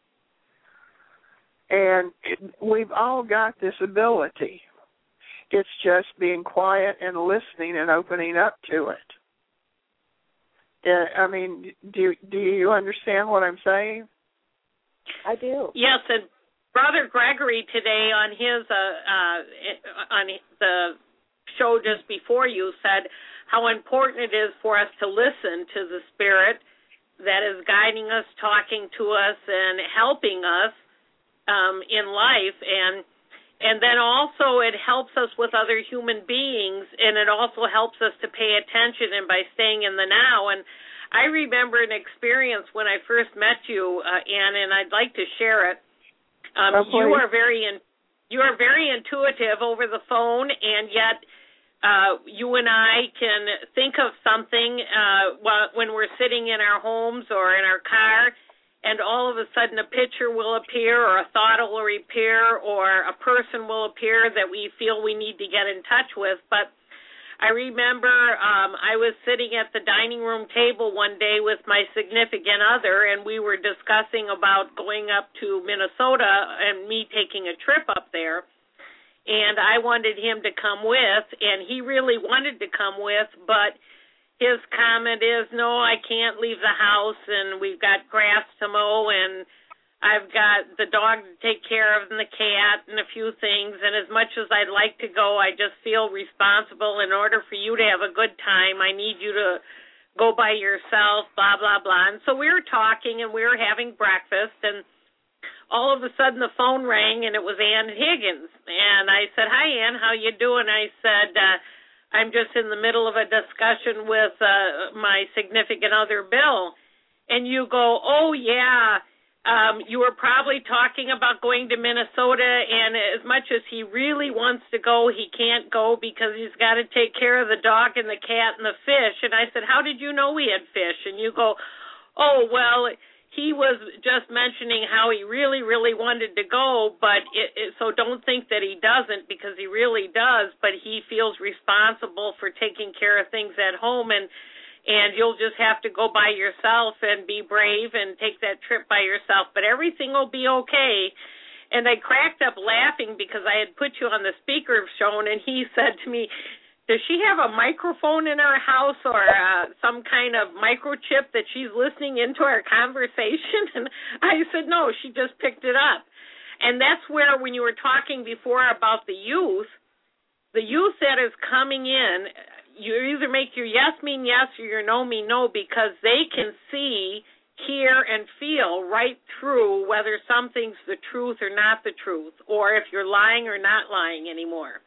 And it, we've all got this ability. It's just being quiet and listening and opening up to it. Uh, I mean, do do you understand what I'm saying?
I do.
Yes, and Brother Gregory today on his uh, uh, on the show just before you said how important it is for us to listen to the Spirit that is guiding us, talking to us, and helping us um, in life. And And then also it helps us with other human beings, and it also helps us to pay attention and by staying in the now. And I remember an experience when I first met you, uh, Ann, and I'd like to share it. Um,
oh,
you are very in, you are very intuitive over the phone, and yet uh, you and I can think of something uh, while, when we're sitting in our homes or in our car, and all of a sudden a picture will appear or a thought will appear or a person will appear that we feel we need to get in touch with. But I remember um, I was sitting at the dining room table one day with my significant other, and we were discussing about going up to Minnesota and me taking a trip up there. And I wanted him to come with, and he really wanted to come with, but his comment is, no, I can't leave the house, and we've got grass to mow, and I've got the dog to take care of and the cat and a few things, and as much as I'd like to go, I just feel responsible. In order for you to have a good time, I need you to go by yourself, blah, blah, blah. And so we were talking, and we were having breakfast, and all of a sudden the phone rang, and it was Ann Higgins. And I said, hi, Ann, how you doing? I said, uh, I'm just in the middle of a discussion with uh, my significant other, Bill. And you go, oh, yeah, Um, you were probably talking about going to Minnesota, and as much as he really wants to go, he can't go because he's got to take care of the dog and the cat and the fish. And I said, how did you know we had fish? And you go, oh, well, he was just mentioning how he really, really wanted to go, but it, it, so don't think that he doesn't, because he really does, but he feels responsible for taking care of things at home, and And you'll just have to go by yourself and be brave and take that trip by yourself. But everything will be okay. And I cracked up laughing because I had put you on the speakerphone, and he said to me, does she have a microphone in her house or uh, some kind of microchip that she's listening into our conversation? And I said, no, she just picked it up. And that's where, when you were talking before about the youth, the youth that is coming in, you either make your yes mean yes or your no mean no, because they can see, hear, and feel right through whether something's the truth or not the truth, or if you're lying or not lying anymore.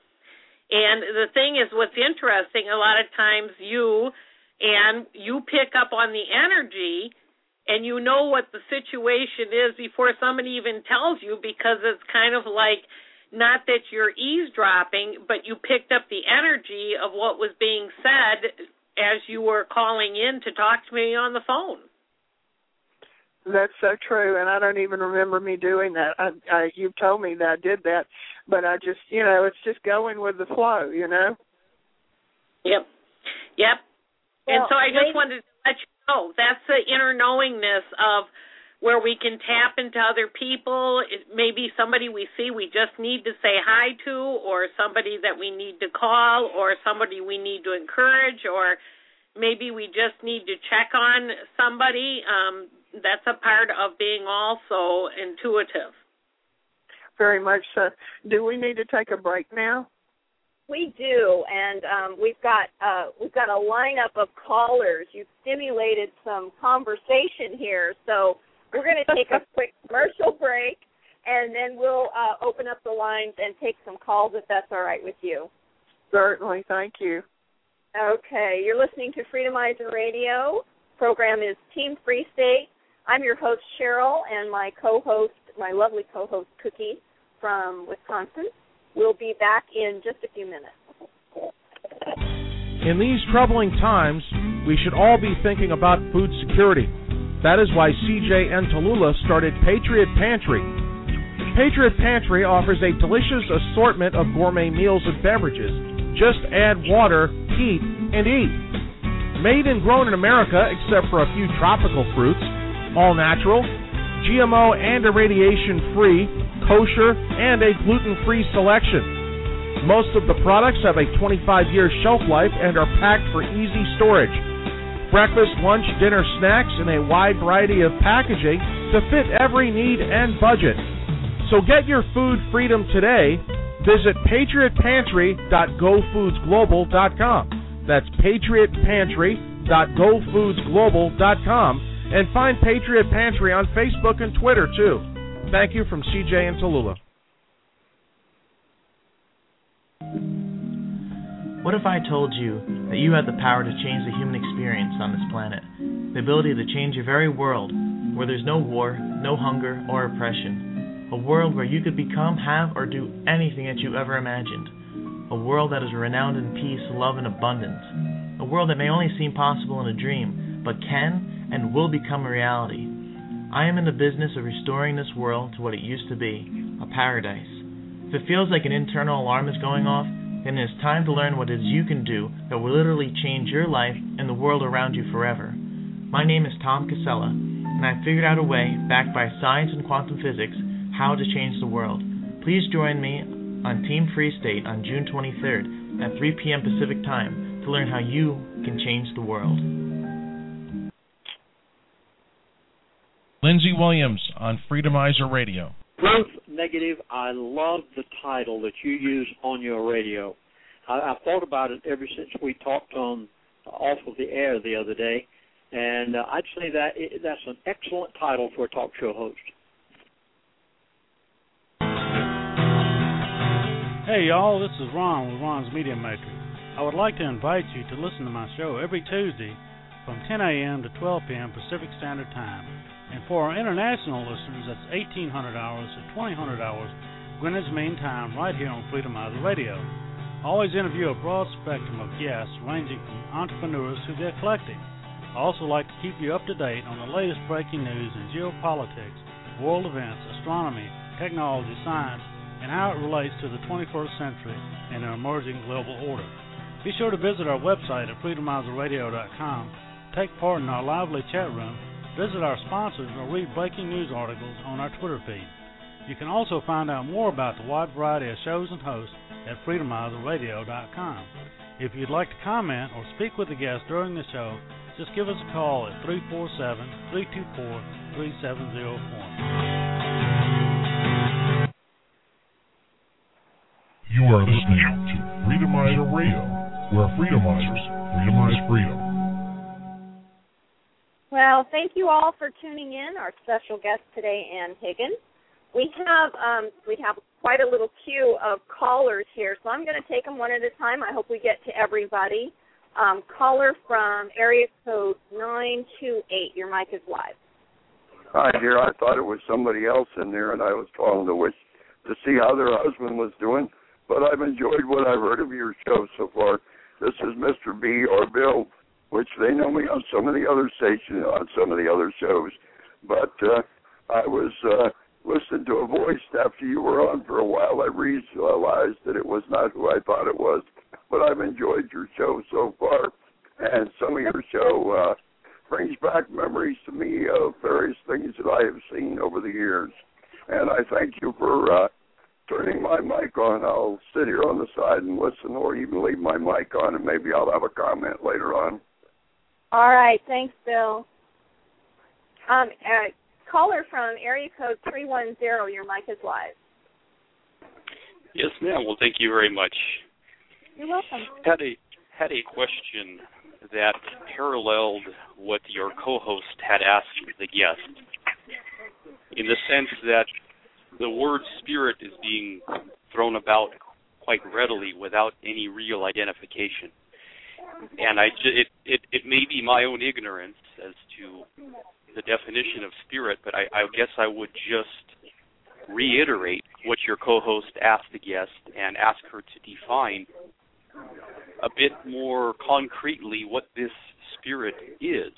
And the thing is, what's interesting, a lot of times you and you pick up on the energy, and you know what the situation is before somebody even tells you, because it's kind of like, not that you're eavesdropping, but you picked up the energy of what was being said as you were calling in to talk to me on the phone.
That's so true, and I don't even remember me doing that. I, I, you told me that I did that, but I just, you know, it's just going with the flow, you know?
Yep, yep.
Well,
and so I just
ladies,
wanted to let you know, that's the inner knowingness of where we can tap into other people. It may be somebody we see we just need to say hi to, or somebody that we need to call, or somebody we need to encourage, or maybe we just need to check on somebody. Um, that's a part of being also intuitive.
Very much so. Do we need to take a break now?
We do, and um, we've got uh, we've got a lineup of callers. You've stimulated some conversation here, so we're going to take a quick commercial break, and then we'll uh, open up the lines and take some calls, if that's all right with you.
Certainly. Thank you.
Okay. You're listening to Freedomizer Radio. Program is Team Free State. I'm your host, Cheryl, and my co-host, my lovely co-host, Cookie, from Wisconsin. We'll be back in just a few minutes.
In these troubling times, we should all be thinking about food security. That is why C J and Tallulah started Patriot Pantry. Patriot Pantry offers a delicious assortment of gourmet meals and beverages. Just add water, heat, and eat. Made and grown in America, except for a few tropical fruits, all natural, G M O and irradiation-free, kosher, and a gluten-free selection. Most of the products have a twenty-five year shelf life and are packed for easy storage. Breakfast, lunch, dinner, snacks in a wide variety of packaging to fit every need and budget. So get your food freedom today. Visit patriot pantry dot go foods global dot com. That's patriot pantry dot go foods global dot com. And find Patriot Pantry on Facebook and Twitter, too. Thank you from C J and Tallulah.
What if I told you that you had the power to change the human experience on this planet? The ability to change your very world, where there's no war, no hunger, or oppression. A world where you could become, have, or do anything that you ever imagined. a world that is renowned in peace, love, and abundance, a world that may only seem possible in a dream, but can and will become a reality. I am in the business of restoring this world to what it used to be, a paradise. If it feels like an internal alarm is going off, then it is time to learn what it is you can do that will literally change your life and the world around you forever. My name is Tom Casella, and I've figured out a way, backed by science and quantum physics, how to change the world. Please join me on Team Free State on June twenty-third at three p.m. Pacific Time to learn how you can change the world.
Lindsey Williams on Freedomizer Radio.
Proof Negative, I love the title that you use on your radio. I, I've thought about it ever since we talked on off of the air the other day, and uh, I'd say that it, that's an excellent title for a talk show host.
Hey, y'all, this is Ron with Ron's Media Matrix. I would like to invite you to listen to my show every Tuesday from ten a.m. to twelve p.m. Pacific Standard Time. And for our international listeners, that's eighteen hundred hours to twenty hundred hours Greenwich Mean Time right here on Freedomizer Radio. I always interview a broad spectrum of guests ranging from entrepreneurs to the eclectic. I also like to keep you up to date on the latest breaking news in geopolitics, world events, astronomy, technology, science, and how it relates to the twenty-first century and an emerging global order. Be sure to visit our website at freedomizer radio dot com, take part in our lively chat room, visit our sponsors, or read breaking news articles on our Twitter feed. You can also find out more about the wide variety of shows and hosts at freedomizer radio dot com. If you'd like to comment or speak with a guest during the show, just give us a call at three four seven, three two four, three seven zero four.
You are listening to Freedomizer Radio, where Freedomizers freedomize freedom.
Well, thank you all for tuning in. Our special guest today, Ann Higgins. We have um, we have quite a little queue of callers here, so I'm going to take them one at a time. I hope we get to everybody. Um, caller from area code nine two eight. Your mic is live.
Hi, dear. I thought it was somebody else in there, and I was calling to wish to see how their husband was doing. But I've enjoyed what I've heard of your show so far. This is Mister B or Bill, which they know me on some of the other stations, on some of the other shows. But uh, I was uh, listening to a voice after you were on for a while. I realized that it was not who I thought it was. But I've enjoyed your show so far. And some of your show uh, brings back memories to me of various things that I have seen over the years. And I thank you for uh, turning my mic on. I'll sit here on the side and listen, or even leave my mic on, and maybe I'll have a comment later on.
All right. Thanks, Bill. Um, uh, caller from area code three one zero, your mic is live.
Yes, ma'am. Well, thank you very much.
You're welcome.
Had a had a question that paralleled what your co-host had asked the guest, in the sense that the word spirit is being thrown about quite readily without any real identification. And I, it, it, it may be my own ignorance as to the definition of spirit, but I, I guess I would just reiterate what your co-host asked the guest and ask her to define a bit more concretely what this spirit is.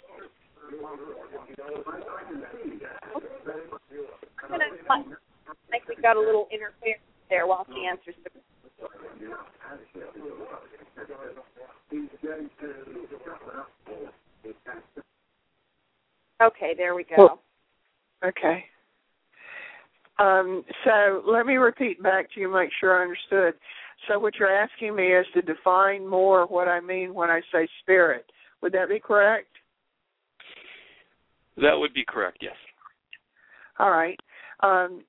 I think we got a little interference there while she answers the Okay, there we go.
Well, okay. Um, so let me repeat back to you, make sure I understood. So what you're asking me is to define more what I mean when I say spirit. Would that be correct?
That would be correct, yes.
All right. Um,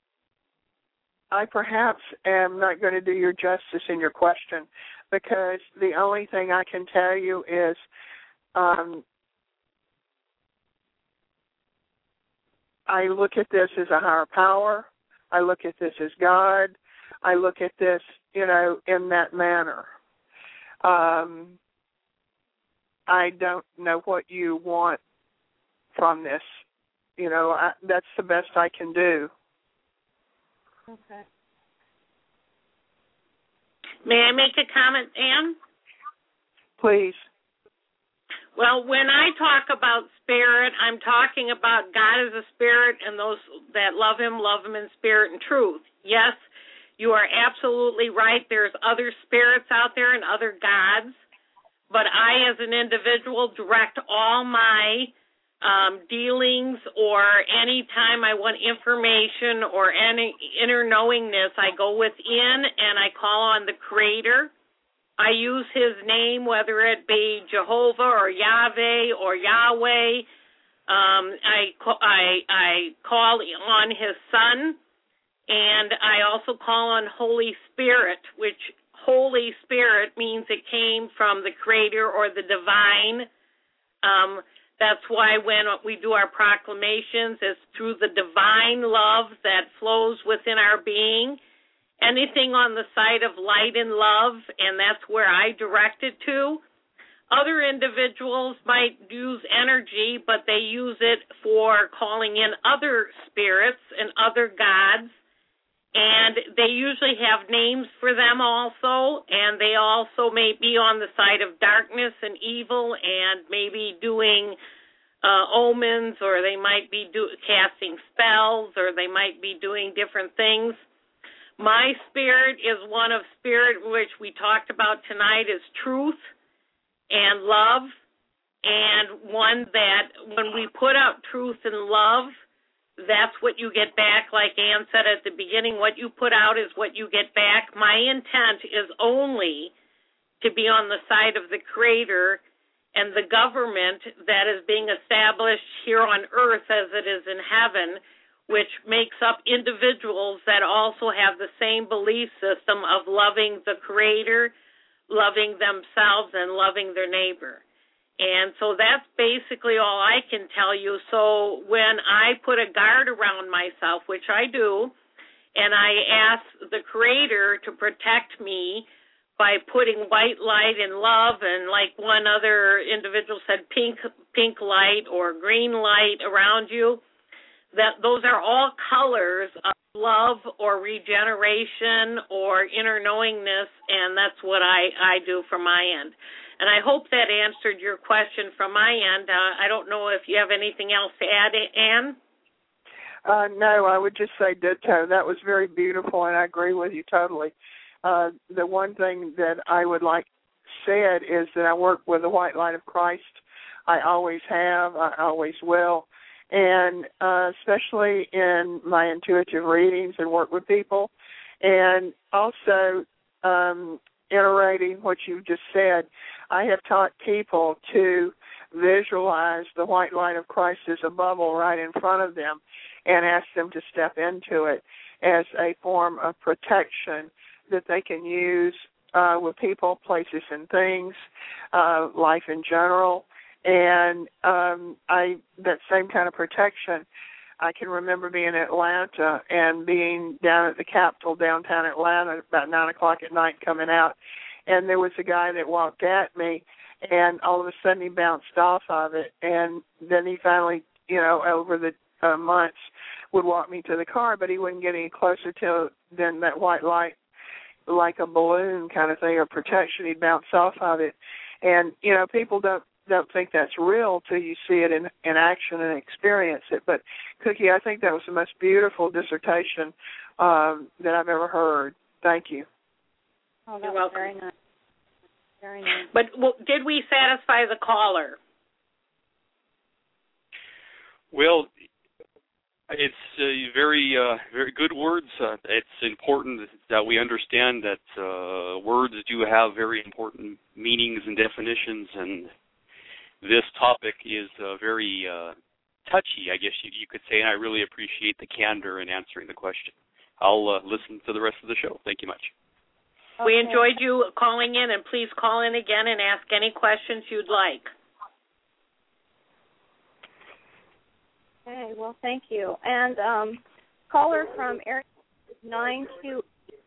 I perhaps am not going to do you justice in your question, because the only thing I can tell you is um, I look at this as a higher power. I look at this as God. I look at this, you know, in that manner. Um, I don't know what you want from this. You know, I, that's the best I can do.
Okay.
May I make a comment, Ann?
Please.
Well, when I talk about spirit, I'm talking about God as a spirit, and those that love him, love him in spirit and truth. Yes, you are absolutely right. There's other spirits out there and other gods, but I, as an individual, direct all my um, dealings, or any time I want information or any inner knowingness, I go within and I call on the Creator. I use his name, whether it be Jehovah or Yahweh or Yahweh. Um, I, I, I call on his Son, and I also call on Holy Spirit, which Holy Spirit means it came from the Creator or the Divine. Um, that's why when we do our proclamations, it's through the divine love that flows within our being. Anything on the side of light and love, and that's where I direct it to. Other individuals might use energy, but they use it for calling in other spirits and other gods, and they usually have names for them also, and they also may be on the side of darkness and evil and maybe doing uh, omens, or they might be do- casting spells, or they might be doing different things. My spirit is one of spirit, which we talked about tonight, is truth and love, and one that when we put out truth and love, that's what you get back. Like Ann said at the beginning, what you put out is what you get back. My intent is only to be on the side of the Creator and the government that is being established here on earth as it is in heaven, which makes up individuals that also have the same belief system of loving the Creator, loving themselves, and loving their neighbor. And so that's basically all I can tell you. So when I put a guard around myself, which I do, and I ask the Creator to protect me by putting white light and love, and like one other individual said, pink pink light or green light around you, that those are all colors of love or regeneration or inner knowingness, and that's what I, I do from my end. And I hope that answered your question from my end. Uh, I don't know if you have anything else to add, Ann?
Uh, no, I would just say ditto. That was very beautiful, and I agree with you totally. Uh, the one thing that I would like said is that I work with the White Light of Christ. I always have. I always will. And uh, especially in my intuitive readings and work with people. And also, um, iterating what you just said, I have taught people to visualize the white light of Christ as a bubble right in front of them and ask them to step into it as a form of protection that they can use uh, with people, places, and things, uh, life in general. And um, I that same kind of protection, I can remember being in Atlanta and being down at the Capitol downtown Atlanta about nine o'clock at night coming out, and there was a guy that walked at me, and all of a sudden he bounced off of it, and then he finally, you know, over the uh, months would walk me to the car, but he wouldn't get any closer till then that white light, like a balloon kind of thing, or protection, he'd bounce off of it. And, you know, people don't don't think that's real till you see it in, in action and experience it. But, Cookie, I think that was the most beautiful dissertation um, that I've ever heard. Thank you.
Oh, that
You're
was
welcome.
very nice. Very nice.
But well, did we satisfy the caller?
Well, it's uh, very, uh, very good words. Uh, it's important that we understand that uh, words do have very important meanings and definitions, and this topic is uh, very uh, touchy, I guess you, you could say, and I really appreciate the candor in answering the question. I'll uh, listen to the rest of the show. Thank you much.
Okay. We enjoyed you calling in, and please call in again and ask any questions you'd like.
Okay, well, thank you. And um, caller from area nine two.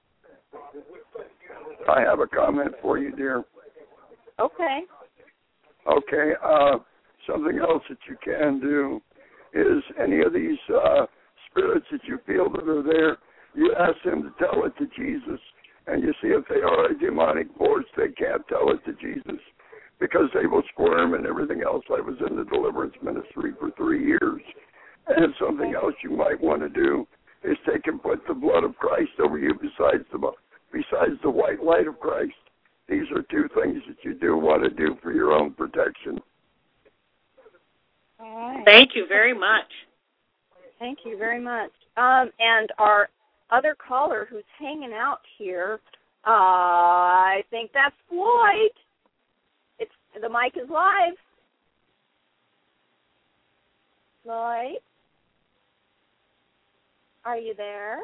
I have a comment for you, dear.
Okay.
Okay, uh, something else that you can do is any of these uh, spirits that you feel that are there, you ask them to tell it to Jesus, And you see, if they are a demonic force, they can't tell it to Jesus because they will squirm and everything else. I was in the deliverance ministry for three years. And something else you might want to do is take and put the blood of Christ over you besides the besides the white light of Christ. These are two things that you do want to do for your own protection.
All right.
Thank you very much.
Thank you very much. Um, and our other caller who's hanging out here, uh, I think that's Floyd. It's the mic is live. Floyd, are you there?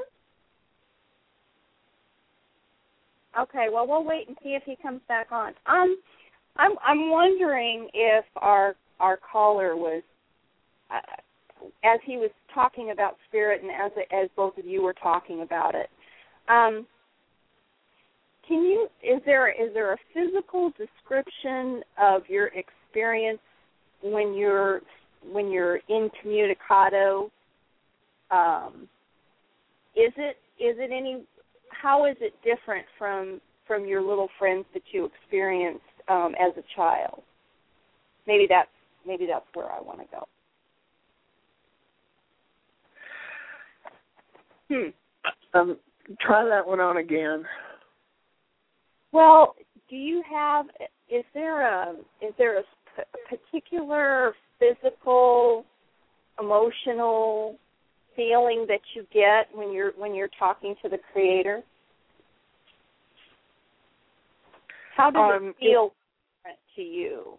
Okay, well, we'll wait and see if he comes back on. Um, I'm I'm wondering if our our caller was, uh, as he was talking about spirit, and as as both of you were talking about it. Um, can you is there is there a physical description of your experience when you're when you're incommunicado? Um, is it is it any How is it different from, from your little friends that you experienced um, as a child? Maybe that's maybe that's where I want to go.
Hmm. Um, try that one on again.
Well, do you have? Is there a is there a particular physical, emotional feeling that you get when you're when you're talking to the Creator? How does
um,
it feel different to you?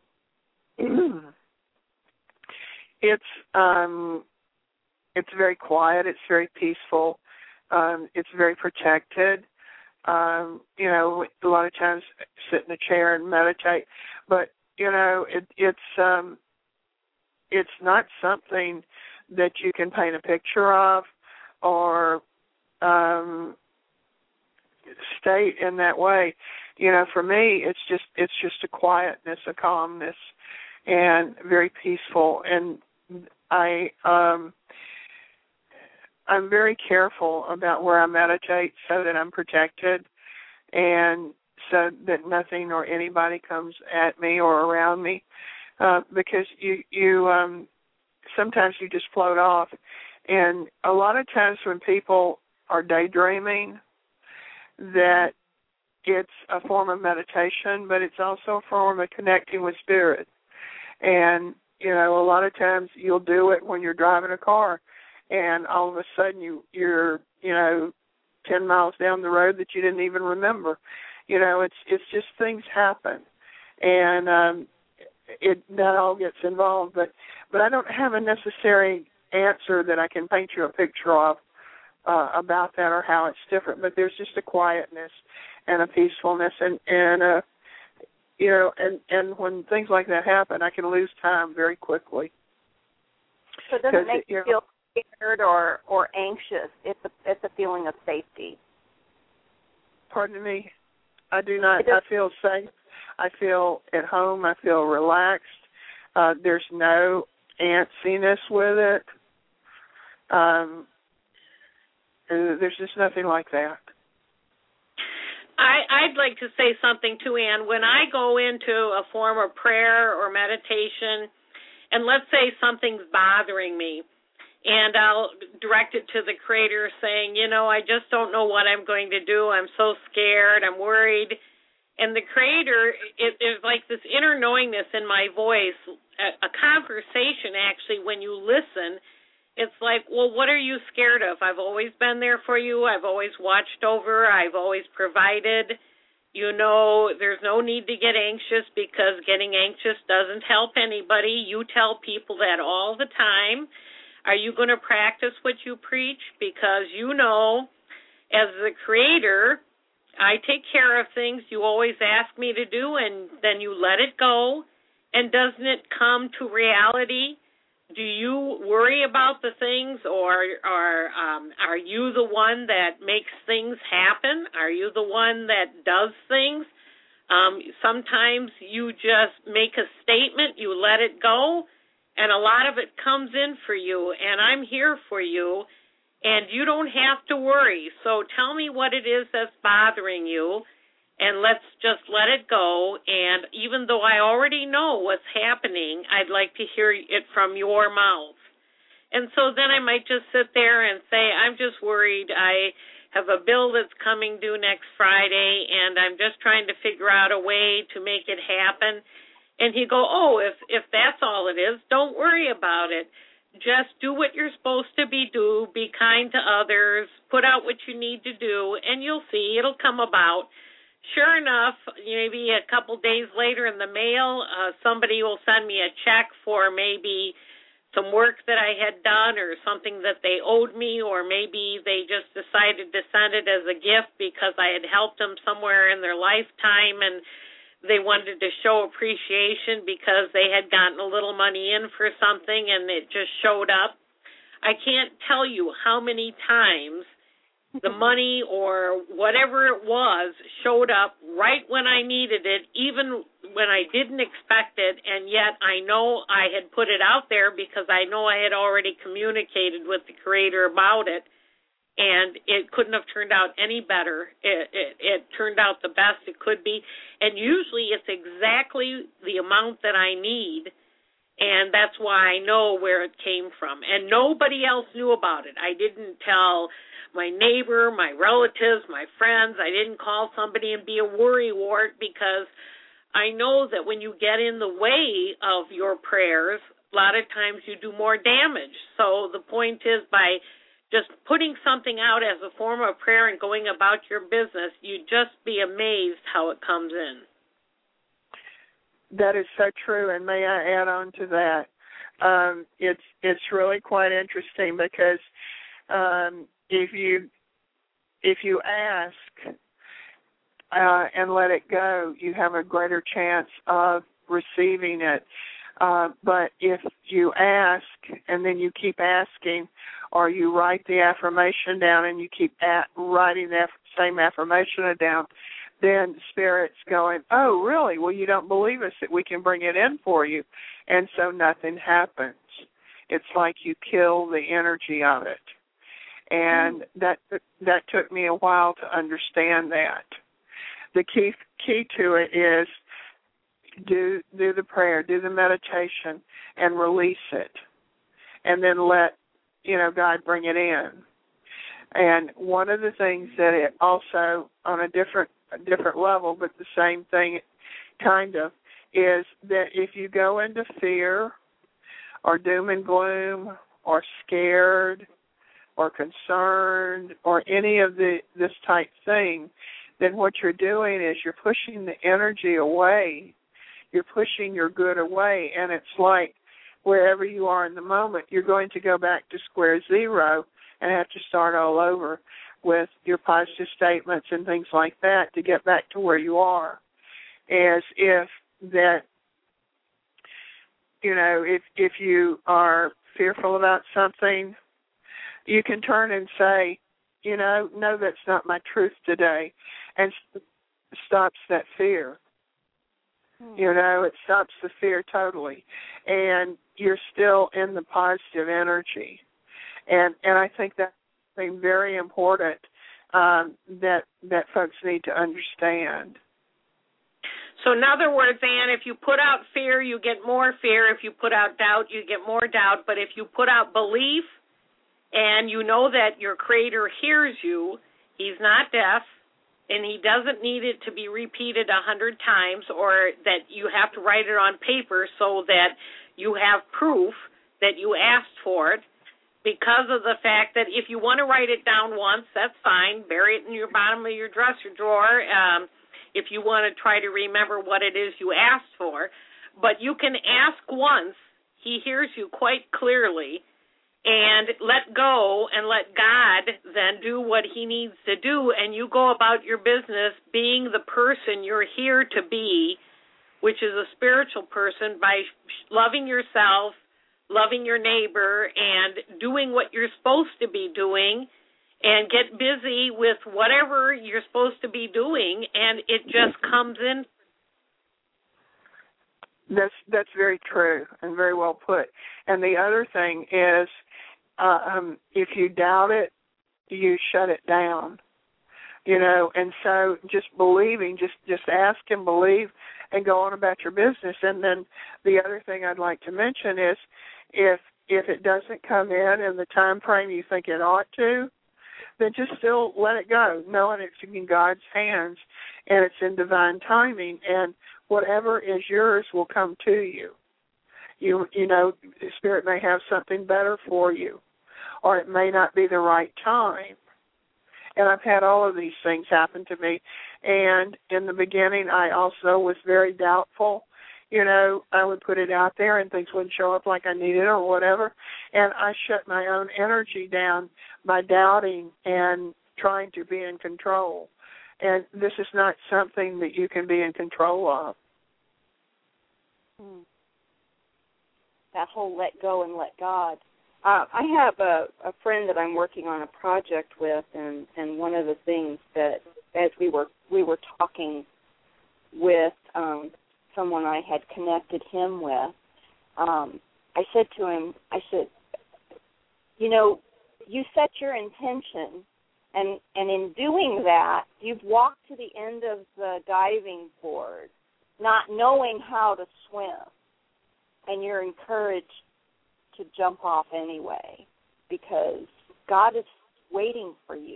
It's um, it's very quiet. It's very peaceful. Um, it's very protected. Um, you know, a lot of times sit in a chair and meditate, but you know, it, it's um, it's not something that you can paint a picture of or um, state in that way. You know, for me, it's just it's just a quietness, a calmness, and very peaceful. And I um, I'm very careful about where I meditate so that I'm protected, and so that nothing or anybody comes at me or around me, uh, because you you. Um, sometimes you just float off. And a lot of times when people are daydreaming, that it's a form of meditation, but it's also a form of connecting with spirit. And, you know, a lot of times you'll do it when you're driving a car, and all of a sudden you, you're, you know, ten miles down the road that you didn't even remember. You know, it's it's just things happen. And um It that all gets involved, but but I don't have a necessary answer that I can paint you a picture of uh, about that or how it's different. But there's just a quietness and a peacefulness, and and uh, you know, and and when things like that happen, I can lose time very quickly.
So it doesn't make you feel scared or or anxious. It's a it's a feeling of safety.
Pardon me. I do not. I feel safe. I feel at home. I feel relaxed. Uh, there's no antsiness with it. Um, there's just nothing like that.
I, I'd like to say something too, Ann. When I go into a form of prayer or meditation, and let's say something's bothering me, and I'll direct it to the Creator saying, you know, I just don't know what I'm going to do. I'm so scared. I'm worried. And the Creator, it, it's like this inner knowingness in my voice, a, a conversation actually when you listen. It's like, well, what are you scared of? I've always been there for you. I've always watched over. I've always provided. You know, there's no need to get anxious because getting anxious doesn't help anybody. You tell people that all the time. Are you going to practice what you preach? Because you know, as the Creator, I take care of things you always ask me to do, and then you let it go. And doesn't it come to reality? Do you worry about the things, or, or um, are you the one that makes things happen? Are you the one that does things? Um, sometimes you just make a statement, you let it go, and a lot of it comes in for you, and I'm here for you. and you don't have to worry. So tell me what it is that's bothering you, and let's just let it go. And even though I already know what's happening, I'd like to hear it from your mouth. And so then I might just sit there and say, I'm just worried. I have a bill that's coming due next Friday, and I'm just trying to figure out a way to make it happen. And he'd go, oh, if, if that's all it is, don't worry about it. Just do what you're supposed to be do, be kind to others, put out what you need to do, and you'll see it'll come about. Sure enough, maybe a couple days later in the mail, uh, somebody will send me a check for maybe some work that I had done or something that they owed me, or maybe they just decided to send it as a gift because I had helped them somewhere in their lifetime and they wanted to show appreciation because they had gotten a little money in for something and it just showed up. I can't tell you how many times the money or whatever it was showed up right when I needed it, even when I didn't expect it, and yet I know I had put it out there because I know I had already communicated with the Creator about it, and it couldn't have turned out any better. It, it, it turned out the best it could be, and usually it's exactly the amount that I need, and that's why I know where it came from. And nobody else knew about it. I didn't tell my neighbor, my relatives, my friends. I didn't call somebody and be a worrywart because I know that when you get in the way of your prayers, a lot of times you do more damage. So the point is, by just putting something out as a form of prayer and going about your business, you'd just be amazed how it comes in.
That is so true, and may I add on to that? Um, it's it's really quite interesting because um, if you if you ask uh, and let it go, you have a greater chance of receiving it. Uh, but if you ask and then you keep asking, or you write the affirmation down and you keep at, writing the same affirmation down, then Spirit's going, oh, really? Well, you don't believe us that we can bring it in for you. And so nothing happens. It's like you kill the energy of it. And that that took me a while to understand that. The key key to it is do do the prayer, do the meditation, and release it. And then let, you know, God bring it in. And one of the things that it also, on a different a different level, but the same thing kind of, is that if you go into fear or doom and gloom or scared or concerned or any of the this type thing, then what you're doing is you're pushing the energy away. You're pushing your good away, and it's like wherever you are in the moment, you're going to go back to square zero and have to start all over with your positive statements and things like that to get back to where you are. As if that, you know, if if you are fearful about something, you can turn and say, you know, no, that's not my truth today, and st- stops that fear. Hmm. You know, it stops the fear totally, and you're still in the positive energy. And and I think that's very important um, that that folks need to understand.
So in other words, Ann, if you put out fear, you get more fear. If you put out doubt, you get more doubt. But if you put out belief and you know that your Creator hears you, He's not deaf, and He doesn't need it to be repeated a hundred times, or that you have to write it on paper so that you have proof that you asked for it, because of the fact that if you want to write it down once, that's fine. Bury it in your bottom of your dresser drawer um, if you want to try to remember what it is you asked for. But you can ask once. He hears you quite clearly. And let go and let God then do what He needs to do, and you go about your business being the person you're here to be, which is a spiritual person, by loving yourself, loving your neighbor, and doing what you're supposed to be doing, and get busy with whatever you're supposed to be doing, and it just comes in.
That's that's very true and very well put. And the other thing is, uh, um, if you doubt it, you shut it down. You know, and so just believing, just just ask and believe, and go on about your business. And then the other thing I'd like to mention is, if if it doesn't come in in the time frame you think it ought to, then just still let it go, knowing it's in God's hands and it's in divine timing, and whatever is yours will come to you. You you know, the Spirit may have something better for you, or it may not be the right time. And I've had all of these things happen to me. And in the beginning, I also was very doubtful. You know, I would put it out there and things wouldn't show up like I needed or whatever. And I shut my own energy down by doubting and trying to be in control. And this is not something that you can be in control of.
Hmm. That whole let go and let God. Uh, I have a, a friend that I'm working on a project with, and, and one of the things that, as we were we were talking with um, someone I had connected him with, um, I said to him, I said, you know, you set your intention, and, and in doing that, you've walked to the end of the diving board, not knowing how to swim, and you're encouraged to jump off anyway, because God is waiting for you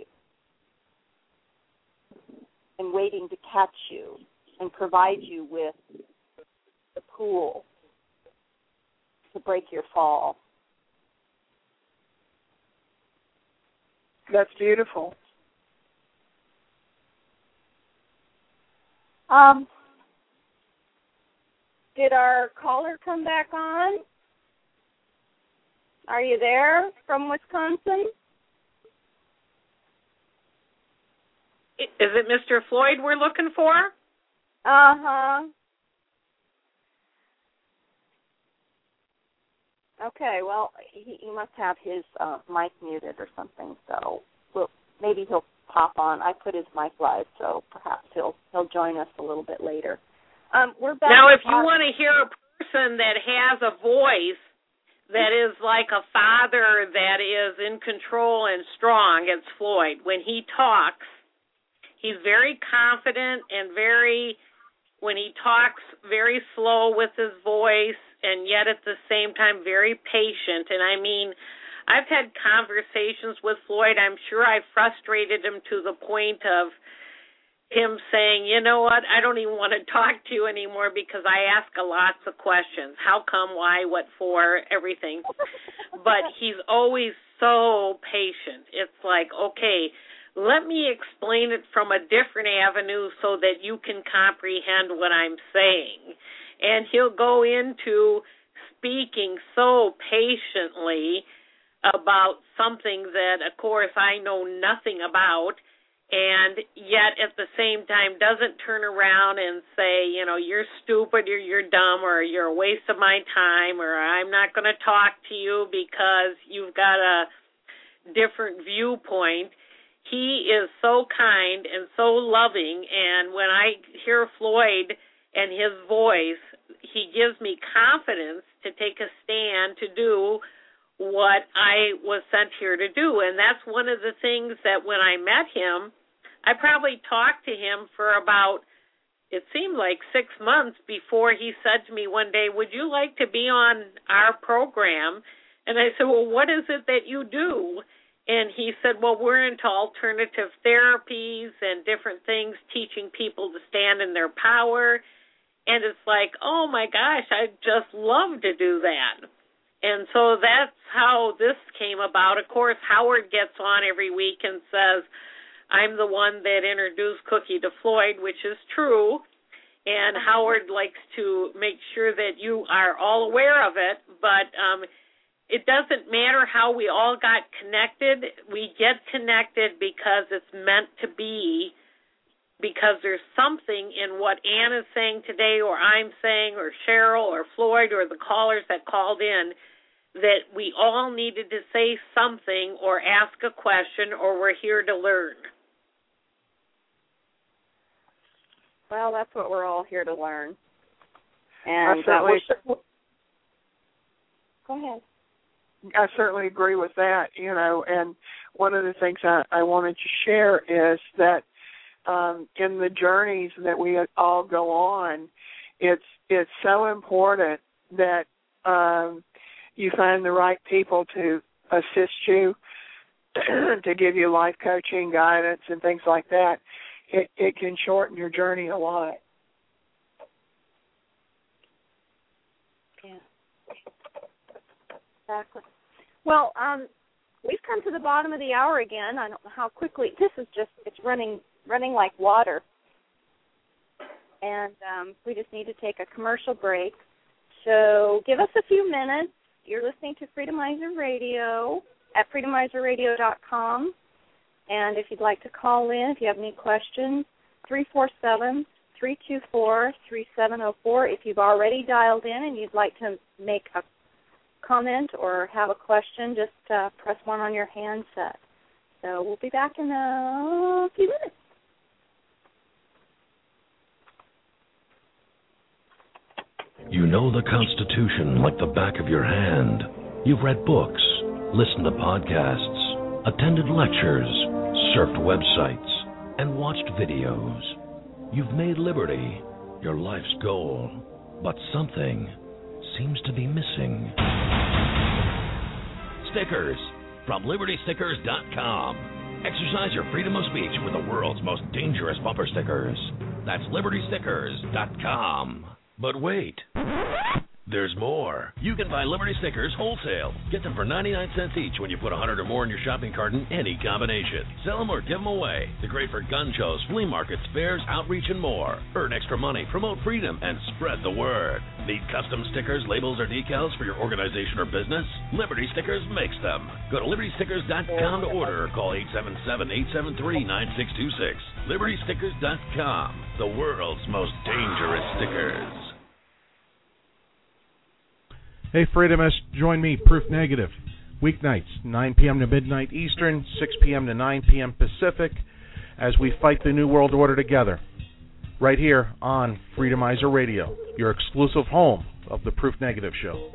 and waiting to catch you and provide you with the pool to break your fall.
That's beautiful.
Um, did our caller come back on? Are you there from Wisconsin?
Is it Mister Floyd we're looking for?
Uh-huh. Okay, well, he, he must have his uh, mic muted or something, so we'll, maybe he'll pop on. I put his mic live, so perhaps he'll he'll join us a little bit later. Um, we're back
now, if you
our-
want to hear a person that has a voice that is like a father that is in control and strong, it's Floyd. When he talks, he's very confident and very, when he talks, very slow with his voice, and yet at the same time very patient. And I mean, I've had conversations with Floyd. I'm sure I frustrated him to the point of him saying, you know what, I don't even want to talk to you anymore because I ask a lots of questions. How come, why, what for, everything. But he's always so patient. It's like, okay, let me explain it from a different avenue so that you can comprehend what I'm saying. And he'll go into speaking so patiently about something that, of course, I know nothing about, and yet at the same time doesn't turn around and say, you know, you're stupid, or you're dumb, or you're a waste of my time, or I'm not going to talk to you because you've got a different viewpoint. He is so kind and so loving, and when I hear Floyd and his voice, he gives me confidence to take a stand to do what I was sent here to do. And that's one of the things that when I met him, I probably talked to him for about, it seemed like six months before he said to me one day, would you like to be on our program? And I said, well, what is it that you do? And he said, well, we're into alternative therapies and different things, teaching people to stand in their power. And it's like, oh, my gosh, I'd just love to do that. And so that's how this came about. Of course, Howard gets on every week and says, I'm the one that introduced Cookie to Floyd, which is true. And Howard likes to make sure that you are all aware of it. But um, it doesn't matter how we all got connected. We get connected because it's meant to be, because there's something in what Ann is saying today, or I'm saying, or Cheryl, or Floyd, or the callers that called in, that we all needed to say something or ask a question, or we're here to learn.
Well, that's what we're all here to learn. And
uh,
we're... Go ahead.
I certainly agree with that. You know, and one of the things I, I wanted to share is that um, in the journeys that we all go on, it's it's so important that um, you find the right people to assist you, to give you life coaching, guidance, and things like that. It, it can shorten your journey a lot.
Yeah. Exactly. Well, um, we've come to the bottom of the hour again. I don't know how quickly. This is just, it's running running like water. And um, we just need to take a commercial break. So give us a few minutes. You're listening to Freedomizer Radio at freedomizer radio dot com. And if you'd like to call in, if you have any questions, three four seven, three two four, three seven zero four. If you've already dialed in and you'd like to make a comment or have a question, just uh, press one on your handset. So we'll be back in a few minutes.
You know the Constitution like the back of your hand. You've read books, listened to podcasts, attended lectures, surfed websites, and watched videos. You've made liberty your life's goal, but something seems to be missing. Stickers from liberty stickers dot com. Exercise your freedom of speech with the world's most dangerous bumper stickers. That's liberty stickers dot com. But wait, there's more. You can buy Liberty stickers wholesale. Get them for ninety-nine cents each when you put one hundred or more in your shopping cart in any combination. Sell them or give them away. They're great for gun shows, flea markets, fairs, outreach, and more. Earn extra money, promote freedom, and spread the word. Need custom stickers, labels, or decals for your organization or business? Liberty Stickers makes them. Go to liberty stickers dot com to order or call eight seven seven, eight seven three, nine six two six. liberty stickers dot com, the world's most dangerous stickers.
Hey, Freedomists, join me, Proof Negative, weeknights, nine p.m. to midnight Eastern, six p.m. to nine p.m. Pacific, as we fight the New World Order together, right here on Freedomizer Radio, your exclusive home of the Proof Negative Show.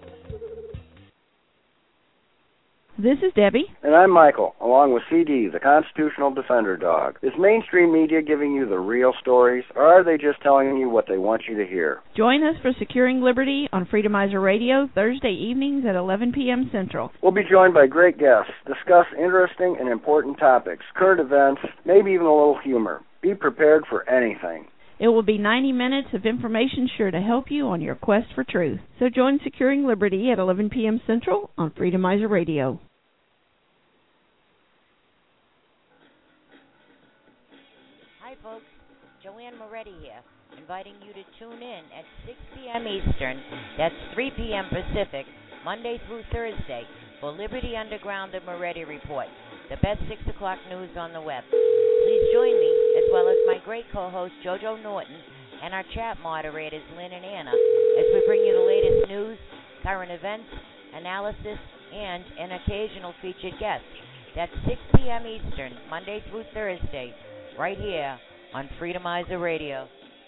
This is Debbie.
And I'm Michael, along with C D, the Constitutional Defender Dog. Is mainstream media giving you the real stories, or are they just telling you what they want you to hear?
Join us for Securing Liberty on Freedomizer Radio, Thursday evenings at eleven p.m. Central.
We'll be joined by great guests, discuss interesting and important topics, current events, maybe even a little humor. Be prepared for anything.
It will be ninety minutes of information sure to help you on your quest for truth. So join Securing Liberty at eleven p.m. Central on Freedomizer Radio.
Hi, folks. Joanne Moretti here, inviting you to tune in at six p.m. Eastern, that's three p.m. Pacific, Monday through Thursday, for Liberty Underground and Moretti Report, the best six o'clock news on the web. Please join me, as well as my great co-host JoJo Norton and our chat moderators Lynn and Anna, as we bring you the latest news, current events, analysis, and an occasional featured guest. That's six p.m. Eastern, Monday through Thursday, right here on Freedomizer Radio.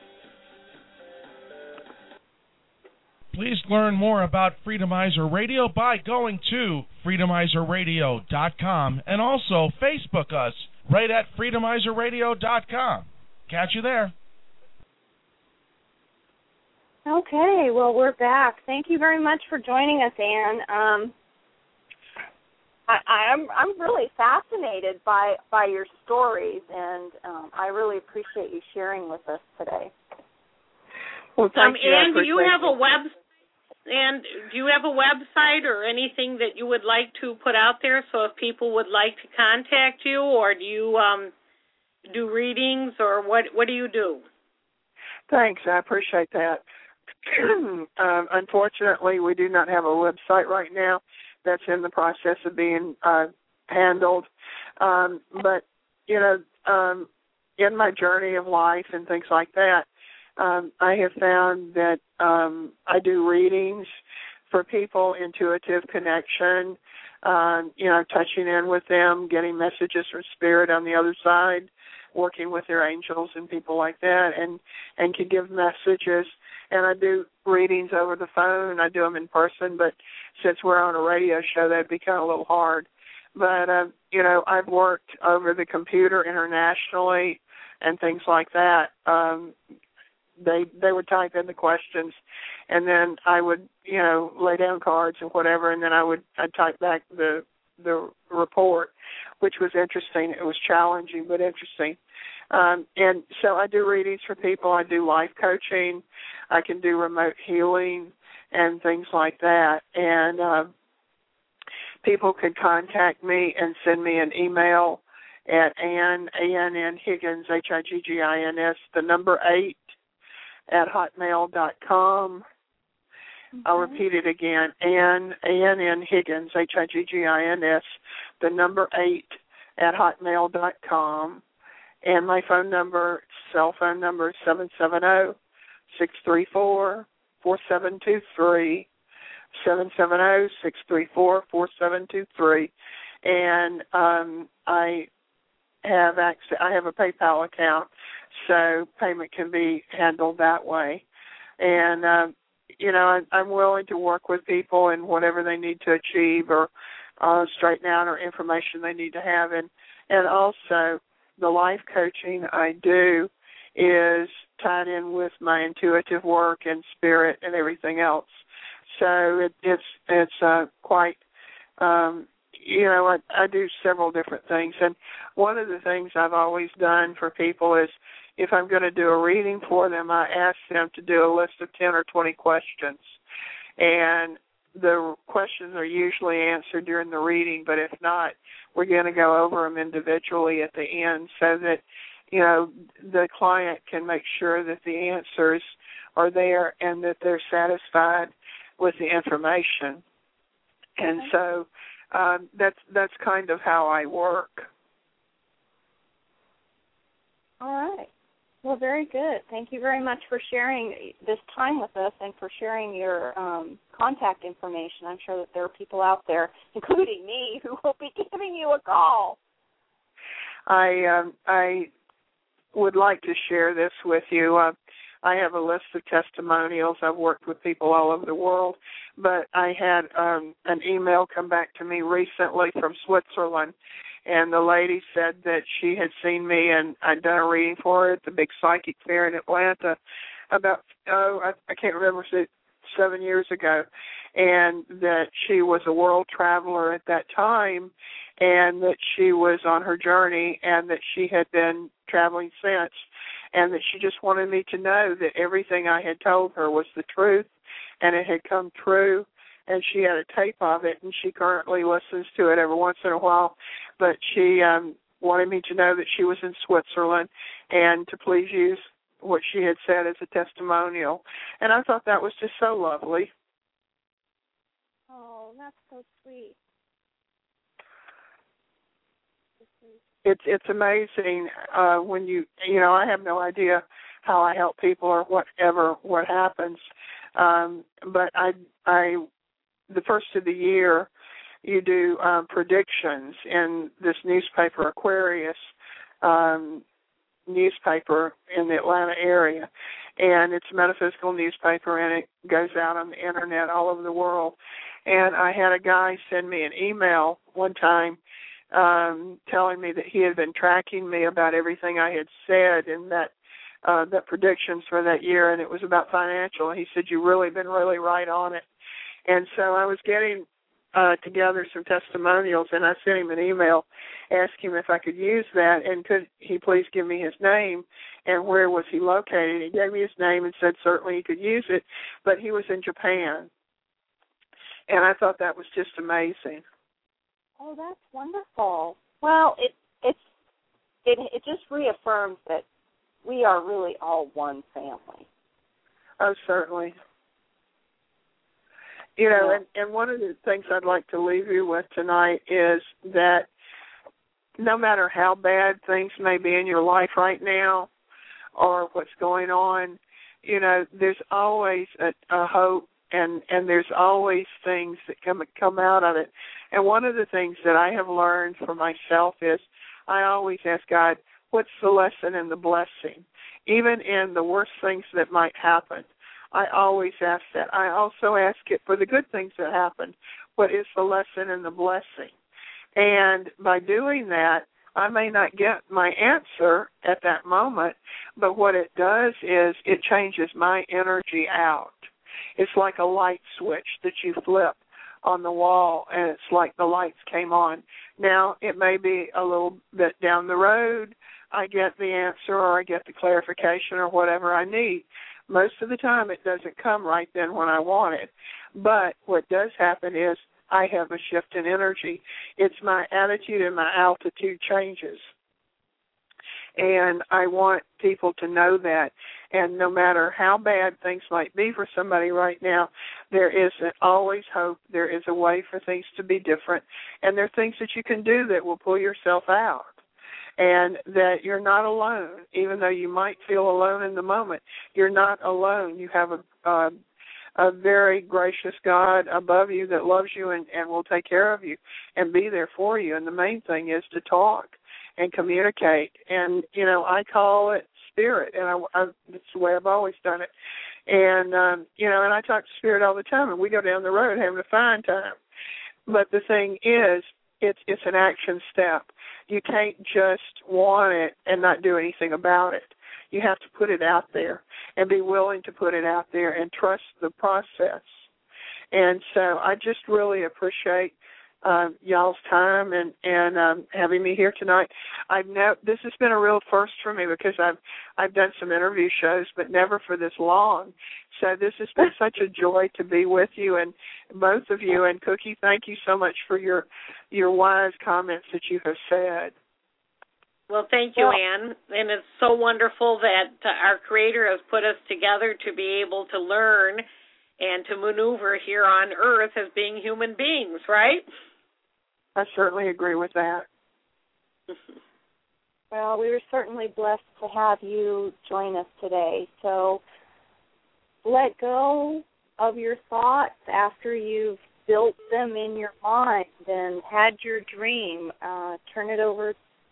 Please learn more about Freedomizer Radio by going to freedomizer radio dot com and also Facebook us right at freedomizer radio dot com. Catch you there.
Okay, well, we're back. Thank you very much for joining us, Anne. Um, I, I'm I'm really fascinated by by your stories, and um, I really appreciate you sharing with us today.
Well,
um,
you.
Anne, do you have a web? And do you have a website or anything that you would like to put out there so if people would like to contact you, or do you um, do readings, or what, what do you do?
Thanks. I appreciate that. um, unfortunately, we do not have a website right now. That's in the process of being uh, handled. Um, but, you know, um, in my journey of life and things like that, Um, I have found that um, I do readings for people, intuitive connection, um, you know, touching in with them, getting messages from spirit on the other side, working with their angels and people like that, and, and can give messages. And I do readings over the phone. I do them in person, but since we're on a radio show, that'd be kind of a little hard. But, uh, you know, I've worked over the computer internationally and things like that. Um, they they would type in the questions, and then I would, you know, lay down cards and whatever, and then I would I'd type back the the report, which was interesting. It was challenging but interesting. Um, and so I do readings for people. I do life coaching. I can do remote healing and things like that. And uh, people could contact me and send me an email at Ann, A N N Higgins, H I G G I N S, the number eight, at hotmail dot com. Mm-hmm. I'll repeat it again, Ann, A N N Higgins, H I G G I N S, the number eight, at hotmail dot com. And my phone number, cell phone number, is seven seven zero, six three four, four seven two three, seven seven zero, six three four, four seven two three. And um, I have access, I have a PayPal account, so payment can be handled that way. And, uh, you know, I, I'm willing to work with people in whatever they need to achieve or uh, straighten out or information they need to have. And, and also, the life coaching I do is tied in with my intuitive work and spirit and everything else. So it, it's it's uh, quite, um, you know, I, I do several different things. And one of the things I've always done for people is if I'm going to do a reading for them, I ask them to do a list of ten or twenty questions. And the questions are usually answered during the reading, but if not, we're going to go over them individually at the end so that, you know, the client can make sure that the answers are there and that they're satisfied with the information. And okay. so um, that's that's kind of how I work.
All right. Well, very good. Thank you very much for sharing this time with us and for sharing your um, contact information. I'm sure that there are people out there, including me, who will be giving you a call.
I um, I would like to share this with you. Uh, I have a list of testimonials. I've worked with people all over the world, but I had um, an email come back to me recently from Switzerland. And the lady said that she had seen me and I'd done a reading for her at the big psychic fair in Atlanta about, oh, I, I can't remember, seven years ago, and that she was a world traveler at that time and that she was on her journey and that she had been traveling since and that she just wanted me to know that everything I had told her was the truth and it had come true. And she had a tape of it, and she currently listens to it every once in a while. But she um, wanted me to know that she was in Switzerland and to please use what she had said as a testimonial. And I thought that was just so lovely.
Oh, that's so sweet.
It's it's amazing uh, when you, you know, I have no idea how I help people or whatever, what happens. Um, but I, I, the first of the year, you do um, predictions in this newspaper, Aquarius um, newspaper in the Atlanta area. And it's a metaphysical newspaper, and it goes out on the Internet all over the world. And I had a guy send me an email one time um, telling me that he had been tracking me about everything I had said in that uh, that predictions for that year, and it was about financial. And he said, "You've really been really right on it." And so I was getting uh, together some testimonials, and I sent him an email asking him if I could use that, and could he please give me his name and where was he located. He gave me his name and said certainly he could use it, but he was in Japan. And I thought that was just amazing.
Oh, that's wonderful. Well, it it's it it just reaffirms that we are really all one family.
Oh, certainly. You know, and, and one of the things I'd like to leave you with tonight is that no matter how bad things may be in your life right now or what's going on, you know, there's always a, a hope and, and there's always things that come come out of it. And one of the things that I have learned for myself is I always ask God, what's the lesson and the blessing? Even in the worst things that might happen, I always ask that. I also ask it for the good things that happen. What is the lesson and the blessing? And by doing that, I may not get my answer at that moment, but what it does is it changes my energy out. It's like a light switch that you flip on the wall, and it's like the lights came on. Now, it may be a little bit down the road, I get the answer or I get the clarification or whatever I need. Most of the time it doesn't come right then when I want it. But what does happen is I have a shift in energy. It's my attitude and my altitude changes. And I want people to know that. And no matter how bad things might be for somebody right now, there is always hope. There is a way for things to be different. And there are things that you can do that will pull yourself out. And that you're not alone, even though you might feel alone in the moment. You're not alone. You have a, uh, a very gracious God above you that loves you and, and will take care of you and be there for you. And the main thing is to talk and communicate. And, you know, I call it spirit, and I, I, that's the way I've always done it. And, um, you know, and I talk to spirit all the time, and we go down the road having a fine time. But the thing is, it's it's an action step. You can't just want it and not do anything about it. You have to put it out there and be willing to put it out there and trust the process. And so I just really appreciate um, y'all's time and, and um, having me here tonight. I've no, this has been a real first for me because I've I've done some interview shows, but never for this long. So this has been such a joy to be with you and both of you. And Cookie, thank you so much for your your wise comments that you have said.
Well, thank you, Ann. And it's so wonderful that uh, our Creator has put us together to be able to learn and to maneuver here on Earth as being human beings, right?
I certainly agree with that.
Well, we were certainly blessed to have you join us today. So let go of your thoughts after you've built them in your mind and had your dream. Uh, turn it over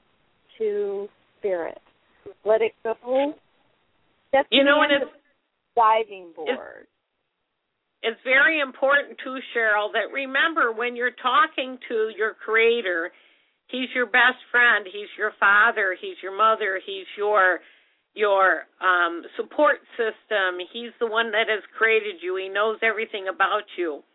to Spirit. Let it go. Step
you know,
and
it's
diving board.
It's, it's very important, too, Cheryl, that remember when you're talking to your Creator, He's your best friend. He's your father. He's your mother. He's your your um, support system. He's the one that has created you. He knows everything about you.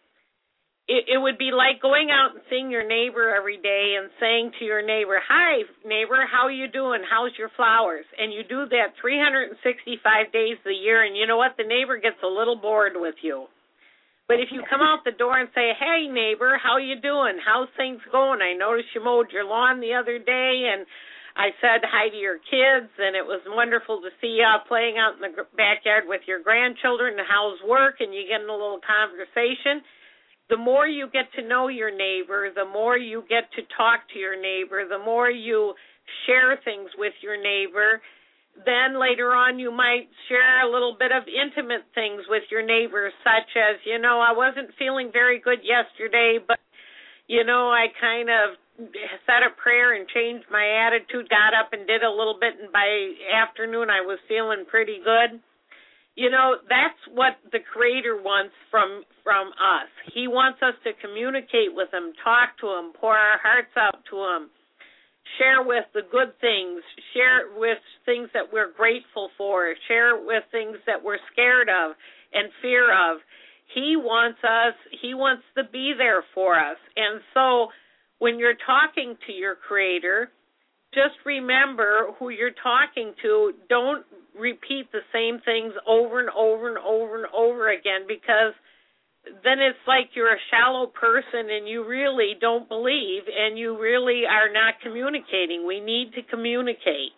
It, it would be like going out and seeing your neighbor every day and saying to your neighbor, "Hi, neighbor, how are you doing? How's your flowers?" And you do that three hundred sixty-five days a year, and you know what? The neighbor gets a little bored with you. But if you come out the door and say, "Hey, neighbor, how you doing? How's things going? I noticed you mowed your lawn the other day, and I said hi to your kids, and it was wonderful to see you playing out in the backyard with your grandchildren, and how's work?" and you get in a little conversation. The more you get to know your neighbor, the more you get to talk to your neighbor, the more you share things with your neighbor, then later on you might share a little bit of intimate things with your neighbors, such as, you know, I wasn't feeling very good yesterday, but, you know, I kind of said a prayer and changed my attitude, got up and did a little bit, and by afternoon I was feeling pretty good. You know, that's what the Creator wants from from us. He wants us to communicate with Him, talk to Him, pour our hearts out to Him, share with the good things, share with things that we're grateful for, share with things that we're scared of and fear of. He wants us, He wants to be there for us. And so when you're talking to your Creator, just remember who you're talking to. Don't repeat the same things over and over and over and over again, because then it's like you're a shallow person and you really don't believe and you really are not communicating. We need to communicate.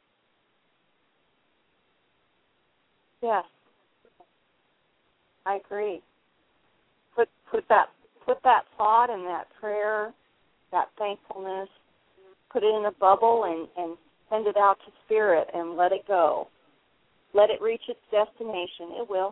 Yes, I agree. Put put that put that thought and that prayer, that thankfulness, put it in a bubble and, and send it out to Spirit and let it go. Let it reach its destination. It will.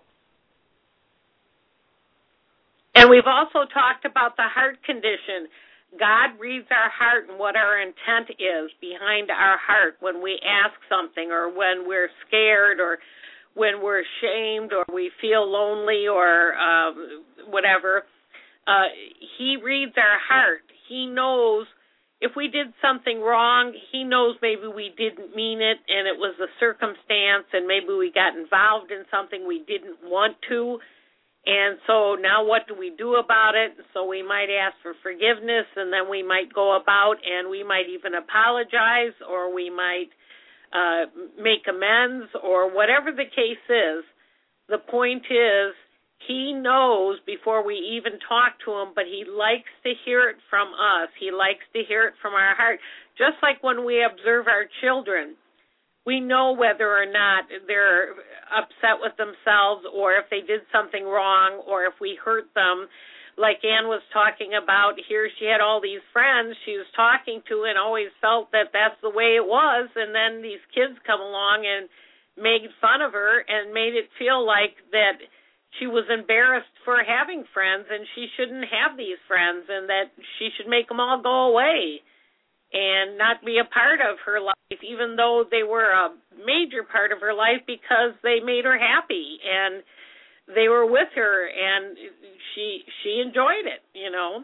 And we've also talked about the heart condition. God reads our heart and what our intent is behind our heart when we ask something or when we're scared or when we're ashamed or we feel lonely or um, whatever. Uh, he reads our heart. He knows if we did something wrong, he knows maybe we didn't mean it and it was a circumstance and maybe we got involved in something we didn't want to. And so now what do we do about it? So we might ask for forgiveness, and then we might go about and we might even apologize, or we might uh, make amends, or whatever the case is. The point is, he knows before we even talk to him, but he likes to hear it from us. He likes to hear it from our heart. Just like when we observe our children, we know whether or not they're upset with themselves or if they did something wrong or if we hurt them. Like Ann was talking about, here she had all these friends she was talking to and always felt that that's the way it was, and then these kids come along and made fun of her and made it feel like that she was embarrassed for having friends and she shouldn't have these friends and that she should make them all go away and not be a part of her life, even though they were a major part of her life because they made her happy and they were with her and she she enjoyed it, you know.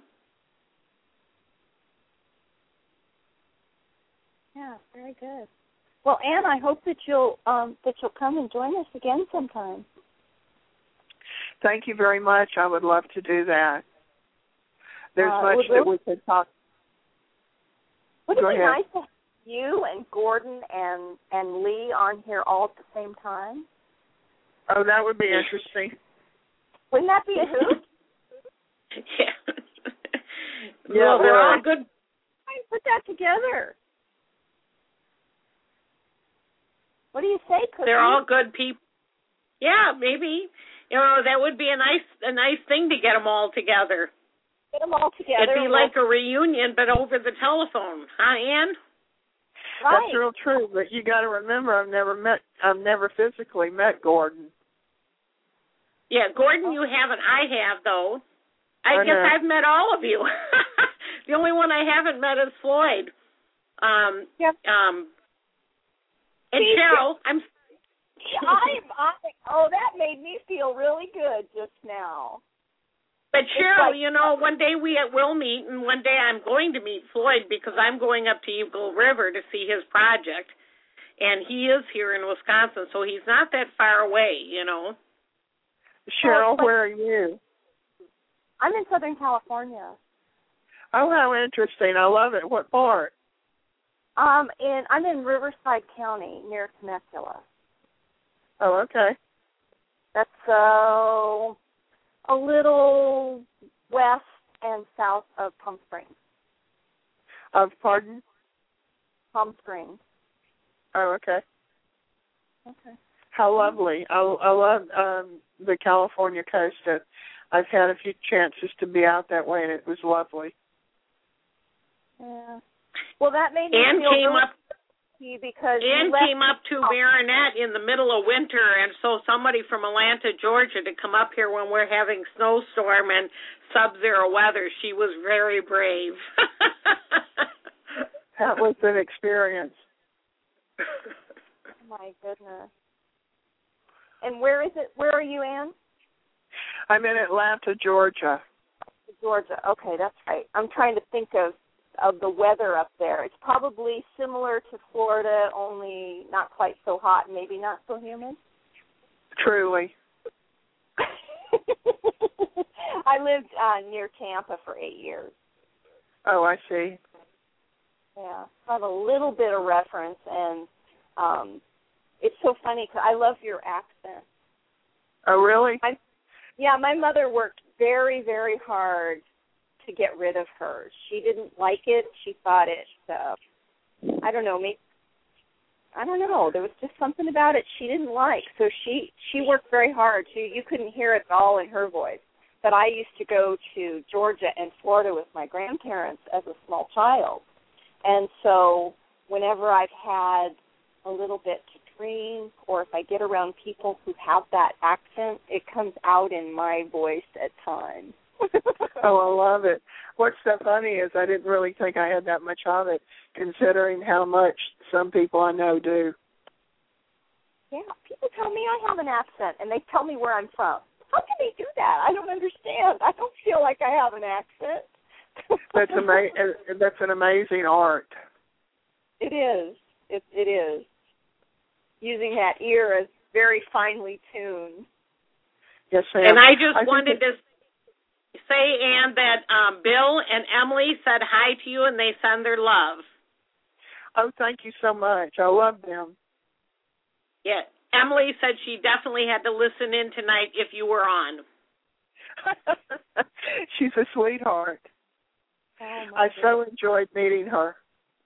Yeah, very good. Well, Ann, I hope that you'll um, that you'll come and join us again sometime.
Thank you very much. I would love to do that. There's
uh,
much that we could talk.
Would it
Go
be
ahead.
nice to have you and Gordon and, and Lee on here all at the same time?
Oh, that would be interesting.
Wouldn't that be a hoot?
Yeah.
Yeah,
well, they're all
right.
good.
Put that together. What do you say, Cookie?
They're all good people. Yeah, maybe. You know, that would be a nice a nice thing to get them all together.
Get them all together.
It'd be like a reunion, but over the telephone, huh, Ann?
Right.
That's real true, but you got to remember, I've never met, I've never physically met Gordon.
Yeah, Gordon, you haven't. I have, though. I,
I
guess
know.
I've met all of you. The only one I haven't met is Floyd. Um,
yep.
Um, and
See,
Cheryl, I'm.
I'm. I, oh, that made me feel really good just now.
But Cheryl,
like,
you know, one day we will meet, and one day I'm going to meet Floyd because I'm going up to Eagle River to see his project, and he is here in Wisconsin, so he's not that far away, you know.
Cheryl,
Oh, but-
where are you?
I'm in Southern California.
Oh, how interesting. I love it. What part?
Um, in I'm in Riverside County near Temecula.
Oh, okay.
That's uh, a little west and south of Palm Springs.
Of pardon?
Palm Springs.
Oh, okay.
Okay.
How lovely. I, I love um, the California coast. Uh, I've had a few chances to be out that way, and it was lovely.
Yeah. Well, that made me
Ann
feel
came
really
up.
lucky because
Ann
you left-
came up to Marinette in the middle of winter, and so somebody from Atlanta, Georgia, to come up here when we're having snowstorm and sub-zero weather. She was very brave.
That was an experience.
Oh, my goodness. And where is it? Where are you, Ann?
I'm in Atlanta, Georgia.
Georgia. Okay, that's right. I'm trying to think of of the weather up there. It's probably similar to Florida, only not quite so hot, maybe not so humid.
Truly.
I lived uh, near Tampa for eight years.
Oh, I see.
Yeah, I have a little bit of reference, and um, it's so funny because I love your accent.
Oh, really?
I, yeah, my mother worked very, very hard to get rid of her. She didn't like it. She thought it, uh, I don't know, maybe, I don't know. There was just something about it she didn't like. So she, she worked very hard. She, you couldn't hear it at all in her voice. But I used to go to Georgia and Florida with my grandparents as a small child. And so whenever I've had a little bit to drink or if I get around people who have that accent, it comes out in my voice at times.
Oh, I love it. What's so funny is I didn't really think I had that much of it, considering how much some people I know do.
Yeah, people tell me I have an accent, and they tell me where I'm from. How can they do that? I don't understand. I don't feel like I have an accent.
That's ama- That's an amazing art.
It is. It it is. Using that ear is very finely tuned.
Yes, ma'am.
And I just
I
wanted to say, Ann, that um, Bill and Emily said hi to you, and they send their love.
Oh, thank you so much. I love them.
Yeah, Emily said she definitely had to listen in tonight if you were on.
She's a sweetheart.
Oh,
I so enjoyed meeting her.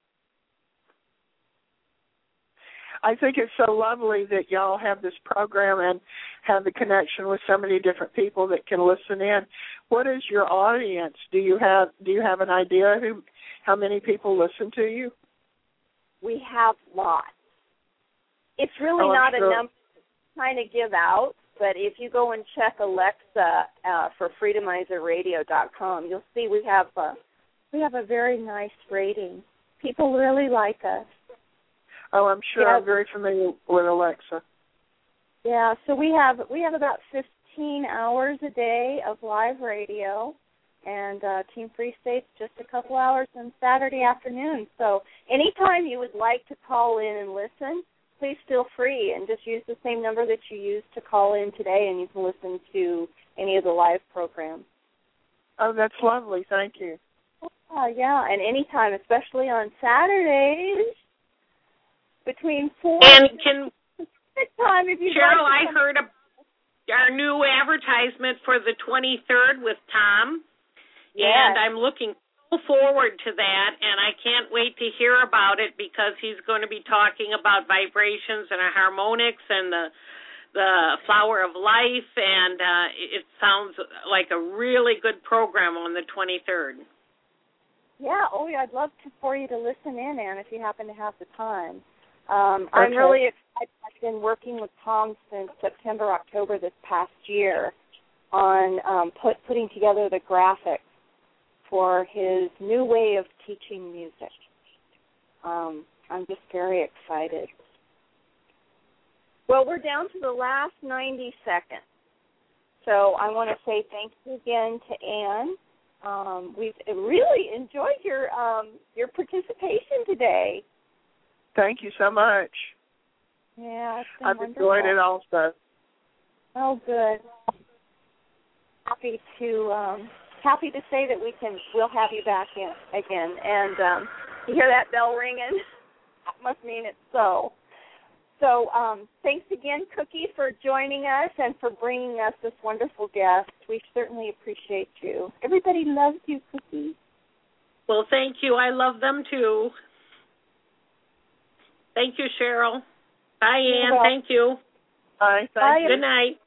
I think it's so lovely that y'all have this program and have the connection with so many different people that can listen in. What is your audience? Do you have Do you have an idea who, how many people listen to you?
We have lots. It's really
oh,
not
sure.
a number to kind of give out, but if you go and check Alexa uh, for freedomizer radio dot com, you'll see we have a, we have a very nice rating. People really like us.
Oh, I'm sure.
Yeah.
I'm very familiar with Alexa.
Yeah, so we have we have about fifteen hours a day of live radio, and uh, Team Free State's just a couple hours on Saturday afternoon. So anytime you would like to call in and listen, please feel free and just use the same number that you used to call in today, and you can listen to any of the live programs.
Oh, that's lovely. Thank you.
Uh, yeah, and anytime, especially on Saturdays, between four
and can
six time if you
Cheryl,
like
I heard a, our new advertisement for the twenty-third with Tom,
yes.
and I'm looking forward to that, and I can't wait to hear about it because he's going to be talking about vibrations and harmonics and the the flower of life, and uh, it sounds like a really good program on the twenty-third.
Yeah, oh yeah, I'd love to, for you to listen in, Ann, if you happen to have the time. Um,
okay.
I'm really excited. I've been working with Tom since September, October this past year on um, put, putting together the graphics for his new way of teaching music. Um, I'm just very excited. Well, we're down to the last ninety seconds. So I want to say thank you again to Ann. Um, we've really enjoyed your um, your participation today.
Thank you so much.
Yeah, it's been
I've
wonderful.
enjoyed it also.
Oh, good. Happy to um, happy to say that we can we'll have you back in again. And um, you hear that bell ringing? That must mean it's so. So um, thanks again, Cookie, for joining us and for bringing us this wonderful guest. We certainly appreciate you. Everybody loves you, Cookie.
Well, thank you. I love them too. Thank you, Cheryl. Bye, Ann.
Well,
thank you.
Bye. Thank
Bye.
you.
Good night.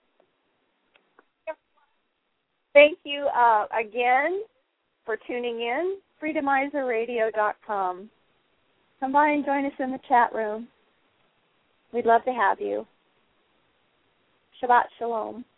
Thank you uh, again for tuning in. freedomizer radio dot com. Come by and join us in the chat room. We'd love to have you. Shabbat Shalom.